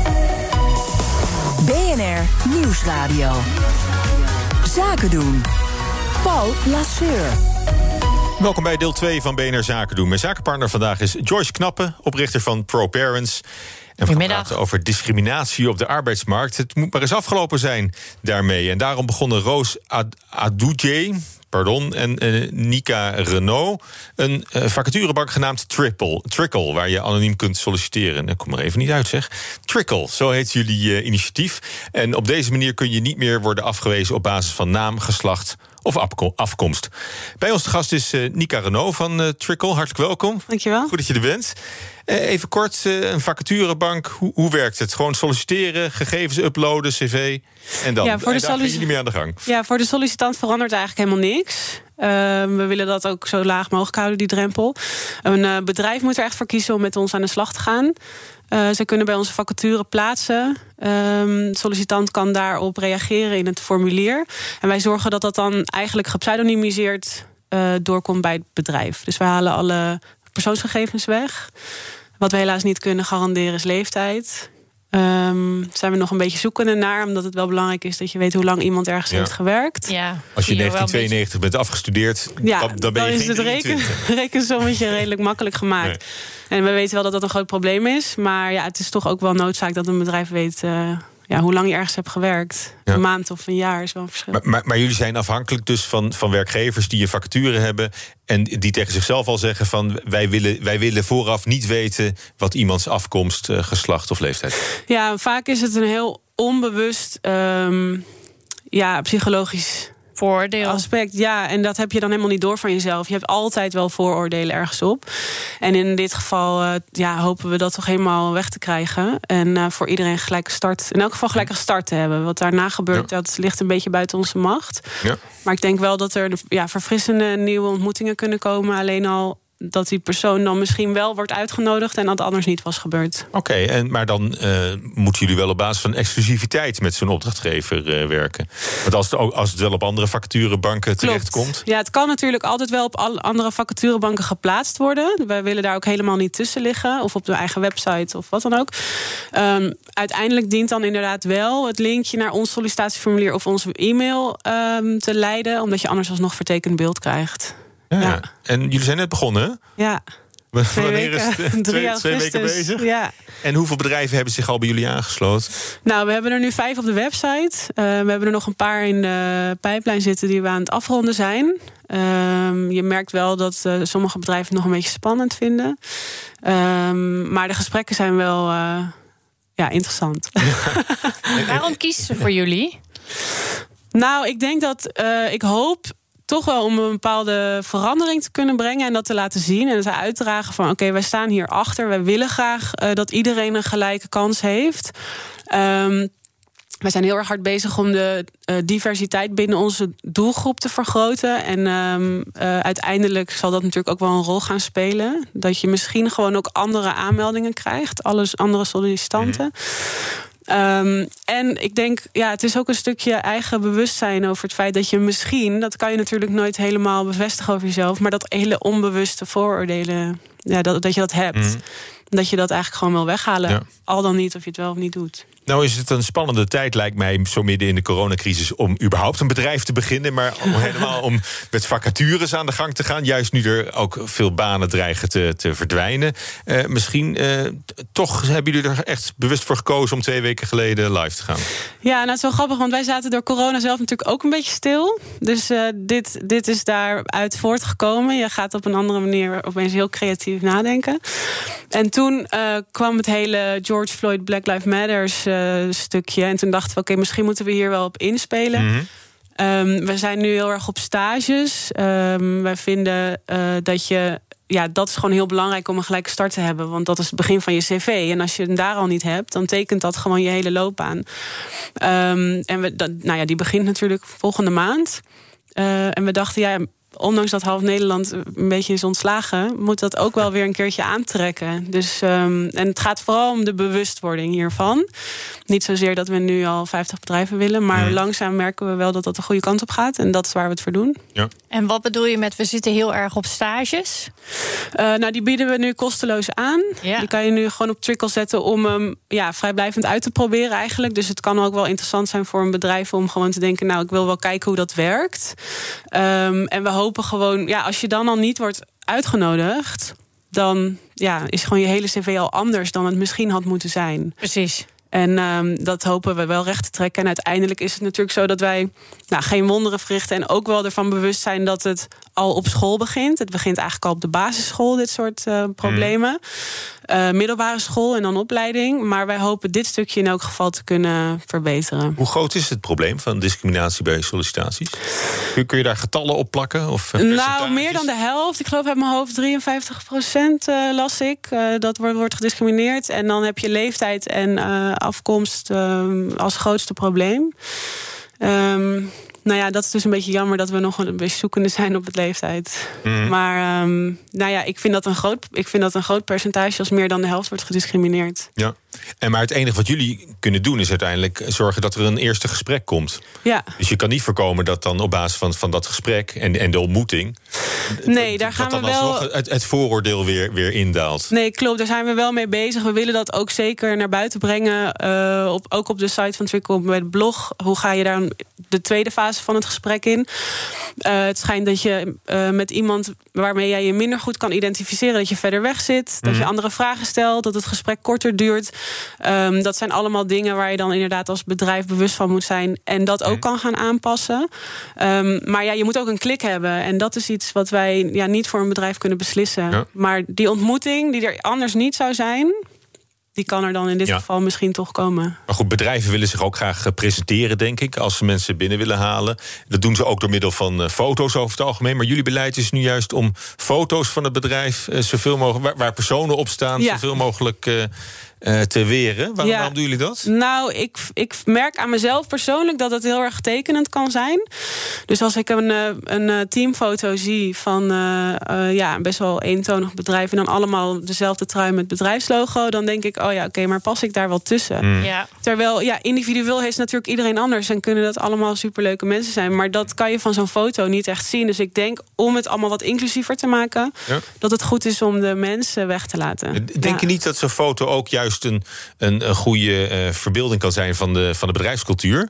Speaker 3: BNR Nieuwsradio. Zaken doen. Paul Lasseur.
Speaker 4: Welkom bij deel 2 van BNR Zaken doen. Mijn zakenpartner vandaag is Joyce Knappe, oprichter van ProParents. En we gaan praten over discriminatie op de arbeidsmarkt. Het moet maar eens afgelopen zijn daarmee. En daarom begonnen Roos Adoudje en Nika Renault een vacaturebank genaamd Trickle, waar je anoniem kunt solliciteren. Ik kom er even niet uit, zeg. Trickle, zo heet jullie initiatief. En op deze manier kun je niet meer worden afgewezen op basis van naam, geslacht of afkomst. Bij ons de gast is Nika Renaud van Trickle. Hartelijk welkom.
Speaker 11: Dankjewel.
Speaker 4: Goed dat je er bent. Even kort, een vacaturebank. Hoe werkt het? Gewoon solliciteren, gegevens uploaden, cv en dan? Ja, daar gaan jullie mee aan de gang.
Speaker 11: Ja, voor de sollicitant verandert eigenlijk helemaal niks. We willen dat ook zo laag mogelijk houden, die drempel. Een bedrijf moet er echt voor kiezen om met ons aan de slag te gaan. Ze kunnen bij onze vacature plaatsen. De sollicitant kan daarop reageren in het formulier. En wij zorgen dat dat dan eigenlijk gepseudonymiseerd doorkomt bij het bedrijf. Dus we halen alle persoonsgegevens weg. Wat we helaas niet kunnen garanderen is leeftijd. Zijn we nog een beetje zoekende naar, omdat het wel belangrijk is dat je weet hoe lang iemand ergens heeft gewerkt.
Speaker 8: Ja,
Speaker 4: als je 1992 bent afgestudeerd, dan ben je
Speaker 11: is
Speaker 4: geen
Speaker 11: het rekensommetje redelijk makkelijk gemaakt. Nee. En we weten wel dat dat een groot probleem is. Maar ja, het is toch ook wel noodzaak dat een bedrijf weet hoe lang je ergens hebt gewerkt. Ja. Een maand of een jaar is wel een verschil.
Speaker 4: Maar jullie zijn afhankelijk dus van werkgevers die een vacature hebben en die tegen zichzelf al zeggen van wij willen vooraf niet weten wat iemands afkomst, geslacht of leeftijd.
Speaker 11: Ja, vaak is het een heel onbewust psychologisch
Speaker 8: vooroordeel
Speaker 11: aspect. Ja, en dat heb je dan helemaal niet door van jezelf. Je hebt altijd wel vooroordelen ergens op. En in dit geval hopen we dat toch helemaal weg te krijgen. En voor iedereen gelijke start. In elk geval gelijke start te hebben. Wat daarna gebeurt, dat ligt een beetje buiten onze macht. Ja. Maar ik denk wel dat er verfrissende nieuwe ontmoetingen kunnen komen. Alleen al dat die persoon dan misschien wel wordt uitgenodigd en dat anders niet was gebeurd.
Speaker 4: Oké, maar dan moeten jullie wel op basis van exclusiviteit met zo'n opdrachtgever werken. Want als het wel op andere vacaturebanken terechtkomt.
Speaker 11: Ja, het kan natuurlijk altijd wel op andere vacaturebanken geplaatst worden. Wij willen daar ook helemaal niet tussen liggen. Of op de eigen website of wat dan ook. Uiteindelijk dient dan inderdaad wel het linkje naar ons sollicitatieformulier of onze e-mail te leiden, omdat je anders alsnog vertekend beeld krijgt.
Speaker 4: Ja. En jullie zijn net begonnen, hè?
Speaker 11: Ja.
Speaker 4: Wanneer is het? 2 weken bezig?
Speaker 11: Ja.
Speaker 4: En hoeveel bedrijven hebben zich al bij jullie aangesloten?
Speaker 11: Nou, we hebben er nu 5 op de website. We hebben er nog een paar in de pijplijn zitten die we aan het afronden zijn. Je merkt wel dat sommige bedrijven het nog een beetje spannend vinden. Maar de gesprekken zijn wel interessant.
Speaker 8: Waarom kiezen ze voor jullie?
Speaker 11: Nou, ik denk dat ik hoop toch wel om een bepaalde verandering te kunnen brengen en dat te laten zien en te uitdragen van oké, wij staan hier achter. Wij willen graag dat iedereen een gelijke kans heeft. Wij zijn heel erg hard bezig om de diversiteit binnen onze doelgroep te vergroten. En uiteindelijk zal dat natuurlijk ook wel een rol gaan spelen. Dat je misschien gewoon ook andere aanmeldingen krijgt. Andere sollicitanten. En ik denk, het is ook een stukje eigen bewustzijn over het feit dat je misschien, dat kan je natuurlijk nooit helemaal bevestigen over jezelf, maar dat hele onbewuste vooroordelen, dat je dat hebt. Dat je dat eigenlijk gewoon wil weghalen. Ja. Al dan niet of je het wel of niet doet.
Speaker 4: Nou is het een spannende tijd, lijkt mij, zo midden in de coronacrisis, om überhaupt een bedrijf te beginnen, maar helemaal om met vacatures aan de gang te gaan. Juist nu er ook veel banen dreigen te verdwijnen. Misschien toch hebben jullie er echt bewust voor gekozen om 2 weken geleden live te gaan. Ja,
Speaker 11: nou, het is wel grappig, want wij zaten door corona zelf natuurlijk ook een beetje stil. Dus dit is daaruit voortgekomen. Je gaat op een andere manier opeens heel creatief nadenken. En toen kwam het hele George Floyd Black Lives Matters stukje. En toen dachten we, oké, misschien moeten we hier wel op inspelen. Mm-hmm. We zijn nu heel erg op stages. Wij vinden dat je... Ja, dat is gewoon heel belangrijk om een gelijke start te hebben. Want dat is het begin van je cv. En als je hem daar al niet hebt, dan tekent dat gewoon je hele loopbaan. En die begint natuurlijk volgende maand. En we dachten, ondanks dat half Nederland een beetje is ontslagen, moet dat ook wel weer een keertje aantrekken. Dus, en het gaat vooral om de bewustwording hiervan. Niet zozeer dat we nu al 50 bedrijven willen, maar langzaam merken we wel dat dat de goede kant op gaat. En dat is waar we het voor doen. Ja.
Speaker 8: En wat bedoel je met we zitten heel erg op stages?
Speaker 11: Die bieden we nu kosteloos aan. Ja. Die kan je nu gewoon op Trickle zetten om hem vrijblijvend uit te proberen eigenlijk. Dus het kan ook wel interessant zijn voor een bedrijf om gewoon te denken, ik wil wel kijken hoe dat werkt. En we hopen gewoon, als je dan al niet wordt uitgenodigd, dan is gewoon je hele cv al anders dan het misschien had moeten zijn.
Speaker 8: Precies.
Speaker 11: En dat hopen we wel recht te trekken. En uiteindelijk is het natuurlijk zo dat wij geen wonderen verrichten en ook wel ervan bewust zijn dat het al op school begint. Het begint eigenlijk al op de basisschool, dit soort problemen. middelbare school en dan opleiding. Maar wij hopen dit stukje in elk geval te kunnen verbeteren.
Speaker 4: Hoe groot is het probleem van discriminatie bij sollicitaties? Kun je daar getallen op plakken? Of
Speaker 11: meer dan de helft. Ik geloof uit mijn hoofd 53% las ik. Dat wordt gediscrimineerd. En dan heb je leeftijd en afkomst als grootste probleem. Dat is dus een beetje jammer dat we nog een beetje zoekende zijn op het leeftijd. Maar ik vind dat een groot percentage als meer dan de helft wordt gediscrimineerd.
Speaker 4: Ja. Maar het enige wat jullie kunnen doen is uiteindelijk zorgen dat er een eerste gesprek komt.
Speaker 11: Ja.
Speaker 4: Dus je kan niet voorkomen dat dan op basis van dat gesprek en de ontmoeting...
Speaker 11: Nee, daar gaan we wel...
Speaker 4: het vooroordeel weer indaalt.
Speaker 11: Nee, klopt. Daar zijn we wel mee bezig. We willen dat ook zeker naar buiten brengen. Ook op de site van Twickel, bij de blog. Hoe ga je daar de tweede fase van het gesprek in? Het schijnt dat je met iemand waarmee jij je minder goed kan identificeren... dat je verder weg zit, dat je andere vragen stelt... dat het gesprek korter duurt. Dat zijn allemaal dingen waar je dan inderdaad als bedrijf bewust van moet zijn... en dat ook kan gaan aanpassen. Maar je moet ook een klik hebben. En dat is iets wat wij niet voor een bedrijf kunnen beslissen. Ja. Maar die ontmoeting, die er anders niet zou zijn... die kan er dan in dit geval misschien toch komen. Maar
Speaker 4: goed, bedrijven willen zich ook graag presenteren, denk ik... als ze mensen binnen willen halen. Dat doen ze ook door middel van foto's over het algemeen. Maar jullie beleid is nu juist om foto's van het bedrijf... zoveel mogelijk, waar personen op staan, zoveel mogelijk... te weren. Waarom doen jullie dat?
Speaker 11: Nou, ik merk aan mezelf persoonlijk dat het heel erg tekenend kan zijn. Dus als ik een teamfoto zie van een best wel eentonig bedrijf... en dan allemaal dezelfde trui met bedrijfslogo... dan denk ik, oké, maar pas ik daar wel tussen? Ja. Terwijl, individueel is natuurlijk iedereen anders... en kunnen dat allemaal superleuke mensen zijn. Maar dat kan je van zo'n foto niet echt zien. Dus ik denk, om het allemaal wat inclusiever te maken... dat het goed is om de mensen weg te laten.
Speaker 4: Denk je niet dat zo'n foto ook juist een goede verbeelding kan zijn van de bedrijfscultuur?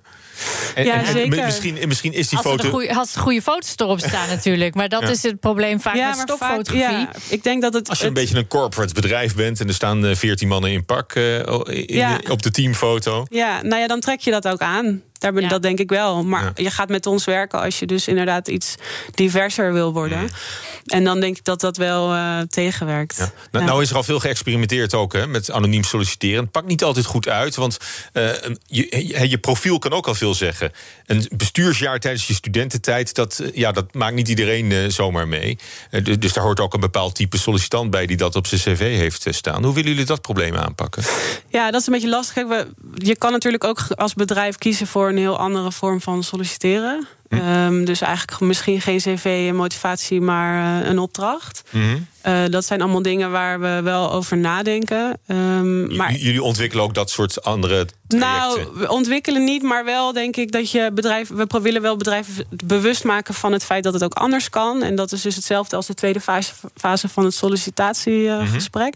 Speaker 11: Zeker.
Speaker 4: Misschien is die foto...
Speaker 8: Als er goede foto's erop staan natuurlijk. Maar dat is het probleem vaak met stokfotografie.
Speaker 11: Ik denk dat
Speaker 4: als je een beetje een corporate bedrijf bent... en er staan 14 mannen in pak op de teamfoto...
Speaker 11: dan trek je dat ook aan. Dat denk ik wel. Maar je gaat met ons werken als je dus inderdaad iets diverser wil worden. En dan denk ik dat dat wel tegenwerkt. Ja.
Speaker 4: Nou is er al veel geëxperimenteerd ook met anoniem solliciteren. Het pakt niet altijd goed uit, want je profiel kan ook al veel zeggen. Een bestuursjaar tijdens je studententijd, dat maakt niet iedereen zomaar mee. Dus daar hoort ook een bepaald type sollicitant bij die dat op zijn cv heeft staan. Hoe willen jullie dat probleem aanpakken?
Speaker 11: Ja, dat is een beetje lastig. Kijk, je kan natuurlijk ook als bedrijf kiezen voor een heel andere vorm van solliciteren. Dus eigenlijk misschien geen cv en motivatie, maar een opdracht. Dat zijn allemaal dingen waar we wel over nadenken. Maar
Speaker 4: jullie ontwikkelen ook dat soort andere trajecten?
Speaker 11: Nou, we ontwikkelen niet, maar wel denk ik dat we willen wel bedrijven bewust maken van het feit dat het ook anders kan. En dat is dus hetzelfde als de tweede fase van het sollicitatiegesprek.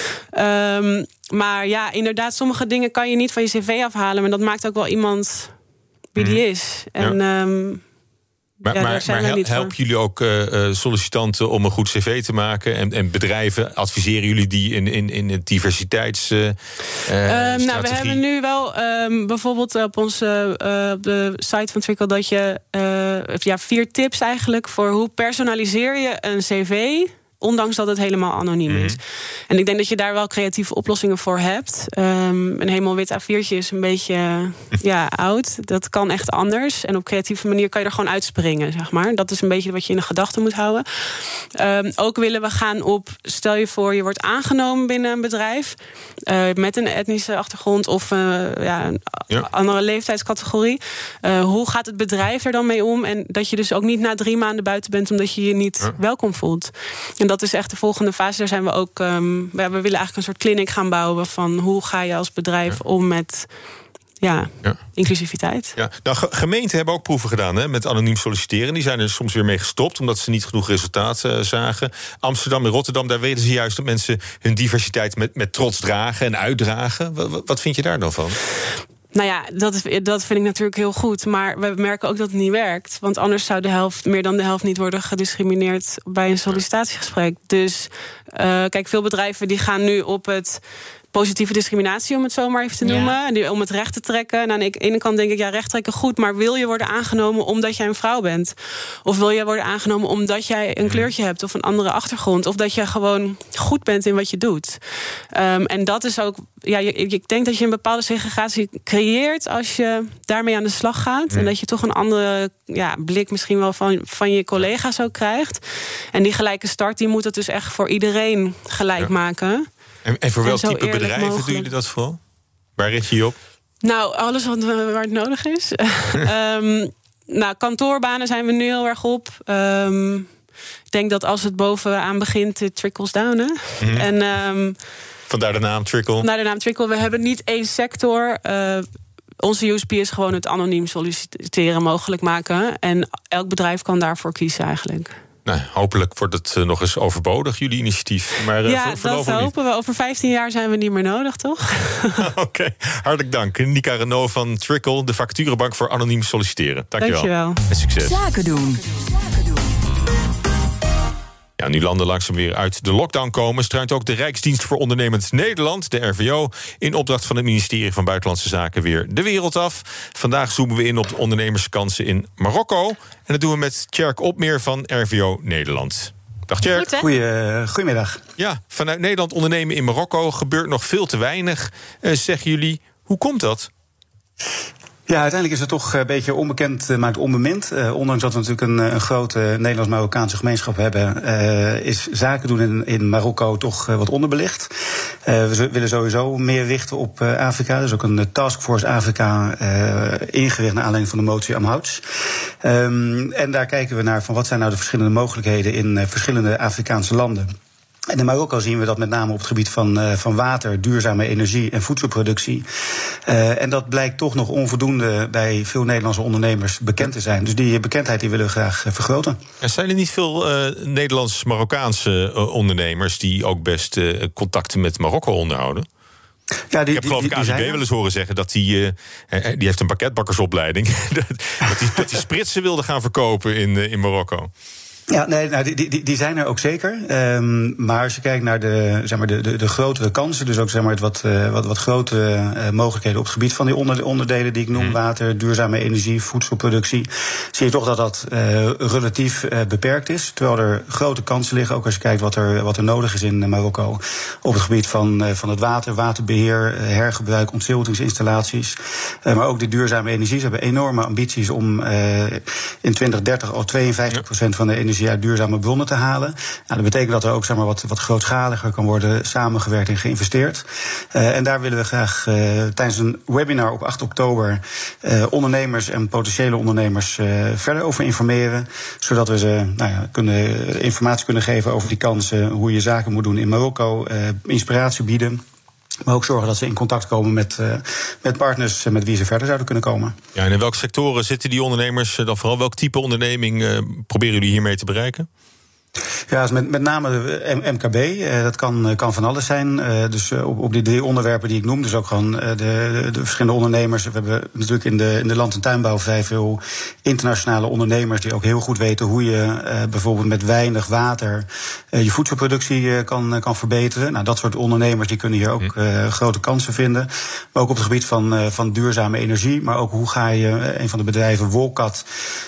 Speaker 11: Maar inderdaad, sommige dingen kan je niet van je cv afhalen. Maar dat maakt ook wel iemand wie die is. En
Speaker 4: maar helpen jullie ook sollicitanten om een goed cv te maken? En bedrijven, adviseren jullie die in het diversiteitsstrategie?
Speaker 11: We hebben nu wel bijvoorbeeld op de site van Twickel... dat je 4 tips eigenlijk voor hoe personaliseer je een cv... ondanks dat het helemaal anoniem is. En ik denk dat je daar wel creatieve oplossingen voor hebt. Een helemaal wit A4'tje is een beetje oud. Dat kan echt anders. En op creatieve manier kan je er gewoon uitspringen, zeg maar. Dat is een beetje wat je in de gedachten moet houden. Ook willen we gaan op... stel je voor, je wordt aangenomen binnen een bedrijf... met een etnische achtergrond of een andere leeftijdscategorie. Hoe gaat het bedrijf er dan mee om? En dat je dus ook niet na 3 maanden buiten bent... omdat je je niet welkom voelt. En dat is echt de volgende fase. Daar zijn we ook... we willen eigenlijk een soort clinic gaan bouwen... van hoe ga je als bedrijf om met... inclusiviteit.
Speaker 4: Ja. Nou, gemeenten hebben ook proeven gedaan met anoniem solliciteren. Die zijn er soms weer mee gestopt, omdat ze niet genoeg resultaat zagen. Amsterdam en Rotterdam, daar weten ze juist dat mensen hun diversiteit met trots dragen en uitdragen. Wat vind je daar dan van?
Speaker 11: Nou ja, dat vind ik natuurlijk heel goed. Maar we merken ook dat het niet werkt. Want anders zou meer dan de helft niet worden gediscrimineerd bij een sollicitatiegesprek. Dus kijk, veel bedrijven die gaan nu op het positieve discriminatie, om het zo maar even te noemen. Ja. Om het recht te trekken. En aan de ene kant denk ik, recht trekken goed, maar wil je worden aangenomen omdat jij een vrouw bent? Of wil je worden aangenomen omdat jij een kleurtje hebt of een andere achtergrond? Of dat je gewoon goed bent in wat je doet? En dat is ook, ik denk dat je een bepaalde segregatie creëert als je daarmee aan de slag gaat. En dat je toch een andere blik misschien wel van je collega's ook krijgt. En die gelijke start, die moet het dus echt voor iedereen gelijk maken.
Speaker 4: En voor welk type bedrijven doen jullie dat vooral? Waar richt je je op?
Speaker 11: Nou, alles waar het nodig is. Kantoorbanen zijn we nu heel erg op. Ik denk dat als het bovenaan begint, het trickles down. Hè? Mm-hmm. En,
Speaker 4: vandaar de naam Trickle.
Speaker 11: Vandaar de naam Trickle. We hebben niet één sector. Onze USP is gewoon het anoniem solliciteren mogelijk maken. En elk bedrijf kan daarvoor kiezen eigenlijk.
Speaker 4: Nou, hopelijk wordt het nog eens overbodig, jullie initiatief. Maar,
Speaker 11: dat hopen we. Over 15 jaar zijn we niet meer nodig, toch?
Speaker 4: Oké, hartelijk dank. Nika Renaud van Trickle, de vacaturebank voor anoniem solliciteren. Dankjewel. En succes.
Speaker 3: Zaken doen.
Speaker 4: Ja, nu landen langzaam weer uit de lockdown komen, struint ook de Rijksdienst voor Ondernemend Nederland, de RVO, in opdracht van het ministerie van Buitenlandse Zaken weer de wereld af. Vandaag zoomen we in op de ondernemerskansen in Marokko. En dat doen we met Tjerk Opmeer van RVO Nederland. Dag Tjerk.
Speaker 12: Goedemiddag.
Speaker 4: Ja, vanuit Nederland ondernemen in Marokko gebeurt nog veel te weinig, zeggen jullie. Hoe komt dat?
Speaker 12: Ja, uiteindelijk is het toch een beetje onbekend, maar onbemind. Ondanks dat we natuurlijk een grote Nederlands-Marokkaanse gemeenschap hebben, is zaken doen in Marokko toch wat onderbelicht. We willen sowieso meer richten op Afrika. Er is ook een taskforce Afrika ingericht naar aanleiding van de motie Amhouts. En daar kijken we naar van wat zijn nou de verschillende mogelijkheden in verschillende Afrikaanse landen. En in Marokko zien we dat met name op het gebied van water, duurzame energie en voedselproductie. En dat blijkt toch nog onvoldoende bij veel Nederlandse ondernemers bekend te zijn. Dus die bekendheid die willen we graag vergroten.
Speaker 4: Er zijn er niet veel Nederlands-Marokkaanse ondernemers die ook best contacten met Marokko onderhouden? Ja, ik heb geloof ik AZB wel eens horen zeggen dat die heeft een pakketbakkersopleiding. dat die spritsen wilde gaan verkopen in Marokko.
Speaker 12: Ja, die zijn er ook zeker. Maar als je kijkt naar de grotere kansen, dus ook wat grotere mogelijkheden op het gebied van die onderdelen die ik noem, water, duurzame energie, voedselproductie, zie je toch dat dat relatief beperkt is. Terwijl er grote kansen liggen, ook als je kijkt wat er nodig is in Marokko op het gebied van het water, waterbeheer, hergebruik, ontziltingsinstallaties. Maar ook de duurzame energie. Ze hebben enorme ambities om in 2030 al 52% van de energie uit duurzame bronnen te halen. Nou, dat betekent dat er ook wat grootschaliger kan worden samengewerkt en geïnvesteerd. En daar willen we graag tijdens een webinar op 8 oktober ondernemers en potentiële ondernemers verder over informeren. Zodat we ze informatie kunnen geven over die kansen, hoe je zaken moet doen in Marokko, inspiratie bieden. Maar ook zorgen dat ze in contact komen met partners met wie ze verder zouden kunnen komen. Ja,
Speaker 4: en in welke sectoren zitten die ondernemers dan vooral? Welk type onderneming proberen jullie hiermee te bereiken?
Speaker 12: Ja, dus met name MKB. Dat kan van alles zijn. Dus op die 3 onderwerpen die ik noem, dus ook gewoon de verschillende ondernemers. We hebben natuurlijk in de land- en tuinbouw vrij veel internationale ondernemers die ook heel goed weten hoe je bijvoorbeeld met weinig water je voedselproductie kan verbeteren. Nou, dat soort ondernemers die kunnen hier ook grote kansen vinden. Maar ook op het gebied van duurzame energie. Maar ook hoe ga je, een van de bedrijven, Wolkat,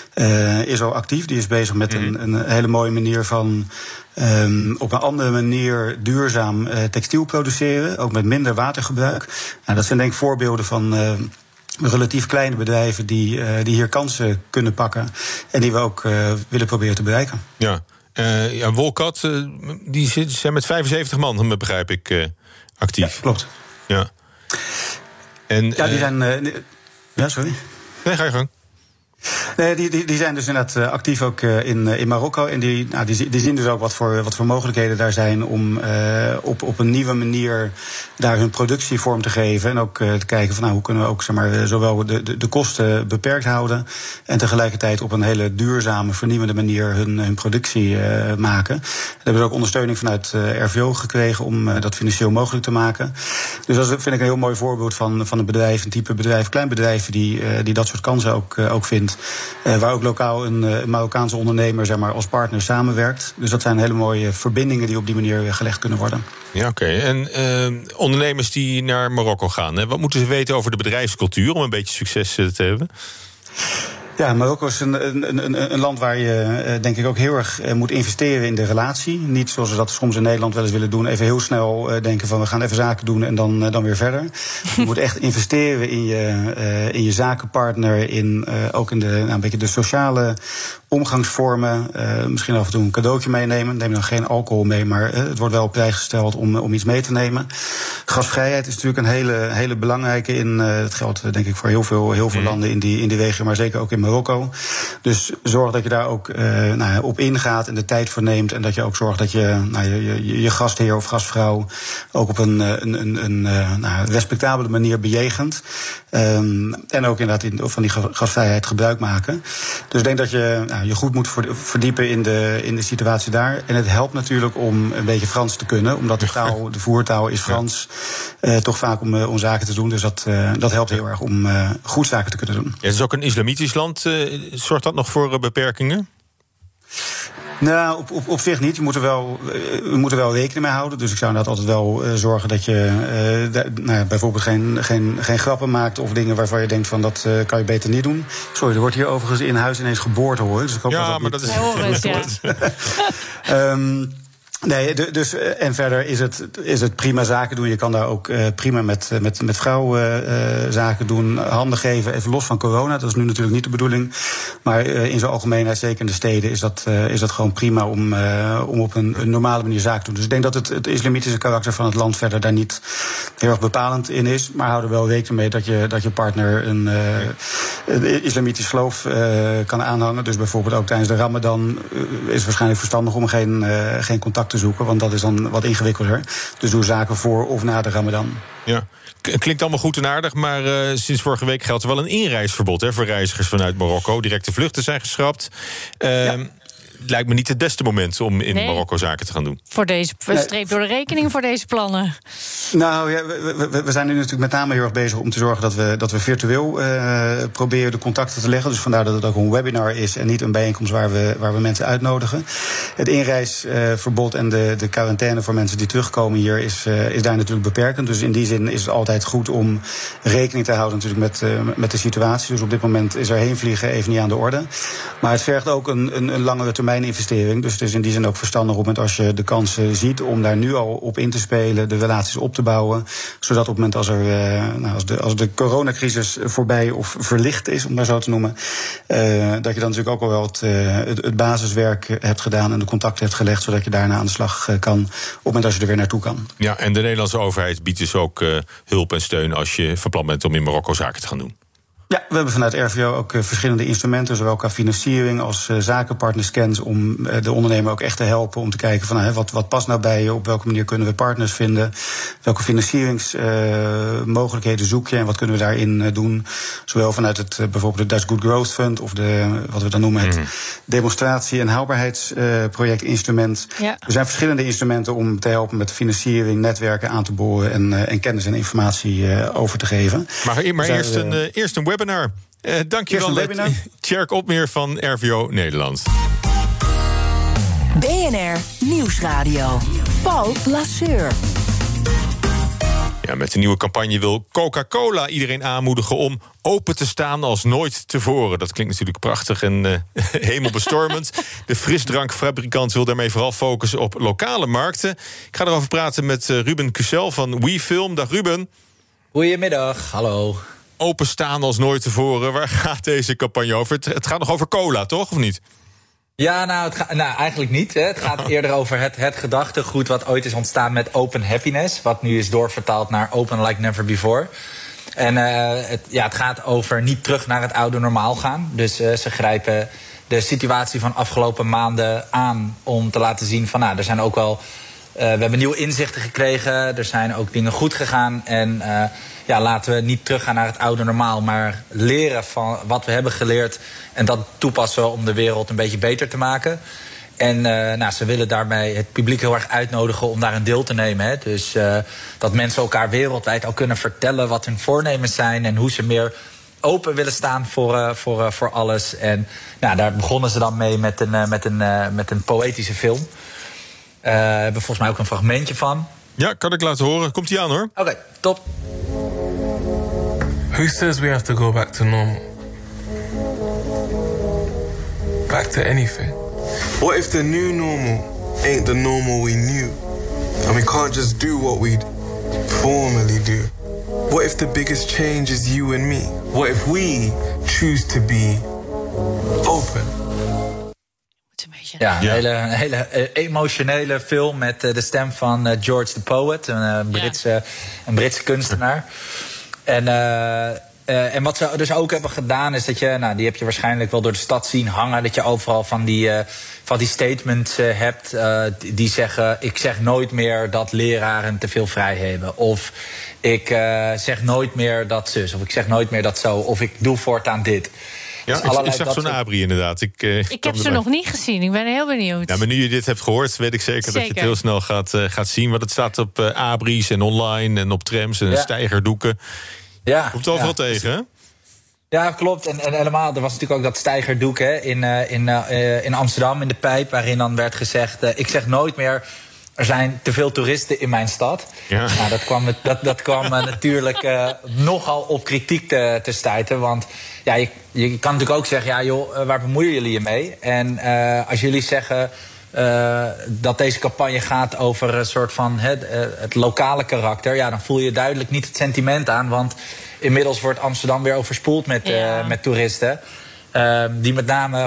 Speaker 12: is al actief. Die is bezig met een hele mooie manier van op een andere manier duurzaam textiel produceren. Ook met minder watergebruik. Nou, dat zijn denk ik voorbeelden van relatief kleine bedrijven die hier kansen kunnen pakken. En die we ook willen proberen te bereiken.
Speaker 4: Ja, Wolkat, die zijn met 75 man, begrijp ik, actief.
Speaker 12: Ja, klopt.
Speaker 4: Ja. En,
Speaker 12: die zijn... ja, sorry.
Speaker 4: Nee, ga je gang.
Speaker 12: Nee, die zijn dus inderdaad actief ook in Marokko. En die zien dus ook wat voor mogelijkheden daar zijn om op een nieuwe manier daar hun productie vorm te geven. En ook te kijken van hoe kunnen we ook zowel de kosten beperkt houden en tegelijkertijd op een hele duurzame, vernieuwende manier hun productie maken. Daar hebben we ook ondersteuning vanuit RVO gekregen om dat financieel mogelijk te maken. Dus dat vind ik een heel mooi voorbeeld van een bedrijf, een type bedrijf, klein bedrijf die dat soort kansen ook vindt. vindt. Waar ook lokaal een Marokkaanse ondernemer zeg maar, als partner samenwerkt. Dus dat zijn hele mooie verbindingen die op die manier gelegd kunnen worden.
Speaker 4: Ja, oké. En ondernemers die naar Marokko gaan, hè, wat moeten ze weten over de bedrijfscultuur om een beetje succes te hebben?
Speaker 12: Ja, Marokko is een land waar je denk ik ook heel erg moet investeren in de relatie. Niet zoals we dat soms in Nederland wel eens willen doen. Even heel snel denken van we gaan even zaken doen en dan weer verder. Je moet echt investeren in je zakenpartner. Ook in een beetje de sociale omgangsvormen. Misschien af en toe een cadeautje meenemen. Neem dan geen alcohol mee, maar het wordt wel op prijs gesteld om iets mee te nemen. Gasvrijheid is natuurlijk een hele belangrijke. Dat geldt denk ik voor heel veel landen in die regio, maar zeker ook in Marokko. Dus zorg dat je daar ook op ingaat en de tijd voor neemt. En dat je ook zorgt dat je gastheer of gastvrouw ook op een respectabele manier bejegent. En ook inderdaad van die gasvrijheid gebruik maken. Dus ik denk dat je je goed moet verdiepen in de situatie daar. En het helpt natuurlijk om een beetje Frans te kunnen. Omdat de voertaal is Frans. Toch vaak om zaken te doen. Dus dat helpt heel erg om goed zaken te kunnen doen.
Speaker 4: Ja, het is ook een islamitisch land. Zorgt dat nog voor beperkingen?
Speaker 12: Nou, op zich niet. We moeten wel rekening mee houden. Dus ik zou inderdaad altijd wel zorgen dat je bijvoorbeeld geen grappen maakt of dingen waarvan je denkt van dat kan je beter niet doen. Sorry, er wordt hier overigens in huis ineens geboord, hoor. Dus ik hoop dat is. Nee, dus en verder is het prima zaken doen. Je kan daar ook prima met vrouwen zaken doen, handen geven, even los van corona. Dat is nu natuurlijk niet de bedoeling. Maar in zijn algemeenheid, zeker in de steden, is dat gewoon prima om op een normale manier zaken te doen. Dus ik denk dat het islamitische karakter van het land verder daar niet heel erg bepalend in is. Maar hou er wel rekening mee dat je partner een islamitisch geloof kan aanhangen. Dus bijvoorbeeld ook tijdens de Ramadan is het waarschijnlijk verstandig om geen contact te zoeken, want dat is dan wat ingewikkelder. Dus doe zaken voor of na de Ramadan. Ja,
Speaker 4: klinkt allemaal goed en aardig, maar sinds vorige week geldt er wel een inreisverbod voor reizigers vanuit Marokko. Directe vluchten zijn geschrapt. Lijkt me niet het beste moment om in Marokko zaken te gaan doen.
Speaker 8: Voor deze streep door de rekening voor deze plannen.
Speaker 12: Nou ja, we zijn nu natuurlijk met name heel erg bezig om te zorgen dat we virtueel proberen de contacten te leggen. Dus vandaar dat het ook een webinar is en niet een bijeenkomst waar we mensen uitnodigen. Het inreisverbod en de quarantaine voor mensen die terugkomen hier is daar natuurlijk beperkend. Dus in die zin is het altijd goed om rekening te houden natuurlijk met de situatie. Dus op dit moment is er heen vliegen even niet aan de orde. Maar het vergt ook een langere termijn investering. Dus het is in die zin ook verstandig op het moment als je de kansen ziet om daar nu al op in te spelen, de relaties op te bouwen, zodat op het moment als de coronacrisis voorbij of verlicht is, om maar zo te noemen, dat je dan natuurlijk ook al wel het basiswerk hebt gedaan en de contacten hebt gelegd, zodat je daarna aan de slag kan op het moment als je er weer naartoe kan.
Speaker 4: Ja, en de Nederlandse overheid biedt dus ook hulp en steun als je van plan bent om in Marokko zaken te gaan doen.
Speaker 12: Ja, we hebben vanuit RVO ook verschillende instrumenten, zowel qua financiering als zakenpartnerscans, om de ondernemer ook echt te helpen om te kijken van wat past nou bij je, op welke manier kunnen we partners vinden, welke financieringsmogelijkheden zoek je en wat kunnen we daarin doen. Zowel vanuit bijvoorbeeld het Dutch Good Growth Fund of wat we dan noemen het demonstratie- en haalbaarheidsprojectinstrument. Er zijn verschillende instrumenten om te helpen met financiering, netwerken aan te boren en kennis en informatie over te geven.
Speaker 4: Maar eerst een webinar. Dankjewel, Tjerk Opmeer van RVO Nederland.
Speaker 3: BNR Nieuwsradio. Paul Lasseur.
Speaker 4: Ja, met de nieuwe campagne wil Coca-Cola iedereen aanmoedigen om open te staan als nooit tevoren. Dat klinkt natuurlijk prachtig en hemelbestormend. De frisdrankfabrikant wil daarmee vooral focussen op lokale markten. Ik ga erover praten met Ruben Cusel van WeFilm. Dag Ruben.
Speaker 13: Goedemiddag, hallo.
Speaker 4: Openstaan als nooit tevoren. Waar gaat deze campagne over? Het gaat nog over cola, toch? Of niet?
Speaker 13: Ja, nou eigenlijk niet. Hè. Het gaat eerder over het gedachtegoed wat ooit is ontstaan met Open Happiness. Wat nu is doorvertaald naar Open Like Never Before. En het gaat over niet terug naar het oude normaal gaan. Dus ze grijpen de situatie van afgelopen maanden aan om te laten zien van er zijn ook wel. We hebben nieuwe inzichten gekregen. Er zijn ook dingen goed gegaan. En laten we niet teruggaan naar het oude normaal, maar leren van wat we hebben geleerd en dat toepassen om de wereld een beetje beter te maken. En ze willen daarmee het publiek heel erg uitnodigen om daar een deel te nemen. Hè. Dus dat mensen elkaar wereldwijd al kunnen vertellen wat hun voornemens zijn en hoe ze meer open willen staan voor alles. En nou, daar begonnen ze dan mee met een poëtische film. We hebben volgens mij ook een fragmentje van.
Speaker 4: Ja, kan ik laten horen. Komt-ie aan, hoor.
Speaker 13: Oké, top.
Speaker 14: Who says we have to go back to normal? Back to anything.
Speaker 15: What if the new normal ain't the normal we knew? And we can't just do what we'd formerly do? What if the biggest change is you and me? What if we choose to be open?
Speaker 13: Ja, een hele emotionele film met de stem van George the Poet, een Britse kunstenaar. En wat ze dus ook hebben gedaan is dat je, die heb je waarschijnlijk wel door de stad zien hangen, dat je overal van die statements hebt die zeggen: ik zeg nooit meer dat leraren te veel vrij hebben. Of ik zeg nooit meer dat zus. Of ik zeg nooit meer dat zo. Of ik doe voortaan dit.
Speaker 4: Ja, dus ik zag zo'n abri inderdaad. Ik
Speaker 8: heb ze nog niet gezien. Ik ben heel benieuwd.
Speaker 4: Ja, maar nu je dit hebt gehoord, weet ik zeker dat je het heel snel gaat zien. Want het staat op abris en online en op trams en steigerdoeken.
Speaker 13: Ja,
Speaker 4: komt overal tegen, hè?
Speaker 13: Ja, klopt. En helemaal, er was natuurlijk ook dat steigerdoek in Amsterdam in de Pijp, waarin dan werd gezegd: ik zeg nooit meer, er zijn te veel toeristen in mijn stad. Ja. Nou, dat kwam natuurlijk nogal op kritiek te stuiten. Want ja, je kan natuurlijk ook zeggen: ja joh, waar bemoeien jullie je mee? En als jullie zeggen dat deze campagne gaat over een soort van het lokale karakter, ja, dan voel je duidelijk niet het sentiment aan. Want inmiddels wordt Amsterdam weer overspoeld met toeristen. Die met name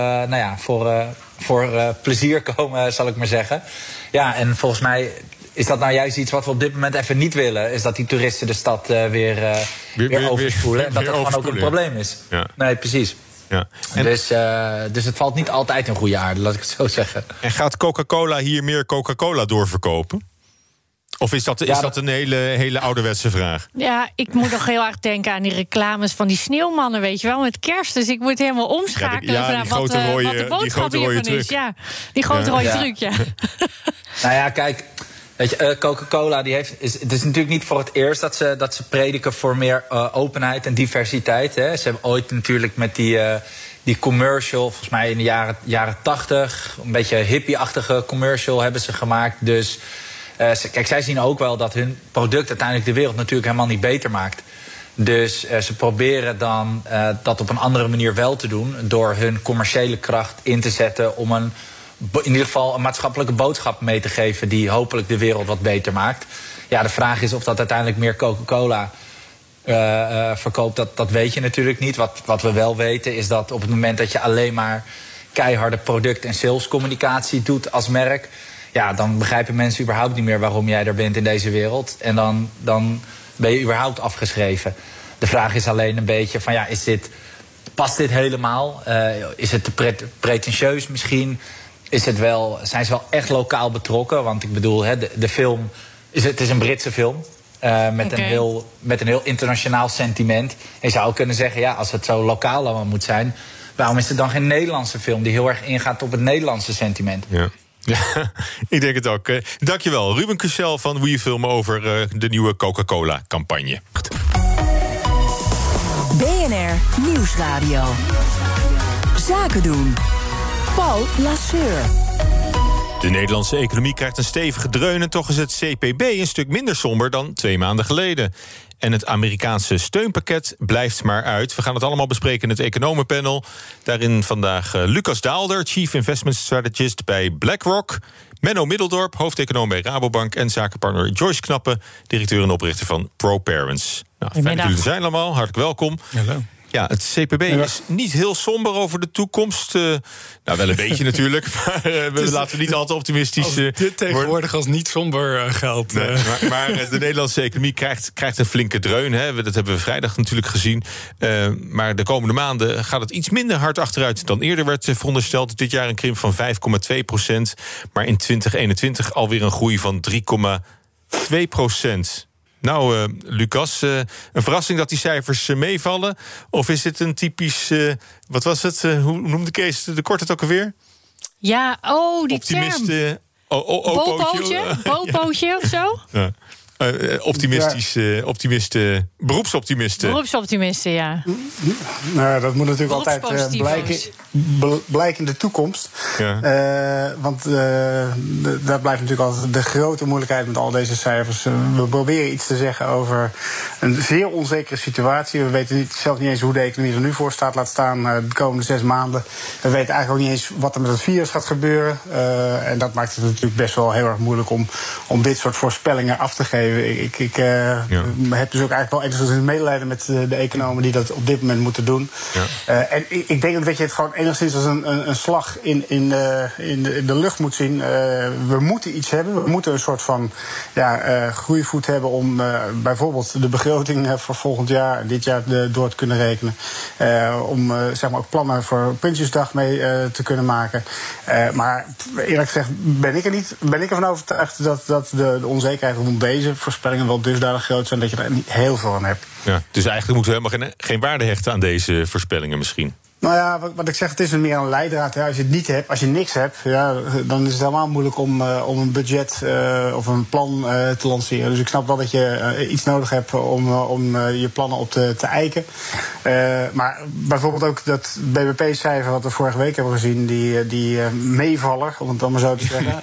Speaker 13: voor plezier komen, zal ik maar zeggen. Ja, en volgens mij is dat nou juist iets wat we op dit moment even niet willen. Is dat die toeristen de stad weer overspoelen. En dat dat gewoon ook een probleem is. Ja. Nee, precies. Ja. Dus het valt niet altijd in goede aarde, laat ik het zo zeggen.
Speaker 4: En gaat Coca-Cola hier meer Coca-Cola doorverkopen? Of is dat een hele ouderwetse vraag? Ja,
Speaker 8: ik moet nog heel erg denken aan die reclames van die sneeuwmannen, weet je wel, met kerst. Dus ik moet helemaal omschakelen naar wat de boodschap hiervan is. Ja, die grote rode truc, ja.
Speaker 13: Nou ja, kijk, weet je, Coca-Cola het is natuurlijk niet voor het eerst dat ze prediken voor meer openheid en diversiteit. Hè. Ze hebben ooit natuurlijk met die commercial, volgens mij in de jaren 80, een beetje hippie-achtige commercial hebben ze gemaakt. Dus kijk, zij zien ook wel dat hun product uiteindelijk de wereld natuurlijk helemaal niet beter maakt. Dus ze proberen dan dat op een andere manier wel te doen, door hun commerciële kracht in te zetten om in ieder geval een maatschappelijke boodschap mee te geven die hopelijk de wereld wat beter maakt. Ja, de vraag is of dat uiteindelijk meer Coca-Cola verkoopt. Dat weet je natuurlijk niet. Wat we wel weten is dat op het moment dat je alleen maar keiharde product- en salescommunicatie doet als merk, ja, dan begrijpen mensen überhaupt niet meer waarom jij er bent in deze wereld. En dan ben je überhaupt afgeschreven. De vraag is alleen een beetje van, ja, past dit helemaal? Is het te pretentieus misschien? Zijn ze wel echt lokaal betrokken? Want ik bedoel, de film, het is een Britse film. Met een heel internationaal sentiment. En je zou ook kunnen zeggen, ja, als het zo lokaal allemaal moet zijn, waarom is er dan geen Nederlandse film die heel erg ingaat op het Nederlandse sentiment?
Speaker 4: Ja. Ja, ik denk het ook. Dankjewel, Ruben Kussel van WeFilm over de nieuwe Coca-Cola-campagne.
Speaker 3: BNR Nieuwsradio. Zaken doen. Paul Lasseur.
Speaker 4: De Nederlandse economie krijgt een stevige dreun en toch is het CPB een stuk minder somber dan 2 maanden geleden. En het Amerikaanse steunpakket blijft maar uit. We gaan het allemaal bespreken in het economenpanel. Daarin vandaag Lucas Daalder, Chief Investment Strategist bij BlackRock. Menno Middeldorp, hoofdeconoom bij Rabobank. En zakenpartner Joyce Knappe, directeur en oprichter van ProParents. Nou, fijn dat jullie er zijn allemaal, hartelijk welkom. Hallo. Ja, het CPB is niet heel somber over de toekomst. Nou, wel een beetje natuurlijk, maar laten we niet al te optimistisch
Speaker 16: worden. Dit tegenwoordig als niet somber geldt.
Speaker 4: Nee, maar de Nederlandse economie krijgt een flinke dreun. Hè. Dat hebben we vrijdag natuurlijk gezien. Maar de komende maanden gaat het iets minder hard achteruit dan eerder werd verondersteld. Dit jaar een krimp van 5,2%. Maar in 2021 alweer een groei van 3,2%. Nou, Lucas, een verrassing dat die cijfers meevallen? Of is dit een typisch, wat was het? Hoe noemde Kees de Kort het ook alweer?
Speaker 8: Ja, die
Speaker 4: optimist,
Speaker 8: term. Bopootje of zo?
Speaker 4: Ja. beroepsoptimisten.
Speaker 8: Beroepsoptimisten, ja.
Speaker 17: Nou, dat moet natuurlijk altijd blijken in de toekomst. Ja. Want dat blijft natuurlijk altijd de grote moeilijkheid met al deze cijfers. We proberen iets te zeggen over een zeer onzekere situatie. We weten zelf niet eens hoe de economie er nu voor staat. Laat staan de komende 6 maanden. We weten eigenlijk ook niet eens wat er met het virus gaat gebeuren. En dat maakt het natuurlijk best wel heel erg moeilijk om dit soort voorspellingen af te geven. Ik heb dus ook eigenlijk wel enigszins medelijden met de economen die dat op dit moment moeten doen. Ja. En ik denk ook dat je het gewoon enigszins als een slag in de lucht moet zien. We moeten iets hebben. We moeten een soort van groeivoet hebben om bijvoorbeeld de begroting voor volgend jaar, dit jaar door te kunnen rekenen. Om zeg maar ook plannen voor Prinsjesdag mee te kunnen maken. Maar eerlijk gezegd ben ik ervan overtuigd dat de onzekerheid rond deze voorspellingen wel dusdanig groot zijn dat je er niet heel veel aan hebt.
Speaker 4: Ja, dus eigenlijk moeten we helemaal geen waarde hechten aan deze voorspellingen misschien.
Speaker 17: Nou ja, wat ik zeg, het is meer een leidraad. Ja. Als je het niet hebt, als je niks hebt, dan is het helemaal moeilijk om een budget of een plan te lanceren. Dus ik snap wel dat je iets nodig hebt om je plannen op te eiken. Maar bijvoorbeeld ook dat BBP-cijfer wat we vorige week hebben gezien, die meevaller, om het dan maar zo te zeggen.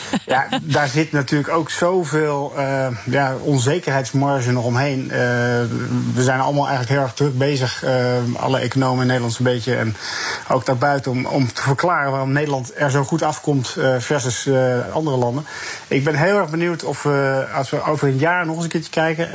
Speaker 17: Daar zit natuurlijk ook zoveel onzekerheidsmarge nog omheen. We zijn allemaal eigenlijk heel erg druk bezig, alle economen in Nederland een beetje. En ook daarbuiten om te verklaren waarom Nederland er zo goed afkomt versus andere landen. Ik ben heel erg benieuwd of we, als we over een jaar nog eens een keertje kijken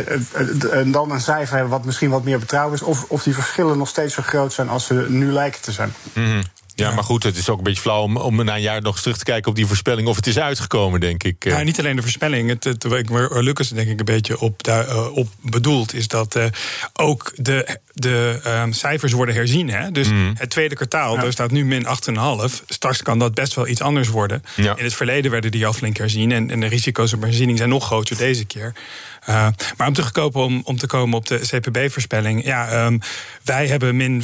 Speaker 17: en dan een cijfer hebben wat misschien wat meer betrouwbaar is, of die verschillen nog steeds zo groot zijn als ze nu lijken te zijn.
Speaker 4: Mm-hmm. Ja, maar goed, het is ook een beetje flauw om na een jaar nog eens terug te kijken op die voorspelling of het is uitgekomen, denk ik.
Speaker 16: Ja, niet alleen de voorspelling. Waar Lucas denk ik een beetje op bedoelt, is dat ook de cijfers worden herzien. Hè? Dus het tweede kwartaal, daar staat nu min 8,5. Straks kan dat best wel iets anders worden. Ja. In het verleden werden die al flink herzien en de risico's op herziening zijn nog groter deze keer. Maar om te komen op de CPB-voorspelling. Wij hebben min 5,7%.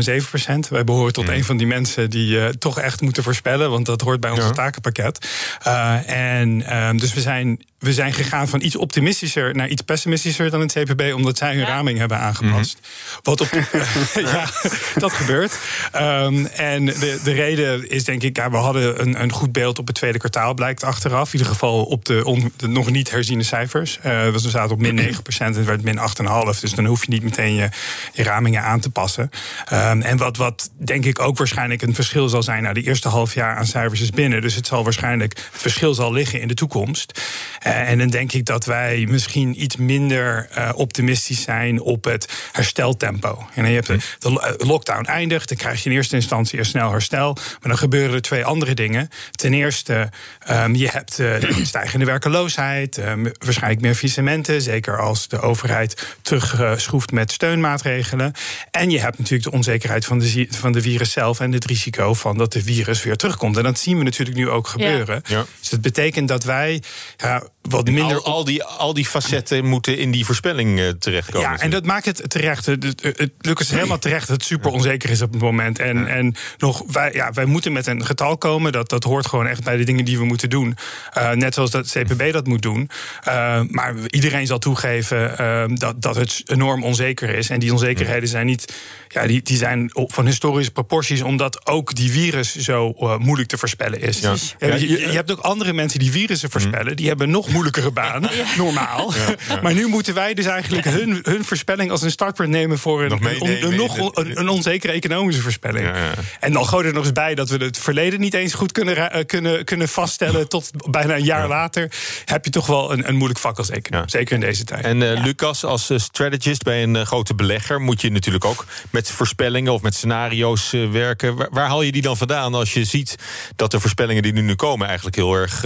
Speaker 16: Wij behoren tot een van die mensen die toch echt moeten voorspellen, want dat hoort bij ons takenpakket. Dus we zijn gegaan van iets optimistischer naar iets pessimistischer dan het CPB, omdat zij hun raming hebben aangepast. Wat dat gebeurt. En de reden is denk ik, we hadden een goed beeld op het tweede kwartaal, blijkt achteraf. In ieder geval op de nog niet herziene cijfers. We zaten op min 9% en het werd min 8,5. Dus dan hoef je niet meteen je ramingen aan te passen. En wat denk ik ook waarschijnlijk een verschil zal zijn, de eerste half jaar aan cijfers is binnen. Dus het verschil zal liggen in de toekomst. En dan denk ik dat wij misschien iets minder optimistisch zijn op het hersteltempo. En je hebt de lockdown eindigt, dan krijg je in eerste instantie een snel herstel. Maar dan gebeuren er 2 andere dingen. Ten eerste, je hebt stijgende werkeloosheid, waarschijnlijk meer faillissementen, zeker als de overheid terugschroeft met steunmaatregelen. En je hebt natuurlijk de onzekerheid van de virus zelf en het risico van dat de virus weer terugkomt. En dat zien we natuurlijk nu ook gebeuren. Ja. Dus dat betekent dat wij wat minder...
Speaker 4: Al die facetten moeten in die voorspelling terechtkomen.
Speaker 16: Ja, en dat maakt het terecht. Lucas is helemaal terecht dat het super onzeker is op het moment. En wij moeten met een getal komen. Dat hoort gewoon echt bij de dingen die we moeten doen. Net zoals dat CPB dat moet doen. Maar iedereen zal toegeven dat het enorm onzeker is. En die onzekerheden zijn niet... die zijn van historische proporties, omdat ook die virus zo moeilijk te voorspellen is. Ja. Je hebt ook andere mensen die virussen voorspellen. Die hebben een nog moeilijkere baan, normaal. Ja. Maar nu moeten wij dus eigenlijk hun voorspelling als een startpunt nemen voor een onzekere economische voorspelling. Ja. En dan gooi je er nog eens bij dat we het verleden niet eens goed kunnen vaststellen. Tot bijna een jaar later heb je toch wel een moeilijk vak als econoom. Zeker in deze tijd.
Speaker 4: En Lucas, als strategist bij een grote belegger moet je natuurlijk ook met voorspellingen of met scenario's werken. Waar haal je die dan vandaan als je ziet dat de voorspellingen die nu komen eigenlijk heel erg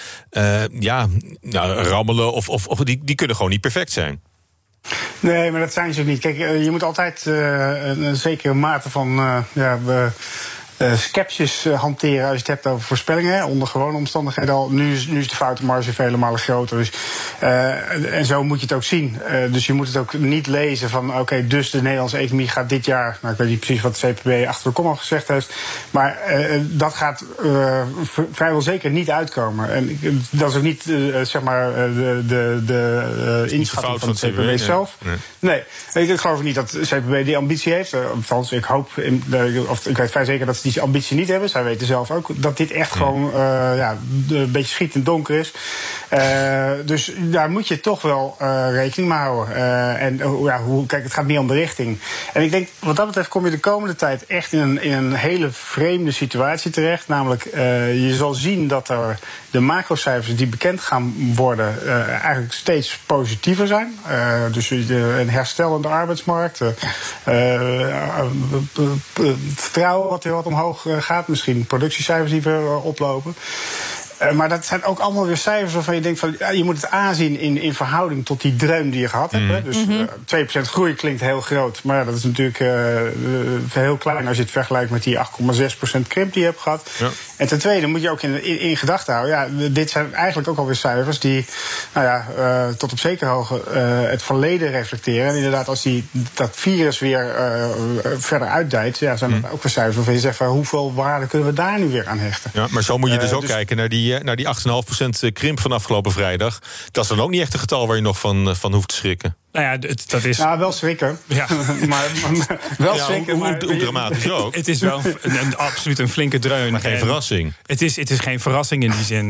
Speaker 4: rammelen of die kunnen gewoon niet perfect zijn?
Speaker 17: Nee, maar dat zijn ze niet. Kijk, je moet altijd een zekere mate van skepsis hanteren als je het hebt over voorspellingen. Hè. Onder gewone omstandigheden al. Nu is de foutenmarge vele malen groter. Dus, en zo moet je het ook zien. Dus je moet het ook niet lezen van oké, dus de Nederlandse economie gaat dit jaar... Nou, ik weet niet precies wat de CPB achter de komma gezegd heeft. Maar dat gaat vrijwel zeker niet uitkomen. En dat is ook niet zeg maar de inschatting van het CPB zelf. Nee, ik geloof niet dat de CPB die ambitie heeft. Althans, ik hoop, of ik weet vrij zeker dat ze die ambitie niet hebben. Zij weten zelf ook dat dit echt gewoon een beetje schiet in het donker is. Dus daar moet je toch wel rekening mee houden. Kijk, het gaat meer om de richting. En ik denk, wat dat betreft kom je de komende tijd echt in een hele vreemde situatie terecht. Namelijk, je zal zien dat er de macrocijfers die bekend gaan worden eigenlijk steeds positiever zijn. Dus een herstel in de arbeidsmarkt. Vertrouwen wat weer wat omhoog gaat. Misschien productiecijfers die weer oplopen. Maar dat zijn ook allemaal weer cijfers waarvan je denkt van je moet het aanzien in verhouding tot die dreun die je gehad hebt. Hè? Dus 2% groei klinkt heel groot, maar dat is natuurlijk heel klein als je het vergelijkt met die 8,6% krimp die je hebt gehad. Ja. En ten tweede moet je ook in gedachten houden. Ja, dit zijn eigenlijk ook alweer cijfers die tot op zekere hoogte het verleden reflecteren. En inderdaad, als dat virus weer verder uitdijt, zijn dat ook weer cijfers waarvan je zegt van hoeveel waarde kunnen we daar nu weer aan hechten.
Speaker 4: Ja, maar zo moet je dus ook kijken naar die 8,5% krimp van afgelopen vrijdag. Dat is dan ook niet echt een getal waar je nog van hoeft te schrikken.
Speaker 5: Nou ja, dat is...
Speaker 17: Nou, wel schrikken. Ja. maar wel schrikken.
Speaker 4: Hoe dramatisch ook.
Speaker 5: Het is wel absoluut een flinke dreun.
Speaker 4: Maar geen verrassing.
Speaker 5: Het is geen verrassing in die zin.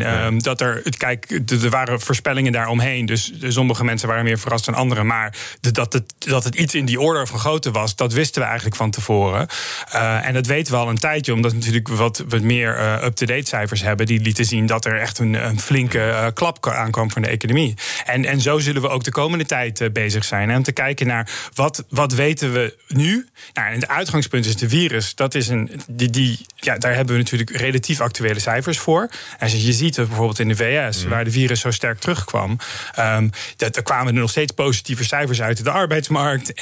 Speaker 5: Er waren voorspellingen daaromheen. Dus sommige mensen waren meer verrast dan anderen. Maar dat het iets in die orde van grootte was, dat wisten we eigenlijk van tevoren. En dat weten we al een tijdje, omdat we natuurlijk wat meer up-to-date cijfers hebben. Die lieten zien dat er echt een flinke klap aankwam van de economie. En zo zullen we ook de komende tijd bezig zijn. En om te kijken naar wat weten we nu. Nou, en het uitgangspunt is de virus. Dat is daar hebben we natuurlijk relatief actuele cijfers voor. En je ziet het bijvoorbeeld in de VS, waar de virus zo sterk terugkwam. Er kwamen er nog steeds positieve cijfers uit de arbeidsmarkt.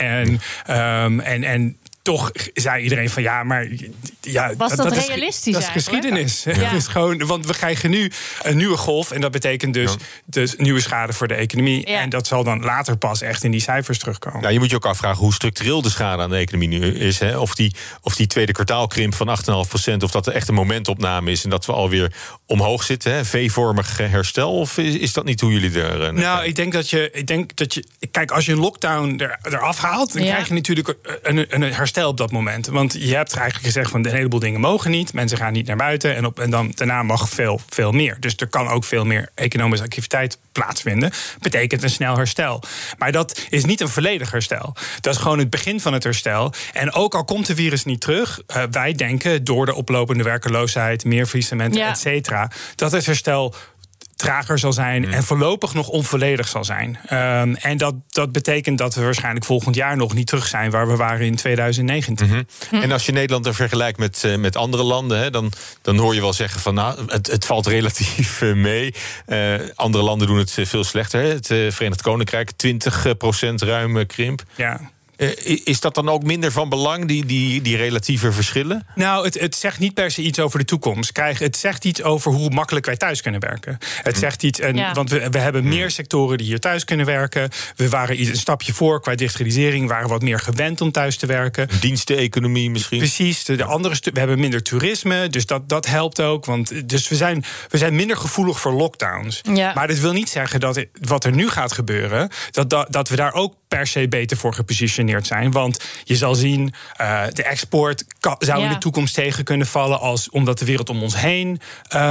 Speaker 5: En toch zei iedereen van
Speaker 8: was dat realistisch?
Speaker 5: Dat is geschiedenis. Ja. Het is gewoon, want we krijgen nu een nieuwe golf. En dat betekent dus nieuwe schade voor de economie. Ja. En dat zal dan later pas echt in die cijfers terugkomen.
Speaker 4: Nou, je moet je ook afvragen hoe structureel de schade aan de economie nu is. Hè? Of die tweede kwartaalkrimp van 8,5%, of dat er echt een momentopname is en dat we alweer omhoog zitten. Hè? V-vormig herstel. Of is dat niet hoe jullie er...
Speaker 5: Nou, ik denk dat je... Kijk, als je een lockdown eraf haalt, dan krijg je natuurlijk een herstel op dat moment. Want je hebt eigenlijk gezegd van een heleboel dingen mogen niet. Mensen gaan niet naar buiten. En dan daarna mag veel meer. Dus er kan ook veel meer economische activiteit plaatsvinden. Betekent een snel herstel. Maar dat is niet een volledig herstel. Dat is gewoon het begin van het herstel. En ook al komt de virus niet terug, wij denken door de oplopende werkeloosheid, meer faillissementen, et cetera, dat het herstel trager zal zijn en voorlopig nog onvolledig zal zijn. En dat betekent dat we waarschijnlijk volgend jaar nog niet terug zijn waar we waren in 2019.
Speaker 4: En als je Nederland er vergelijkt met andere landen, hè, dan hoor je wel zeggen van het valt relatief mee. Andere landen doen het veel slechter. Hè. Het Verenigd Koninkrijk 20% ruim krimp.
Speaker 5: Ja.
Speaker 4: Is dat dan ook minder van belang, die relatieve verschillen?
Speaker 5: Nou, het zegt niet per se iets over de toekomst. Het zegt iets over hoe makkelijk wij thuis kunnen werken. Het zegt iets, want we hebben meer sectoren die hier thuis kunnen werken. We waren een stapje voor qua digitalisering. We waren wat meer gewend om thuis te werken.
Speaker 4: Diensteconomie misschien.
Speaker 5: Precies. We hebben minder toerisme, dus dat helpt ook. Dus we zijn minder gevoelig voor lockdowns. Ja. Maar dat wil niet zeggen dat wat er nu gaat gebeuren, dat we daar ook per se beter voor gepositioneerd zijn. Want je zal zien, de export zou in de toekomst tegen kunnen vallen, omdat de wereld om ons heen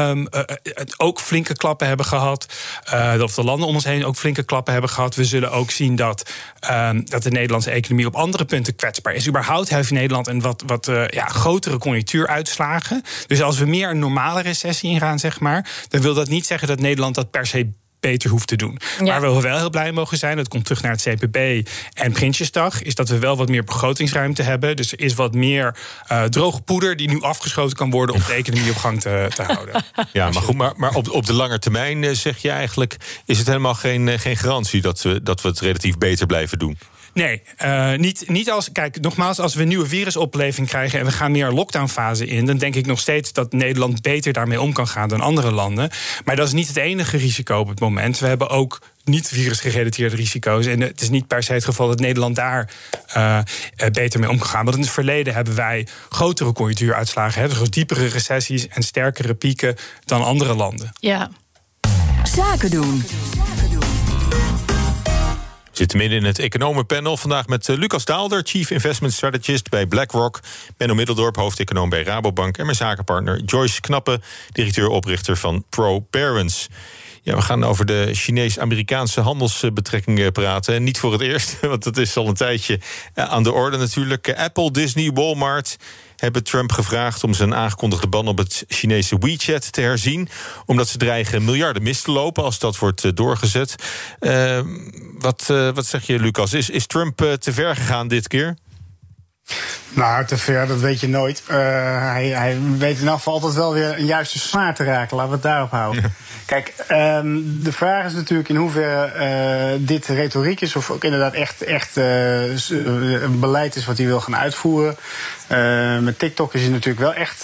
Speaker 5: ook flinke klappen hebben gehad. Of de landen om ons heen ook flinke klappen hebben gehad. We zullen ook zien dat de Nederlandse economie op andere punten kwetsbaar is. Überhaupt heeft Nederland een wat grotere conjunctuuruitslagen. Dus als we meer een normale recessie ingaan, zeg maar, dan wil dat niet zeggen dat Nederland dat per se beter hoeft te doen. Ja. Waar we wel heel blij mogen zijn, dat komt terug naar het CPB en Prinsjesdag, is dat we wel wat meer begrotingsruimte hebben. Dus er is wat meer droge poeder die nu afgeschoten kan worden om de economie op gang te houden.
Speaker 4: Ja, maar goed, maar op de lange termijn zeg je eigenlijk, is het helemaal geen garantie dat we het relatief beter blijven doen?
Speaker 16: Nee, niet als... Kijk, nogmaals, als we een nieuwe virusopleving krijgen en we gaan meer lockdownfase in, dan denk ik nog steeds dat Nederland beter daarmee om kan gaan dan andere landen. Maar dat is niet het enige risico op het moment. We hebben ook niet-virusgerelateerde risico's. En het is niet per se het geval dat Nederland daar beter mee om kan gaan. Want in het verleden hebben wij grotere conjunctuuruitslagen. Dus diepere recessies en sterkere pieken dan andere landen.
Speaker 8: Ja.
Speaker 3: Zaken doen.
Speaker 4: We zitten midden in het economenpanel. Vandaag met Lucas Daalder, Chief Investment Strategist bij BlackRock. Benno Middeldorp, hoofdeconoom bij Rabobank. En mijn zakenpartner Joyce Knappe, directeur-oprichter van ProParents. Ja, we gaan over de Chinees-Amerikaanse handelsbetrekkingen praten. En niet voor het eerst, want dat is al een tijdje aan de orde natuurlijk. Apple, Disney, Walmart hebben Trump gevraagd om zijn aangekondigde ban op het Chinese WeChat te herzien, omdat ze dreigen miljarden mis te lopen als dat wordt doorgezet. Wat zeg je, Lucas? Is Trump te ver gegaan dit keer?
Speaker 17: Nou, te ver, dat weet je nooit. Hij weet in elk geval altijd wel weer een juiste snaar te raken. Laten we het daarop houden. Ja. Kijk, de vraag is natuurlijk in hoeverre dit retoriek is, of ook inderdaad echt een beleid is wat hij wil gaan uitvoeren. Met TikTok is hij natuurlijk wel echt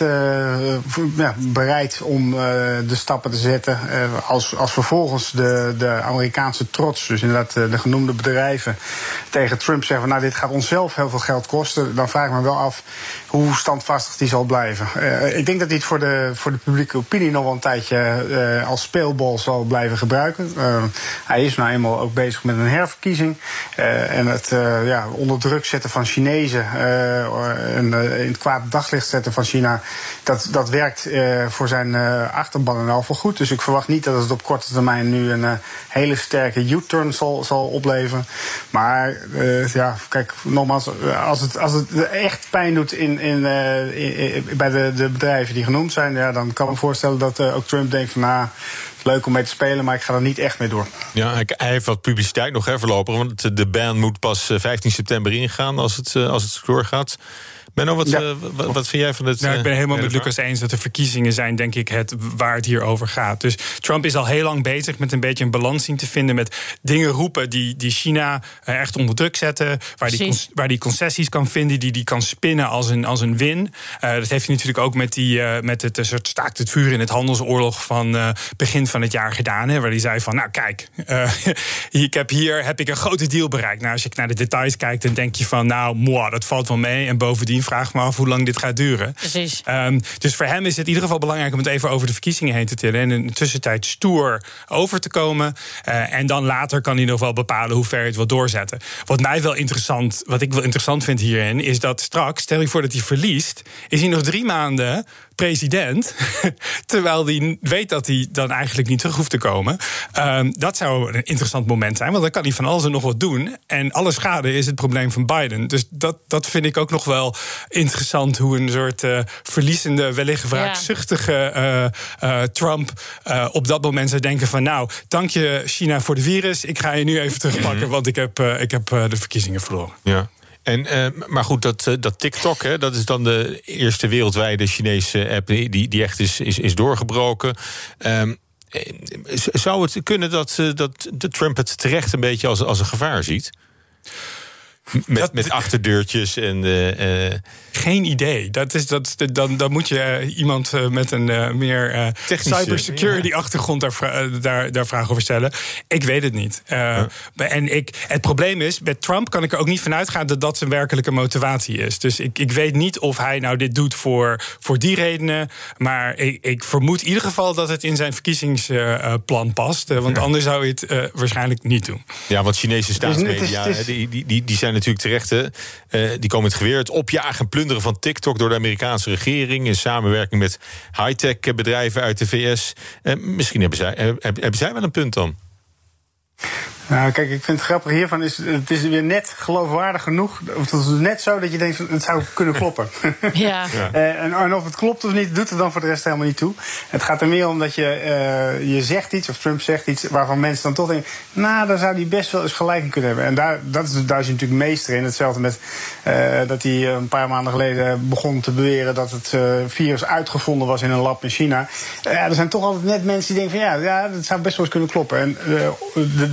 Speaker 17: bereid om de stappen te zetten. Als vervolgens de Amerikaanse trots, dus inderdaad de genoemde bedrijven, tegen Trump zeggen van, nou, dit gaat onszelf heel veel geld kosten, dan vraag ik me wel af hoe standvastig die zal blijven. Ik denk dat hij het voor de publieke opinie nog wel een tijdje als speelbal zal blijven gebruiken. Hij is nou eenmaal ook bezig met een herverkiezing. En het onder druk zetten van Chinezen en in het kwaad daglicht zetten van China, dat werkt voor zijn achterban en al voor goed. Dus ik verwacht niet dat het op korte termijn nu een hele sterke U-turn zal opleveren. Maar kijk, nogmaals, als het echt pijn doet bij de bedrijven die genoemd zijn, ja, dan kan ik me voorstellen dat ook Trump denkt van, nou, leuk om mee te spelen, maar ik ga er niet echt mee door. Ja,
Speaker 4: hij heeft wat publiciteit nog voorlopig, want de ban moet pas 15 september ingaan als het doorgaat. Benno, wat vind jij van het?
Speaker 16: Nou, ik ben helemaal met Lucas eens dat de verkiezingen zijn, denk ik, waar het hier over gaat. Dus Trump is al heel lang bezig met een beetje een balans zien te vinden met dingen roepen die China echt onder druk zetten, waar die concessies kan vinden, die kan spinnen als een win. Dat heeft hij natuurlijk ook met het soort staakt het vuur in het handelsoorlog van begin van het jaar gedaan, waar hij zei van, nou kijk, hier heb ik een grote deal bereikt. Nou, als je naar de details kijkt, dan denk je van, nou, dat valt wel mee. En bovendien vraag me af hoe lang dit gaat duren.
Speaker 8: Precies.
Speaker 16: Dus voor hem is het in ieder geval belangrijk om het even over de verkiezingen heen te tillen en in de tussentijd stoer over te komen. En dan later kan hij nog wel bepalen hoe ver hij het wil doorzetten. Wat ik wel interessant vind hierin, is dat straks, stel je voor dat hij verliest, is hij nog 3 maanden president, terwijl hij weet dat hij dan eigenlijk niet terug hoeft te komen. Dat zou een interessant moment zijn, want dan kan hij van alles en nog wat doen. En alle schade is het probleem van Biden. Dus dat vind ik ook nog wel interessant, hoe een soort verliezende, wellicht wraakzuchtige Trump op dat moment zou denken van, nou, dank je China voor de virus, ik ga je nu even terugpakken, want ik heb de verkiezingen verloren.
Speaker 4: Ja. Maar goed, dat TikTok, dat is dan de eerste wereldwijde Chinese app die echt is doorgebroken. Zou het kunnen dat Trump het terecht een beetje als een gevaar ziet? Met achterdeurtjes en...
Speaker 16: Geen idee. Dan moet je iemand met een meer cybersecurity achtergrond daar vragen over stellen. Ik weet het niet. Het probleem is, met Trump kan ik er ook niet van uitgaan dat zijn werkelijke motivatie is. Dus ik weet niet of hij nou dit doet voor die redenen. Maar ik vermoed in ieder geval dat het in zijn verkiezingsplan past. Want anders zou hij het waarschijnlijk niet doen.
Speaker 4: Ja, want Chinese staatsmedia, die zijn natuurlijk terecht. Die komen in het geweer. Het opjagen en plunderen van TikTok door de Amerikaanse regering in samenwerking met high-tech bedrijven uit de VS. Misschien hebben zij wel een punt dan.
Speaker 17: Nou, kijk, ik vind het grappig hiervan het is weer net geloofwaardig genoeg. Of het is net zo dat je denkt, het zou kunnen kloppen.
Speaker 8: Ja.
Speaker 17: En of het klopt of niet, doet er dan voor de rest helemaal niet toe. Het gaat er meer om dat je zegt iets, of Trump zegt iets, waarvan mensen dan toch denken, nou, daar zou hij best wel eens gelijk in kunnen hebben. En daar is hij natuurlijk meester in. Hetzelfde met dat hij een paar maanden geleden begon te beweren dat het virus uitgevonden was in een lab in China. Er zijn toch altijd net mensen die denken van, ja, dat zou best wel eens kunnen kloppen. En de waarheid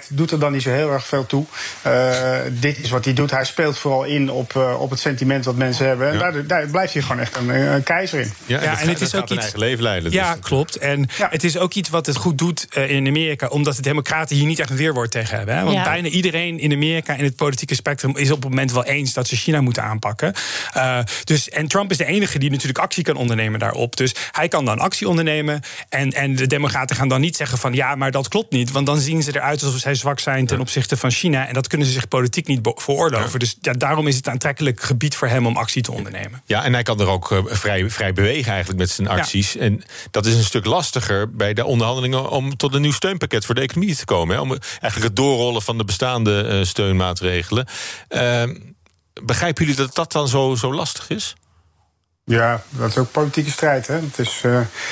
Speaker 17: overheid doet er dan niet zo heel erg veel toe. Dit is wat hij doet. Hij speelt vooral in op het sentiment wat mensen hebben. En daar blijft hij gewoon echt een keizer in.
Speaker 4: En het is ook iets eigen leven leiden.
Speaker 16: Ja, klopt. En het is ook iets wat het goed doet in Amerika, omdat de democraten hier niet echt een weerwoord tegen hebben. Hè? Want bijna iedereen in Amerika in het politieke spectrum is op het moment wel eens dat ze China moeten aanpakken. En Trump is de enige die natuurlijk actie kan ondernemen daarop. Dus hij kan dan actie ondernemen. En de democraten gaan dan niet zeggen van ja, maar dat klopt niet. Want dan zien ze eruit alsof zij zwak zijn ten opzichte van China. En dat kunnen ze zich politiek niet veroorloven. Dus daarom is het een aantrekkelijk gebied voor hem om actie te ondernemen.
Speaker 4: Ja, en hij kan er ook vrij bewegen eigenlijk met zijn acties. Ja. En dat is een stuk lastiger bij de onderhandelingen om tot een nieuw steunpakket voor de economie te komen. Hè? Om eigenlijk het doorrollen van de bestaande steunmaatregelen. Begrijpen jullie dat dat dan zo lastig is?
Speaker 17: Ja, dat is ook politieke strijd. Hè? Het is,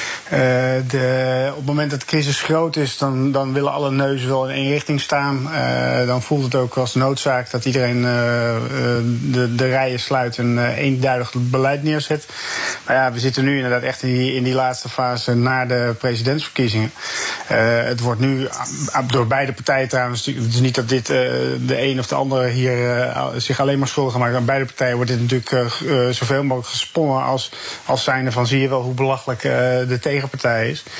Speaker 17: op het moment dat de crisis groot is, dan willen alle neuzen wel in één richting staan. Dan voelt het ook als noodzaak dat iedereen de rijen sluit en eenduidig beleid neerzet. Maar ja, we zitten nu inderdaad echt in die laatste fase na de presidentsverkiezingen. Het wordt nu door beide partijen trouwens, het is niet dat dit de een of de andere hier zich alleen maar schuldig maakt. Aan beide partijen wordt dit natuurlijk zoveel mogelijk gesponnen als zijnde van zie je wel hoe belachelijk de tegenpartij is.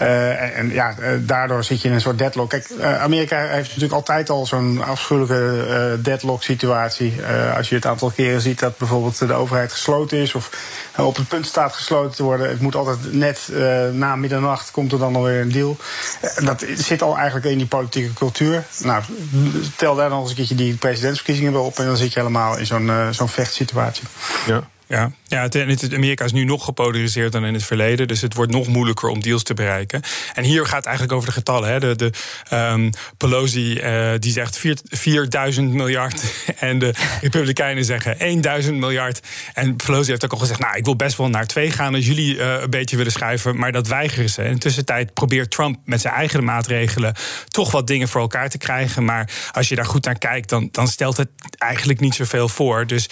Speaker 17: Daardoor zit je in een soort deadlock. Kijk, Amerika heeft natuurlijk altijd al zo'n afschuwelijke deadlock situatie. Als je het aantal keren ziet dat bijvoorbeeld de overheid gesloten is of op het punt staat gesloten te worden. Het moet altijd net na middernacht komt er dan alweer een deal. Dat zit al eigenlijk in die politieke cultuur. Nou, tel daar dan eens een keertje die presidentsverkiezingen wel op en dan zit je helemaal in zo'n vechtsituatie.
Speaker 16: Ja. Ja, Amerika is nu nog gepolariseerd dan in het verleden. Dus het wordt nog moeilijker om deals te bereiken. En hier gaat het eigenlijk over de getallen. Hè. Pelosi die zegt 4000 miljard. En de Republikeinen zeggen 1000 miljard. En Pelosi heeft ook al gezegd, ik wil best wel naar 2 gaan als jullie een beetje willen schuiven. Maar dat weigeren ze. In de tussentijd probeert Trump met zijn eigen maatregelen toch wat dingen voor elkaar te krijgen. Maar als je daar goed naar kijkt, dan stelt het eigenlijk niet zoveel voor. Dus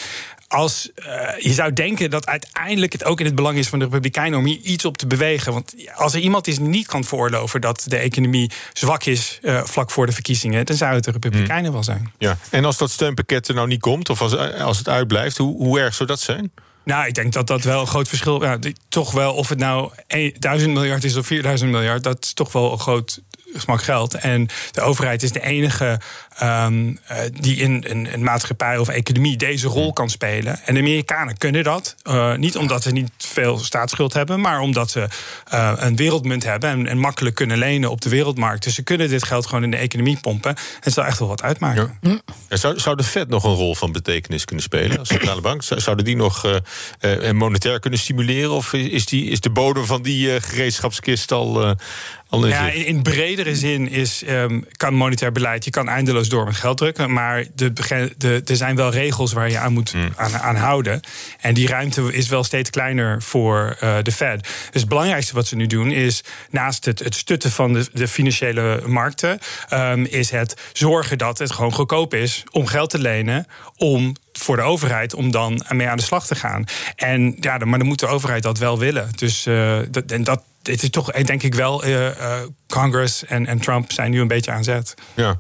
Speaker 16: je zou denken dat uiteindelijk het ook in het belang is van de Republikeinen om hier iets op te bewegen. Want als er iemand is die niet kan veroorloven dat de economie zwak is vlak voor de verkiezingen, dan zou het de Republikeinen wel zijn.
Speaker 4: Ja. En als dat steunpakket er nou niet komt, of als het uitblijft, hoe erg zou dat zijn?
Speaker 16: Nou, ik denk dat dat wel een groot verschil is. Toch wel, of het nou 1000 miljard is of 4000 miljard, dat is toch wel een groot smak geld. En de overheid is de enige die in een maatschappij of economie deze rol kan spelen. En de Amerikanen kunnen dat. Niet omdat ze niet veel staatsschuld hebben, maar omdat ze een wereldmunt hebben en makkelijk kunnen lenen op de wereldmarkt. Dus ze kunnen dit geld gewoon in de economie pompen. En het zal echt wel wat uitmaken.
Speaker 4: Ja. Zou de Fed nog een rol van betekenis kunnen spelen als centrale bank? Zouden die nog monetair kunnen stimuleren? Of is de bodem van die gereedschapskist al
Speaker 16: in bredere zin kan monetair beleid, je kan eindeloos door met geld drukken, maar er zijn wel regels waar je aan moet aan houden. En die ruimte is wel steeds kleiner voor de Fed. Dus het belangrijkste wat ze nu doen is, naast het stutten van de financiële markten, is het zorgen dat het gewoon goedkoop is om geld te lenen, voor de overheid om dan mee aan de slag te gaan. Maar dan moet de overheid dat wel willen. Dus het is toch, denk ik wel, Congress en Trump zijn nu een beetje aan zet.
Speaker 4: Ja.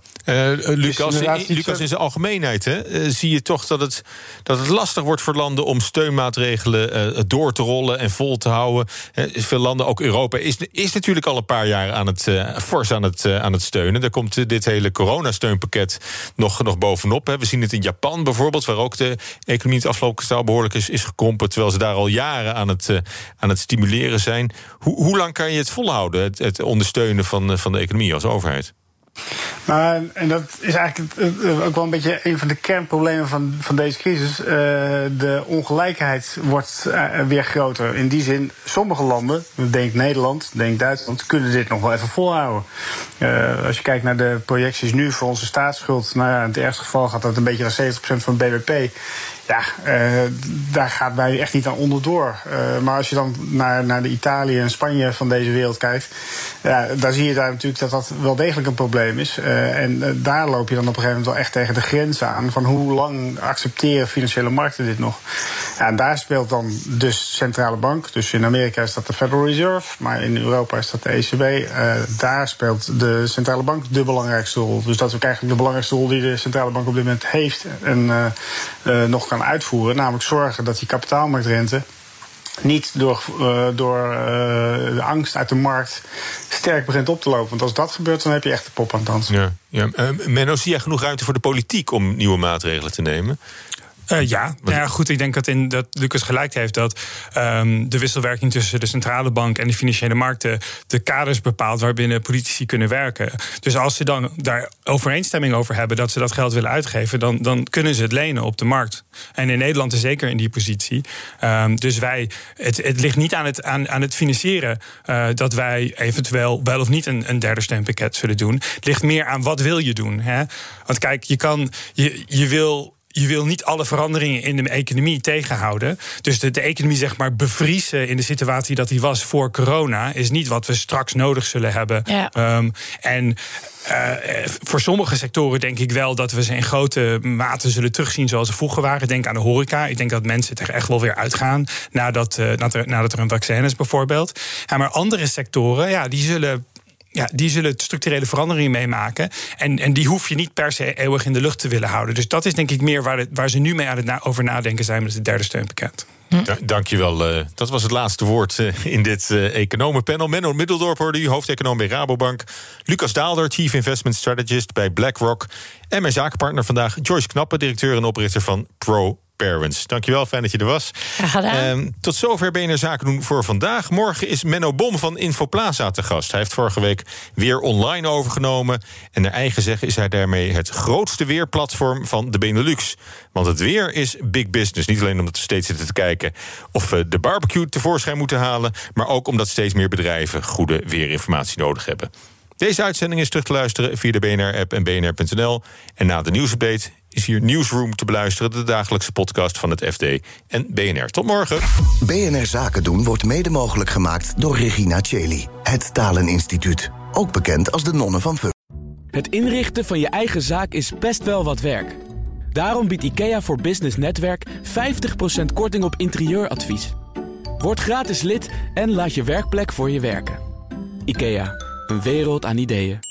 Speaker 4: Lucas, in zijn algemeenheid zie je toch dat het lastig wordt voor landen om steunmaatregelen door te rollen en vol te houden. Veel landen, ook Europa, is natuurlijk al een paar jaar fors aan het steunen. Daar komt dit hele coronasteunpakket nog bovenop. We zien het in Japan bijvoorbeeld, waar ook de economie het afgelopen kwartaal behoorlijk is gekrompen, terwijl ze daar al jaren aan het stimuleren zijn. Hoe lang kan je het volhouden, het ondersteunen van de economie als overheid?
Speaker 17: En dat is eigenlijk ook wel een beetje een van de kernproblemen van deze crisis. De ongelijkheid wordt weer groter. In die zin, sommige landen, denk Nederland, denk Duitsland, kunnen dit nog wel even volhouden. Als je kijkt naar de projecties nu voor onze staatsschuld, in het ergste geval gaat dat een beetje naar 70% van het BBP. daar gaat wij echt niet aan onderdoor. Maar als je dan naar de Italië en Spanje van deze wereld kijkt, daar zie je daar natuurlijk dat wel degelijk een probleem is. En daar loop je dan op een gegeven moment wel echt tegen de grens aan van hoe lang accepteren financiële markten dit nog. Ja, en daar speelt dan dus centrale bank. Dus in Amerika is dat de Federal Reserve, maar in Europa is dat de ECB. Daar speelt de centrale bank de belangrijkste rol. Dus dat is ook eigenlijk de belangrijkste rol die de centrale bank op dit moment heeft en nog kan uitvoeren. Namelijk zorgen dat die kapitaalmarktrente niet door de angst uit de markt sterk begint op te lopen. Want als dat gebeurt, dan heb je echt de pop aan het dansen.
Speaker 4: Ja. Menno, zie jij genoeg ruimte voor de politiek om nieuwe maatregelen te nemen?
Speaker 16: Goed, ik denk dat Lucas gelijk heeft dat de wisselwerking tussen de centrale bank en de financiële markten de kaders bepaalt waarbinnen politici kunnen werken. Dus als ze dan daar overeenstemming over hebben dat ze dat geld willen uitgeven, dan kunnen ze het lenen op de markt. En in Nederland is zeker in die positie. Dus het ligt niet aan het financieren dat wij eventueel wel of niet een derde steunpakket zullen doen. Het ligt meer aan wat wil je doen. Hè? Want kijk, je wil niet alle veranderingen in de economie tegenhouden. Dus de economie zeg maar bevriezen in de situatie dat die was voor corona is niet wat we straks nodig zullen hebben. Ja. Voor sommige sectoren denk ik wel dat we ze in grote mate zullen terugzien zoals ze vroeger waren. Denk aan de horeca. Ik denk dat mensen er echt wel weer uitgaan nadat er een vaccin is bijvoorbeeld. Ja, maar andere sectoren, die zullen structurele veranderingen meemaken. En die hoef je niet per se eeuwig in de lucht te willen houden. Dus dat is denk ik meer waar ze nu mee over nadenken zijn met het derde steunpakket.
Speaker 4: Dankjewel. Dat was het laatste woord in dit economenpanel. Menno Middeldorp hoorde u, hoofdeconoom bij Rabobank. Lucas Daalder, Chief Investment Strategist bij BlackRock. En mijn zakenpartner vandaag, Joyce Knappe, directeur en oprichter van ProParents. Dankjewel, fijn dat je er was.
Speaker 8: Graag gedaan.
Speaker 4: Tot zover BNR Zaken doen voor vandaag. Morgen is Menno Bom van Infoplaza te gast. Hij heeft vorige week weer online overgenomen. En naar eigen zeggen is hij daarmee het grootste weerplatform van de Benelux. Want het weer is big business. Niet alleen omdat we steeds zitten te kijken of we de barbecue tevoorschijn moeten halen, maar ook omdat steeds meer bedrijven goede weerinformatie nodig hebben. Deze uitzending is terug te luisteren via de BNR-app en bnr.nl. En na de nieuwsupdate is hier Newsroom te beluisteren, de dagelijkse podcast van het FD en BNR. Tot morgen.
Speaker 2: BNR Zaken doen wordt mede mogelijk gemaakt door Regina Cheli, het Taleninstituut. Ook bekend als de Nonnen van Vught.
Speaker 1: Het inrichten van je eigen zaak is best wel wat werk. Daarom biedt IKEA voor Business Netwerk 50% korting op interieuradvies. Word gratis lid en laat je werkplek voor je werken. IKEA, een wereld aan ideeën.